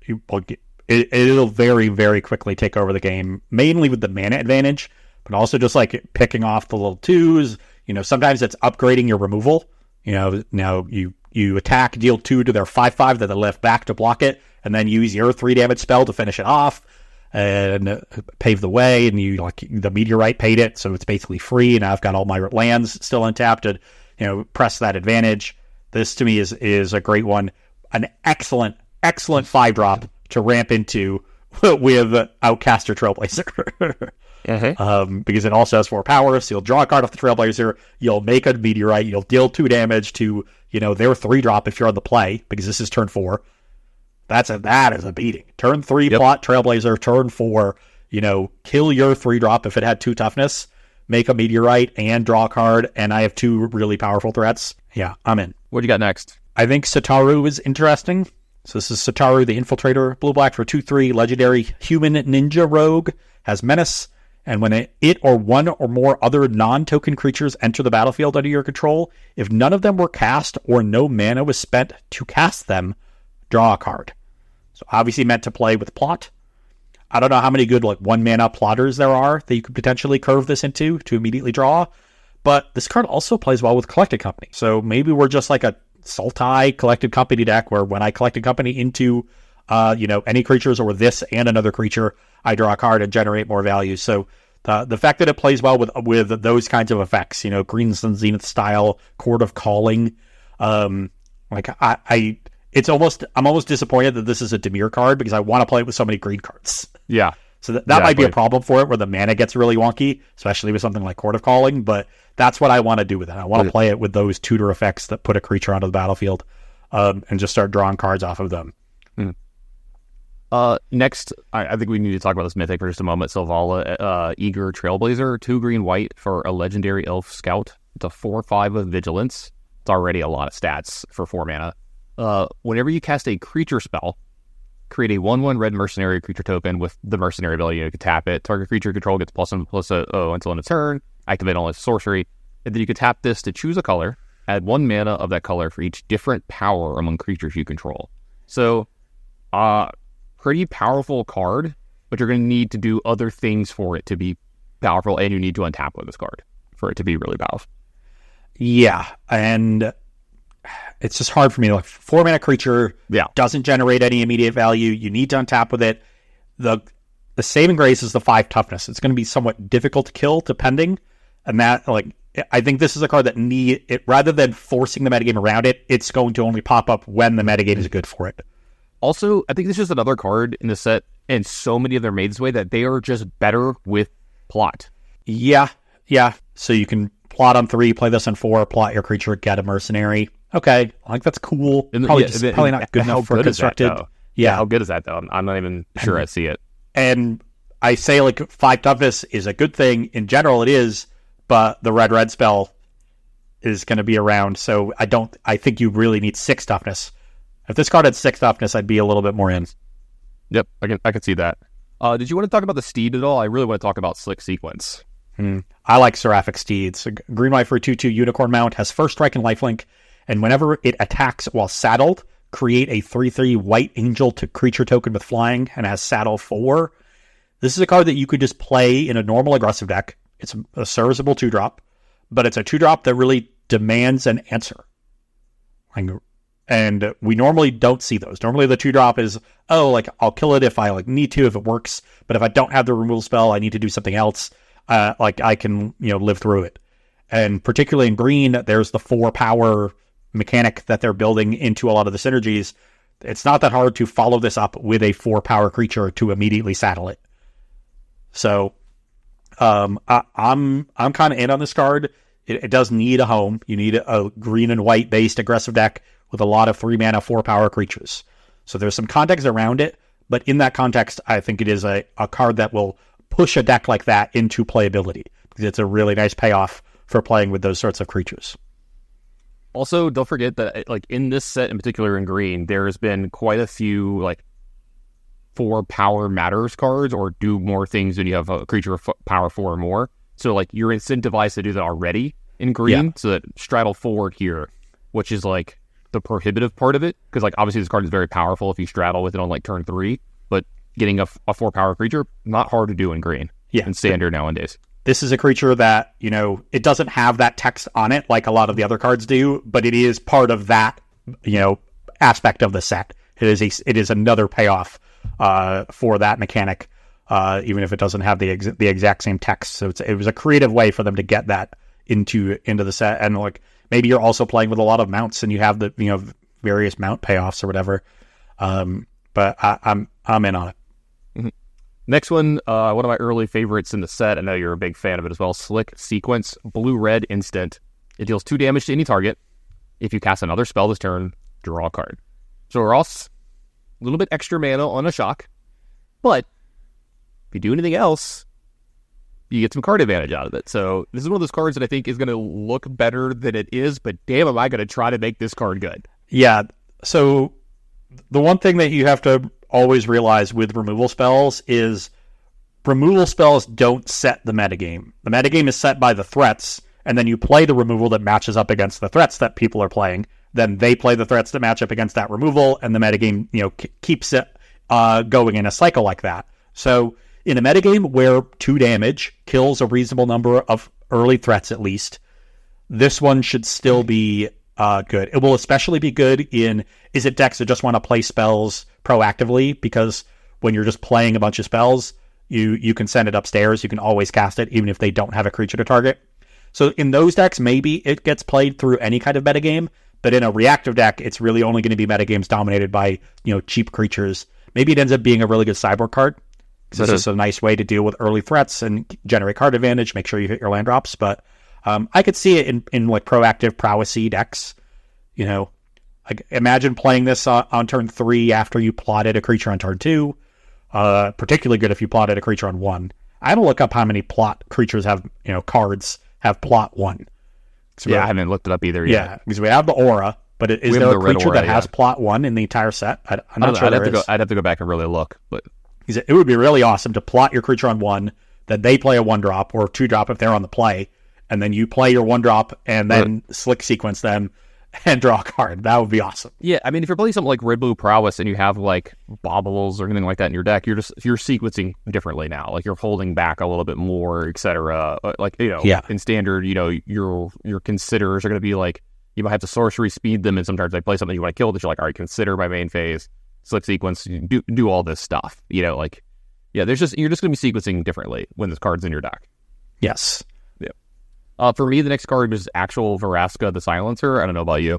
it'll very, very quickly take over the game, mainly with the mana advantage, but also just picking off the little 2s. Sometimes it's upgrading your removal. Now you attack, deal 2 to their 5/5 that they left back to block it, and then use your 3 damage spell to finish it off and pave the way. And the Meteorite paid it, so it's basically free. And I've got all my lands still untapped to press that advantage. This to me is a great one, an excellent 5-drop to ramp into with Outcaster Trailblazer. Because it also has 4 power, so you'll draw a card off the Trailblazer, you'll make a Meteorite, you'll deal 2 damage to their 3-drop if you're on the play, because this is turn 4. That is a beating. Turn 3 plot Trailblazer, turn 4, kill your 3-drop if it had 2 toughness, make a Meteorite and draw a card, and I have 2 really powerful threats. Yeah, I'm in. What do you got next? I think Sataru is interesting. So this is Sataru the Infiltrator, blue-black for 2/3, legendary human ninja rogue, has menace, and when it or 1 or more other non-token creatures enter the battlefield under your control, if none of them were cast or no mana was spent to cast them, draw a card. So obviously meant to play with plot. I don't know how many good 1-mana plotters there are that you could potentially curve this into to immediately draw, but this card also plays well with Collected Company. So maybe we're just a Sultai Collected Company deck where when I Collected Company into any creatures or this and another creature, I draw a card and generate more value. So the fact that it plays well with those kinds of effects, Green Sun Zenith style, Court of Calling, I'm almost disappointed that this is a Dimir card because I want to play it with so many green cards. Yeah. So that might be a problem for it where the mana gets really wonky, especially with something like Court of Calling, but that's what I want to do with it. I want to play it with those tutor effects that put a creature onto the battlefield and just start drawing cards off of them. Next, I think we need to talk about this mythic for just a moment. Selvala, Eager Trailblazer, 2 green-white for a legendary elf scout. It's a 4/5 with vigilance. It's already a lot of stats for 4 mana. Whenever you cast a creature spell, create a 1/1 red mercenary creature token with the mercenary ability. You can tap it. Target creature control gets +1/+0 until end of turn. Activate all its sorcery. And then you can tap this to choose a color. Add 1 mana of that color for each different power among creatures you control. So, pretty powerful card, but you're going to need to do other things for it to be powerful, and you need to untap with this card for it to be really powerful. Yeah, and it's just hard for me. 4-mana creature doesn't generate any immediate value. You need to untap with it. The saving grace is the 5 toughness. It's going to be somewhat difficult to kill, depending. And that, I think this is a card that rather than forcing the metagame around it, it's going to only pop up when the metagame is good for it. Also, I think this is another card in the set, and so many of them made this way that they are just better with plot. Yeah. So you can plot on 3, play this on 4, plot your creature, get a mercenary. Okay, that's cool. Probably not good enough for constructed. Yeah, how good is that, though? I'm not even sure I see it. And I say 5 toughness is a good thing. In general, it is, but the red spell is going to be around, so I think you really need 6 toughness. If this card had 6 toughness, I'd be a little bit more in. Yep, I can see that. Did you want to talk about the steed at all? I really want to talk about Slick Sequence. I like Seraphic Steeds. Green white for 2/2 unicorn mount, has first strike and lifelink, and whenever it attacks while saddled, create a 3/3 white angel creature token with flying, and has saddle 4. This is a card that you could just play in a normal aggressive deck. It's a serviceable 2-drop, but it's a 2-drop that really demands an answer. And we normally don't see those. Normally the 2-drop is, I'll kill it if I need to, if it works. But if I don't have the removal spell, I need to do something else. I can, live through it. And particularly in green, there's the 4-power mechanic that they're building into a lot of the synergies. It's not that hard to follow this up with a 4-power creature to immediately saddle it. So I'm kind of in on this card. It does need a home. You need a green and white based aggressive deck with a lot of 3-mana 4-power creatures. So there's some context around it, but in that context, I think it is a card that will push a deck like that into playability, because it's a really nice payoff for playing with those sorts of creatures. Also, don't forget that in this set in particular in green, there's been quite a few 4-power matters cards, or do more things when you have a creature of power 4 or more. So you're incentivized to do that already in green. So that straddle forward here, which is the prohibitive part of it, because obviously this card is very powerful if you straddle with it on turn 3, but getting a 4-power creature, not hard to do in green. In standard nowadays. This is a creature that, it doesn't have that text on it like a lot of the other cards do, but it is part of that, aspect of the set. It is another payoff for that mechanic, even if it doesn't have the exact same text. So it was a creative way for them to get that into the set. And maybe you're also playing with a lot of mounts and you have the various mount payoffs or whatever. But I'm in on it. Mm-hmm. Next one, one of my early favorites in the set. I know you're a big fan of it as well. Slick Sequence, blue-red instant. It deals 2 damage to any target. If you cast another spell this turn, draw a card. So we're all a little bit extra mana on a shock, but if you do anything else, you get some card advantage out of it. So this is one of those cards that I think is going to look better than it is, but damn, am I going to try to make this card good. Yeah, so the one thing that you have to always realize with removal spells is removal spells don't set the metagame. The metagame is set by the threats, and then you play the removal that matches up against the threats that people are playing. Then they play the threats that match up against that removal, and the metagame, keeps it going in a cycle like that. So in a metagame where 2 damage kills a reasonable number of early threats at least, this one should still be good. It will especially be good in decks that just want to play spells proactively, because when you're just playing a bunch of spells, you can send it upstairs. You can always cast it, even if they don't have a creature to target. So in those decks, maybe it gets played through any kind of metagame, but in a reactive deck, it's really only going to be metagames dominated by, cheap creatures. Maybe it ends up being a really good sideboard card, because this is a nice way to deal with early threats and generate card advantage, make sure you hit your land drops. But I could see it in proactive prowessy decks. Imagine playing this on turn 3 after you plotted a creature on turn 2. Particularly good if you plotted a creature on 1. I had to look up how many plot creatures have, cards have plot 1. So I haven't looked it up either yet. Yeah, because we have the aura, but is there a creature that has plot 1 in the entire set? I'm not sure. I'd have to go back and really look, but it would be really awesome to plot your creature on 1, then they play a 1-drop or 2-drop if they're on the play, and then you play your 1-drop and then Slick Sequence them and draw a card. That would be awesome. Yeah, I mean, if you're playing something like Red Blue Prowess and you have baubles or anything like that in your deck, you're sequencing differently now. You're holding back a little bit more, etc. In standard, your considers are going to be you might have to sorcery speed them, and sometimes they play something you want to kill that you're all right, consider my main phase, Slick Sequence, do all this stuff. You're just going to be sequencing differently when this card's in your deck. Yes. For me, the next card is actual Vraska the Silencer. I don't know about you.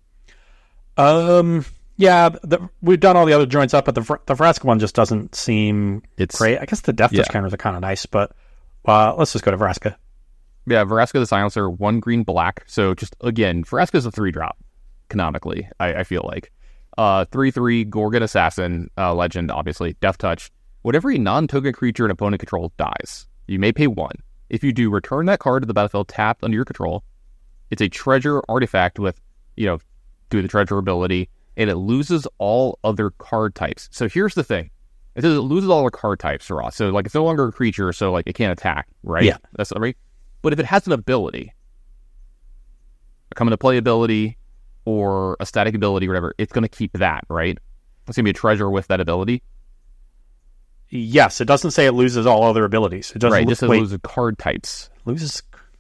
Yeah, we've done all the other joints up, but the Vraska one just doesn't seem great. I guess the Death Touch counters are kind of nice, but let's just go to Vraska. Yeah, Vraska the Silencer, 1 green black. So just, again, Vraska is a 3-drop, canonically, I feel like. 3/3, Gorgon Assassin, legend, obviously, Death Touch. Whenever a non-token creature an opponent controls dies, you may pay 1. If you do, return that card to the battlefield tapped under your control. It's a treasure artifact with, do the treasure ability, and it loses all other card types. So here's the thing. It says it loses all the card types, Ross. So, it's no longer a creature, so, it can't attack, right? Yeah. That's right. But if it has an ability, a come into play ability, or a static ability, or whatever, it's going to keep that, right? It's going to be a treasure with that ability. Yes, it doesn't say it loses all other abilities. It doesn't. Right, it just says it loses card types. Loses.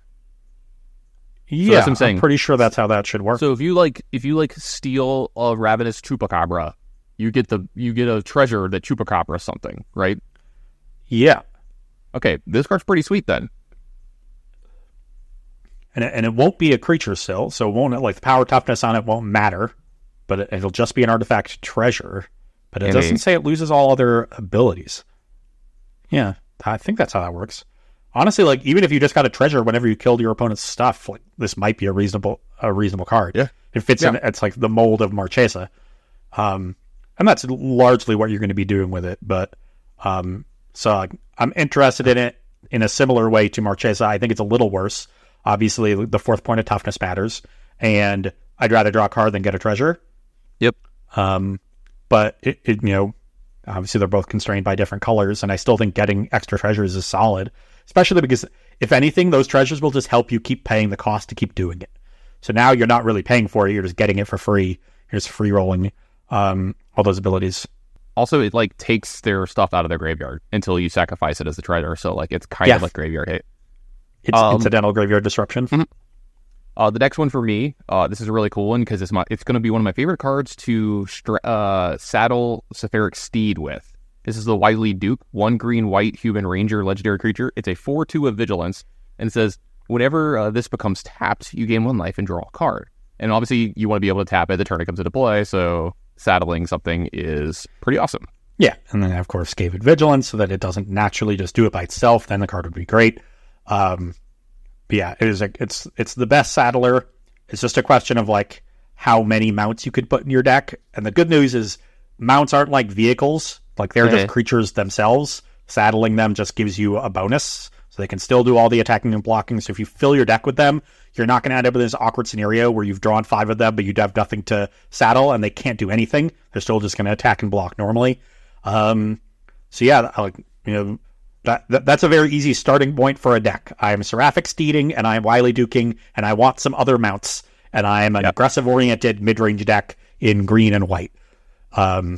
So Yeah, that's what I'm saying. I'm pretty sure that's how that should work. So if you steal a Ravenous Chupacabra, you get a treasure that Chupacabra something, right? Yeah. Okay, this card's pretty sweet then. And it won't be a creature still, so it won't, the power toughness on it won't matter, but it'll just be an artifact treasure. But it doesn't say it loses all other abilities. Yeah, I think that's how that works. Honestly, even if you just got a treasure whenever you killed your opponent's stuff, this might be a reasonable card. Yeah, it fits in. It's like the mold of Marchesa, and that's largely what you're going to be doing with it. But so I'm interested in it in a similar way to Marchesa. I think it's a little worse. Obviously, the 4th point of toughness matters, and I'd rather draw a card than get a treasure. Yep. But obviously they're both constrained by different colors, and I still think getting extra treasures is solid, especially because if anything, those treasures will just help you keep paying the cost to keep doing it. So now you're not really paying for it; you're just getting it for free. You're just free rolling all those abilities. Also, it takes their stuff out of their graveyard until you sacrifice it as a treasure. So it's kind of like graveyard hate. It's incidental graveyard disruption. Mm-hmm. The next one for me, this is a really cool one because it's going to be one of my favorite cards to saddle Sephiric Steed with. This is the Wily Duke, 1 green white human ranger legendary creature. It's a 4/2 with vigilance, and it says whenever this becomes tapped, you gain 1 life and draw a card. And obviously, you want to be able to tap it the turn it comes into play. So saddling something is pretty awesome. Yeah, and then of course Skaven Vigilance, so that it doesn't naturally just do it by itself. Then the card would be great. But yeah, it's the best saddler. It's just a question of how many mounts you could put in your deck. And the good news is mounts aren't like vehicles. They're just creatures themselves. Saddling them just gives you a bonus. So they can still do all the attacking and blocking. So if you fill your deck with them, you're not going to end up in this awkward scenario where you've drawn 5 of them, but you'd have nothing to saddle and they can't do anything. They're still just going to attack and block normally. So yeah, that's a very easy starting point for a deck. I am Seraphic Steeding, and I am Wily Duking, and I want some other mounts, and I am an aggressive-oriented mid-range deck in green and white. I'm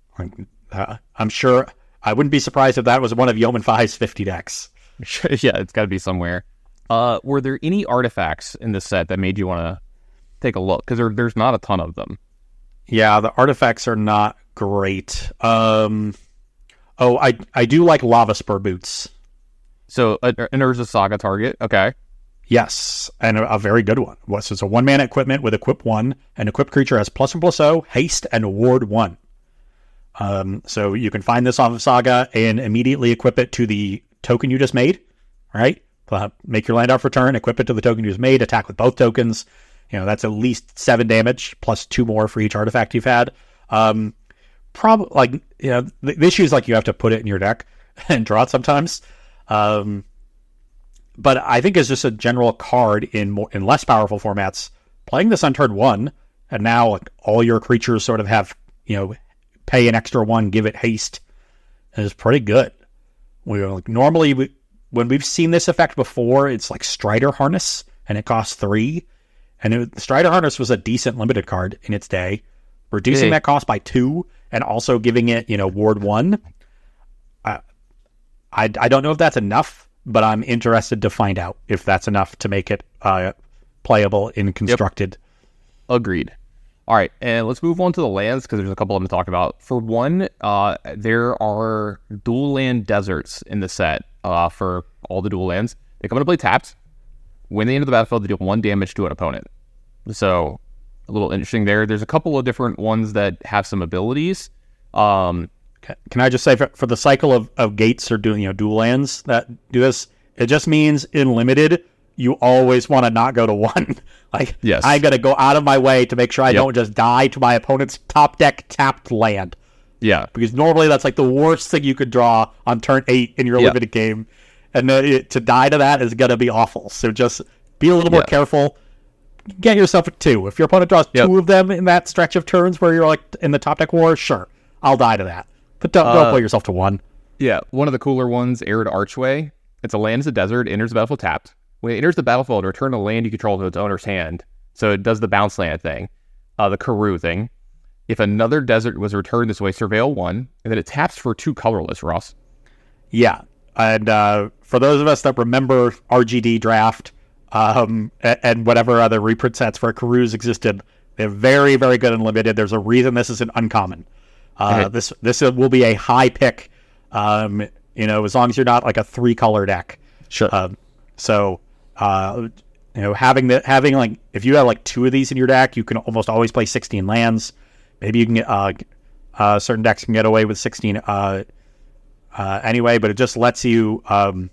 sure I wouldn't be surprised if that was one of Yeoman Five's 50 decks. Yeah, it's got to be somewhere. Were there any artifacts in this set that made you want to take a look? Because there's not a ton of them. Yeah, the artifacts are not great. I do like Lava Spur Boots. So an Urza Saga target, okay. Yes, and a very good one. So it's a 1-mana equipment with equip 1, and equipped creature has +1/+0, haste, and ward 1. So you can find this off of Saga and immediately equip it to the token you just made, right? Make your land off return, equip it to the token you just made, attack with both tokens. That's at least 7 damage, plus 2 more for each artifact you've had. The issue is you have to put it in your deck and draw it sometimes. But I think as just a general card in less powerful formats, playing this on turn 1, and now all your creatures sort of have, pay an extra 1, give it haste, is pretty good. Normally, when we've seen this effect before, it's like Strider Harness, and it costs 3. And Strider Harness was a decent limited card in its day. Reducing that cost by 2 and also giving it, ward 1. I don't know if that's enough, but I'm interested to find out if that's enough to make it playable in constructed. Yep. Agreed. All right, and let's move on to the lands because there's a couple of them to talk about. For one, there are dual land deserts in the set for all the dual lands. They come into play tapped. When they enter the battlefield, they deal 1 damage to an opponent. So a little interesting there. There's a couple of different ones that have some abilities. Can I just say for the cycle of gates or doing dual lands that do this, it just means in limited you always want to not go to 1. Yes. I gotta go out of my way to make sure I don't just die to my opponent's top deck tapped land. Yeah, because normally that's the worst thing you could draw on turn 8 in your limited game. and to die to that is going to be awful. So just be a little more careful. Get yourself a 2. If your opponent draws 2 of them in that stretch of turns where you're like in the top deck war, sure, I'll die to that. But don't put yourself to 1. Yeah, one of the cooler ones, Arid Archway. It's a land as a desert, enters the battlefield tapped. When it enters the battlefield, return a land you control to its owner's hand. So it does the bounce land thing, the Karoo thing. If another desert was returned this way, surveil 1, and then it taps for 2 colorless, Ross. Yeah, and for those of us that remember RGD draft and whatever other reprint sets where Karoos existed, they're very, very good and limited. There's a reason this is an uncommon. This will be a high pick, as long as you're not like a 3-color deck. Sure. Having like, if you have like 2 of these in your deck, you can almost always play 16 lands. Maybe you can get certain decks can get away with 16 anyway, but it just lets you.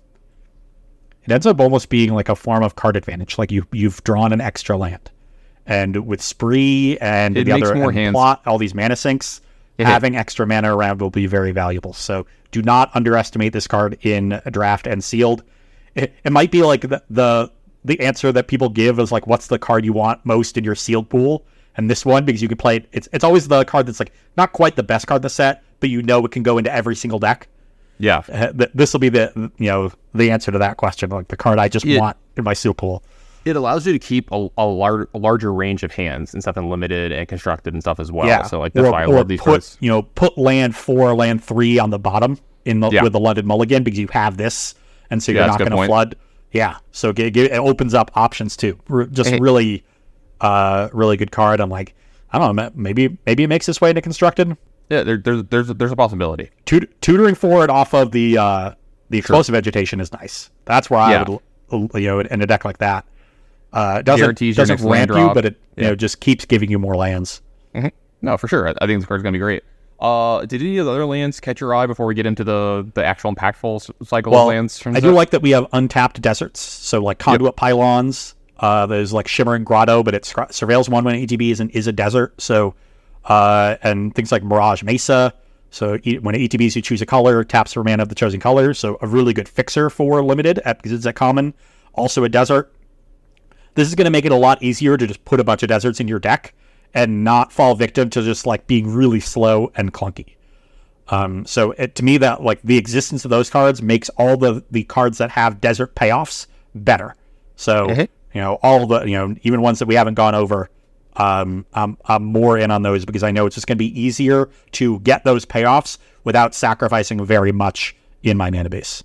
It ends up almost being like a form of card advantage. Like you've drawn an extra land, and with Spree and it the makes other more and hands. Plot, all these mana sinks, having extra mana around will be very valuable. So do not underestimate this card in a draft and sealed. It might be like the answer that people give is like, what's the card you want most in your sealed pool? And this one, because you can play it, it's always the card that's like not quite the best card in the set, but it can go into every single deck. Yeah, this will be the answer to that question, like the card I just want in my sealed pool. It allows you to keep a larger range of hands and stuff in limited and constructed and stuff as well. Yeah. So like that's why I love these cards. Put land 4, land 3 on the bottom with the London Mulligan because you have this, and so you're not going to flood. Yeah, so it opens up options too. Just really good card. I'm like, I don't know, maybe it makes its way into constructed. Yeah, there's a possibility. Tutoring for it off of the explosive vegetation is nice. That's where I would, in a deck like that. Doesn't ramp you, but it just keeps giving you more lands. Mm-hmm. No, for sure. I think this card's gonna be great. Did any of the other lands catch your eye before we get into the actual impactful cycle of lands? I do like that we have untapped deserts. So like Conduit Pylons. There's like Shimmering Grotto, but it surveils 1 when ETB is a desert. So and things like Mirage Mesa. So when it ETBs, you choose a color, taps for mana of the chosen color. So a really good fixer for limited because it's at common. Also a desert. This is going to make it a lot easier to just put a bunch of deserts in your deck and not fall victim to just like being really slow and clunky. So to me, that like the existence of those cards makes all the cards that have desert payoffs better. So all the even ones that we haven't gone over, I'm more in on those because I know it's just going to be easier to get those payoffs without sacrificing very much in my mana base.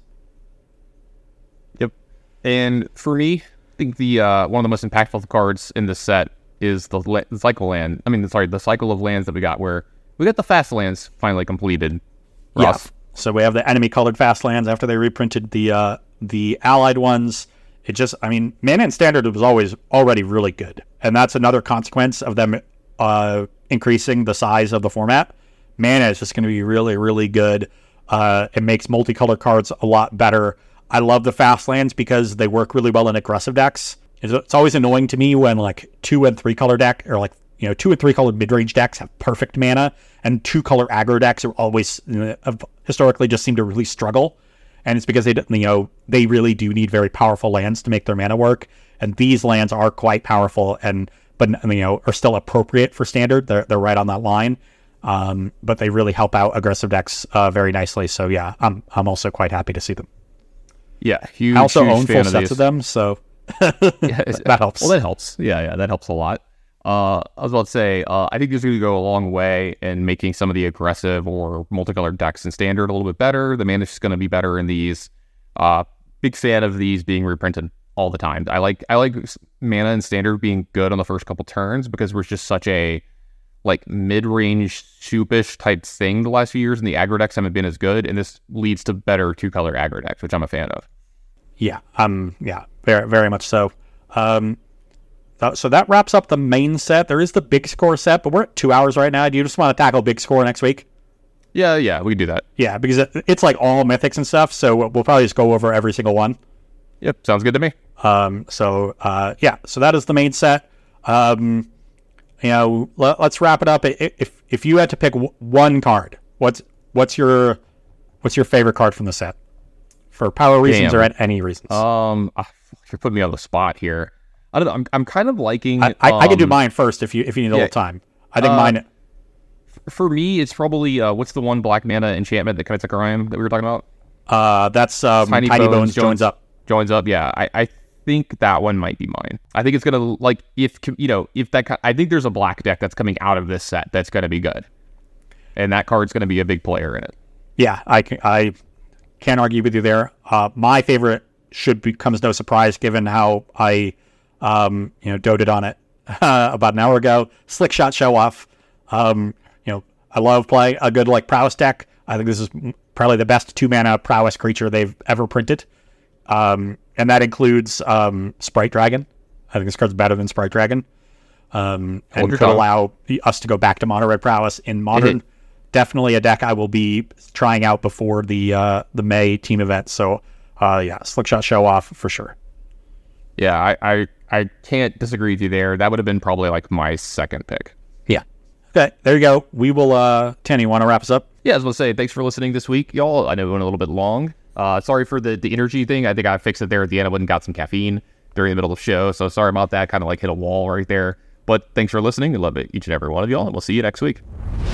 Yep. And for me, I think the one of the most impactful cards in this set is the cycle land. The cycle of lands that we got, where we got the fast lands finally completed. Ross. Yeah. So we have the enemy colored fast lands after they reprinted the allied ones. It just, mana in standard was always already really good, and that's another consequence of them increasing the size of the format. Mana is just going to be really, really good. It makes multicolor cards a lot better. I love the fast lands because they work really well in aggressive decks. It's always annoying to me when like 2 and 3 color deck or 2 and 3 color mid-range decks have perfect mana, and 2 color aggro decks are always historically just seem to really struggle. And it's because they really do need very powerful lands to make their mana work. And these lands are quite powerful but are still appropriate for standard. They're right on that line. But they really help out aggressive decks very nicely. So yeah, I'm also quite happy to see them. Yeah, huge. I also huge own fan full sets of them, so that helps. Well, that helps. Yeah, that helps a lot. I was about to say, I think this is going to go a long way in making some of the aggressive or multicolored decks in standard a little bit better. The mana is going to be better in these. Big fan of these being reprinted all the time. I like mana in standard being good on the first couple turns because we're just such a mid-range soupish type thing the last few years, and the aggro decks haven't been as good, and this leads to better 2-color aggro decks, which I'm a fan of. Yeah, very, very much so. So that wraps up the main set. There is the big score set, but we're at 2 hours right now. Do you just want to tackle big score next week? Yeah, we can do that. Yeah, because it's like all mythics and stuff, so we'll probably just go over every single one. Yep, sounds good to me. So that is the main set. Let's wrap it up. If you had to pick one card, what's your favorite card from the set? for power reasons Damn. or any reasons. You're putting me on the spot here. I don't know. I'm kind of liking. I can do mine first if you need a little time. I think mine. For me, it's probably what's the one black mana enchantment that commits a crime that we were talking about? That's Tiny Bones joins up. Joins up. Yeah, I think that one might be mine. I think it's gonna I think there's a black deck that's coming out of this set that's gonna be good, and that card's gonna be a big player in it. Yeah, I can't argue with you there. My favorite comes no surprise given how I doted on it about an hour ago. Slick Shot Show Off. I love playing a good prowess deck. I think this is probably the best 2-mana prowess creature they've ever printed. And that includes Sprite Dragon. I think this card's better than Sprite Dragon. And could allow us to go back to mono red prowess in Modern. Definitely a deck I will be trying out before the May team event. So Slick Shot Show Off for sure. Yeah, I can't disagree with you there. That would have been probably my second pick. Yeah. Okay, there you go. We will, Tanny, you want to wrap us up? Yeah, I was going to say, thanks for listening this week, y'all. I know we went a little bit long. Sorry for the energy thing. I think I fixed it there at the end. I went and got some caffeine during the middle of the show. So sorry about that. Kind of hit a wall right there. But thanks for listening. I love it, each and every one of y'all. And we'll see you next week.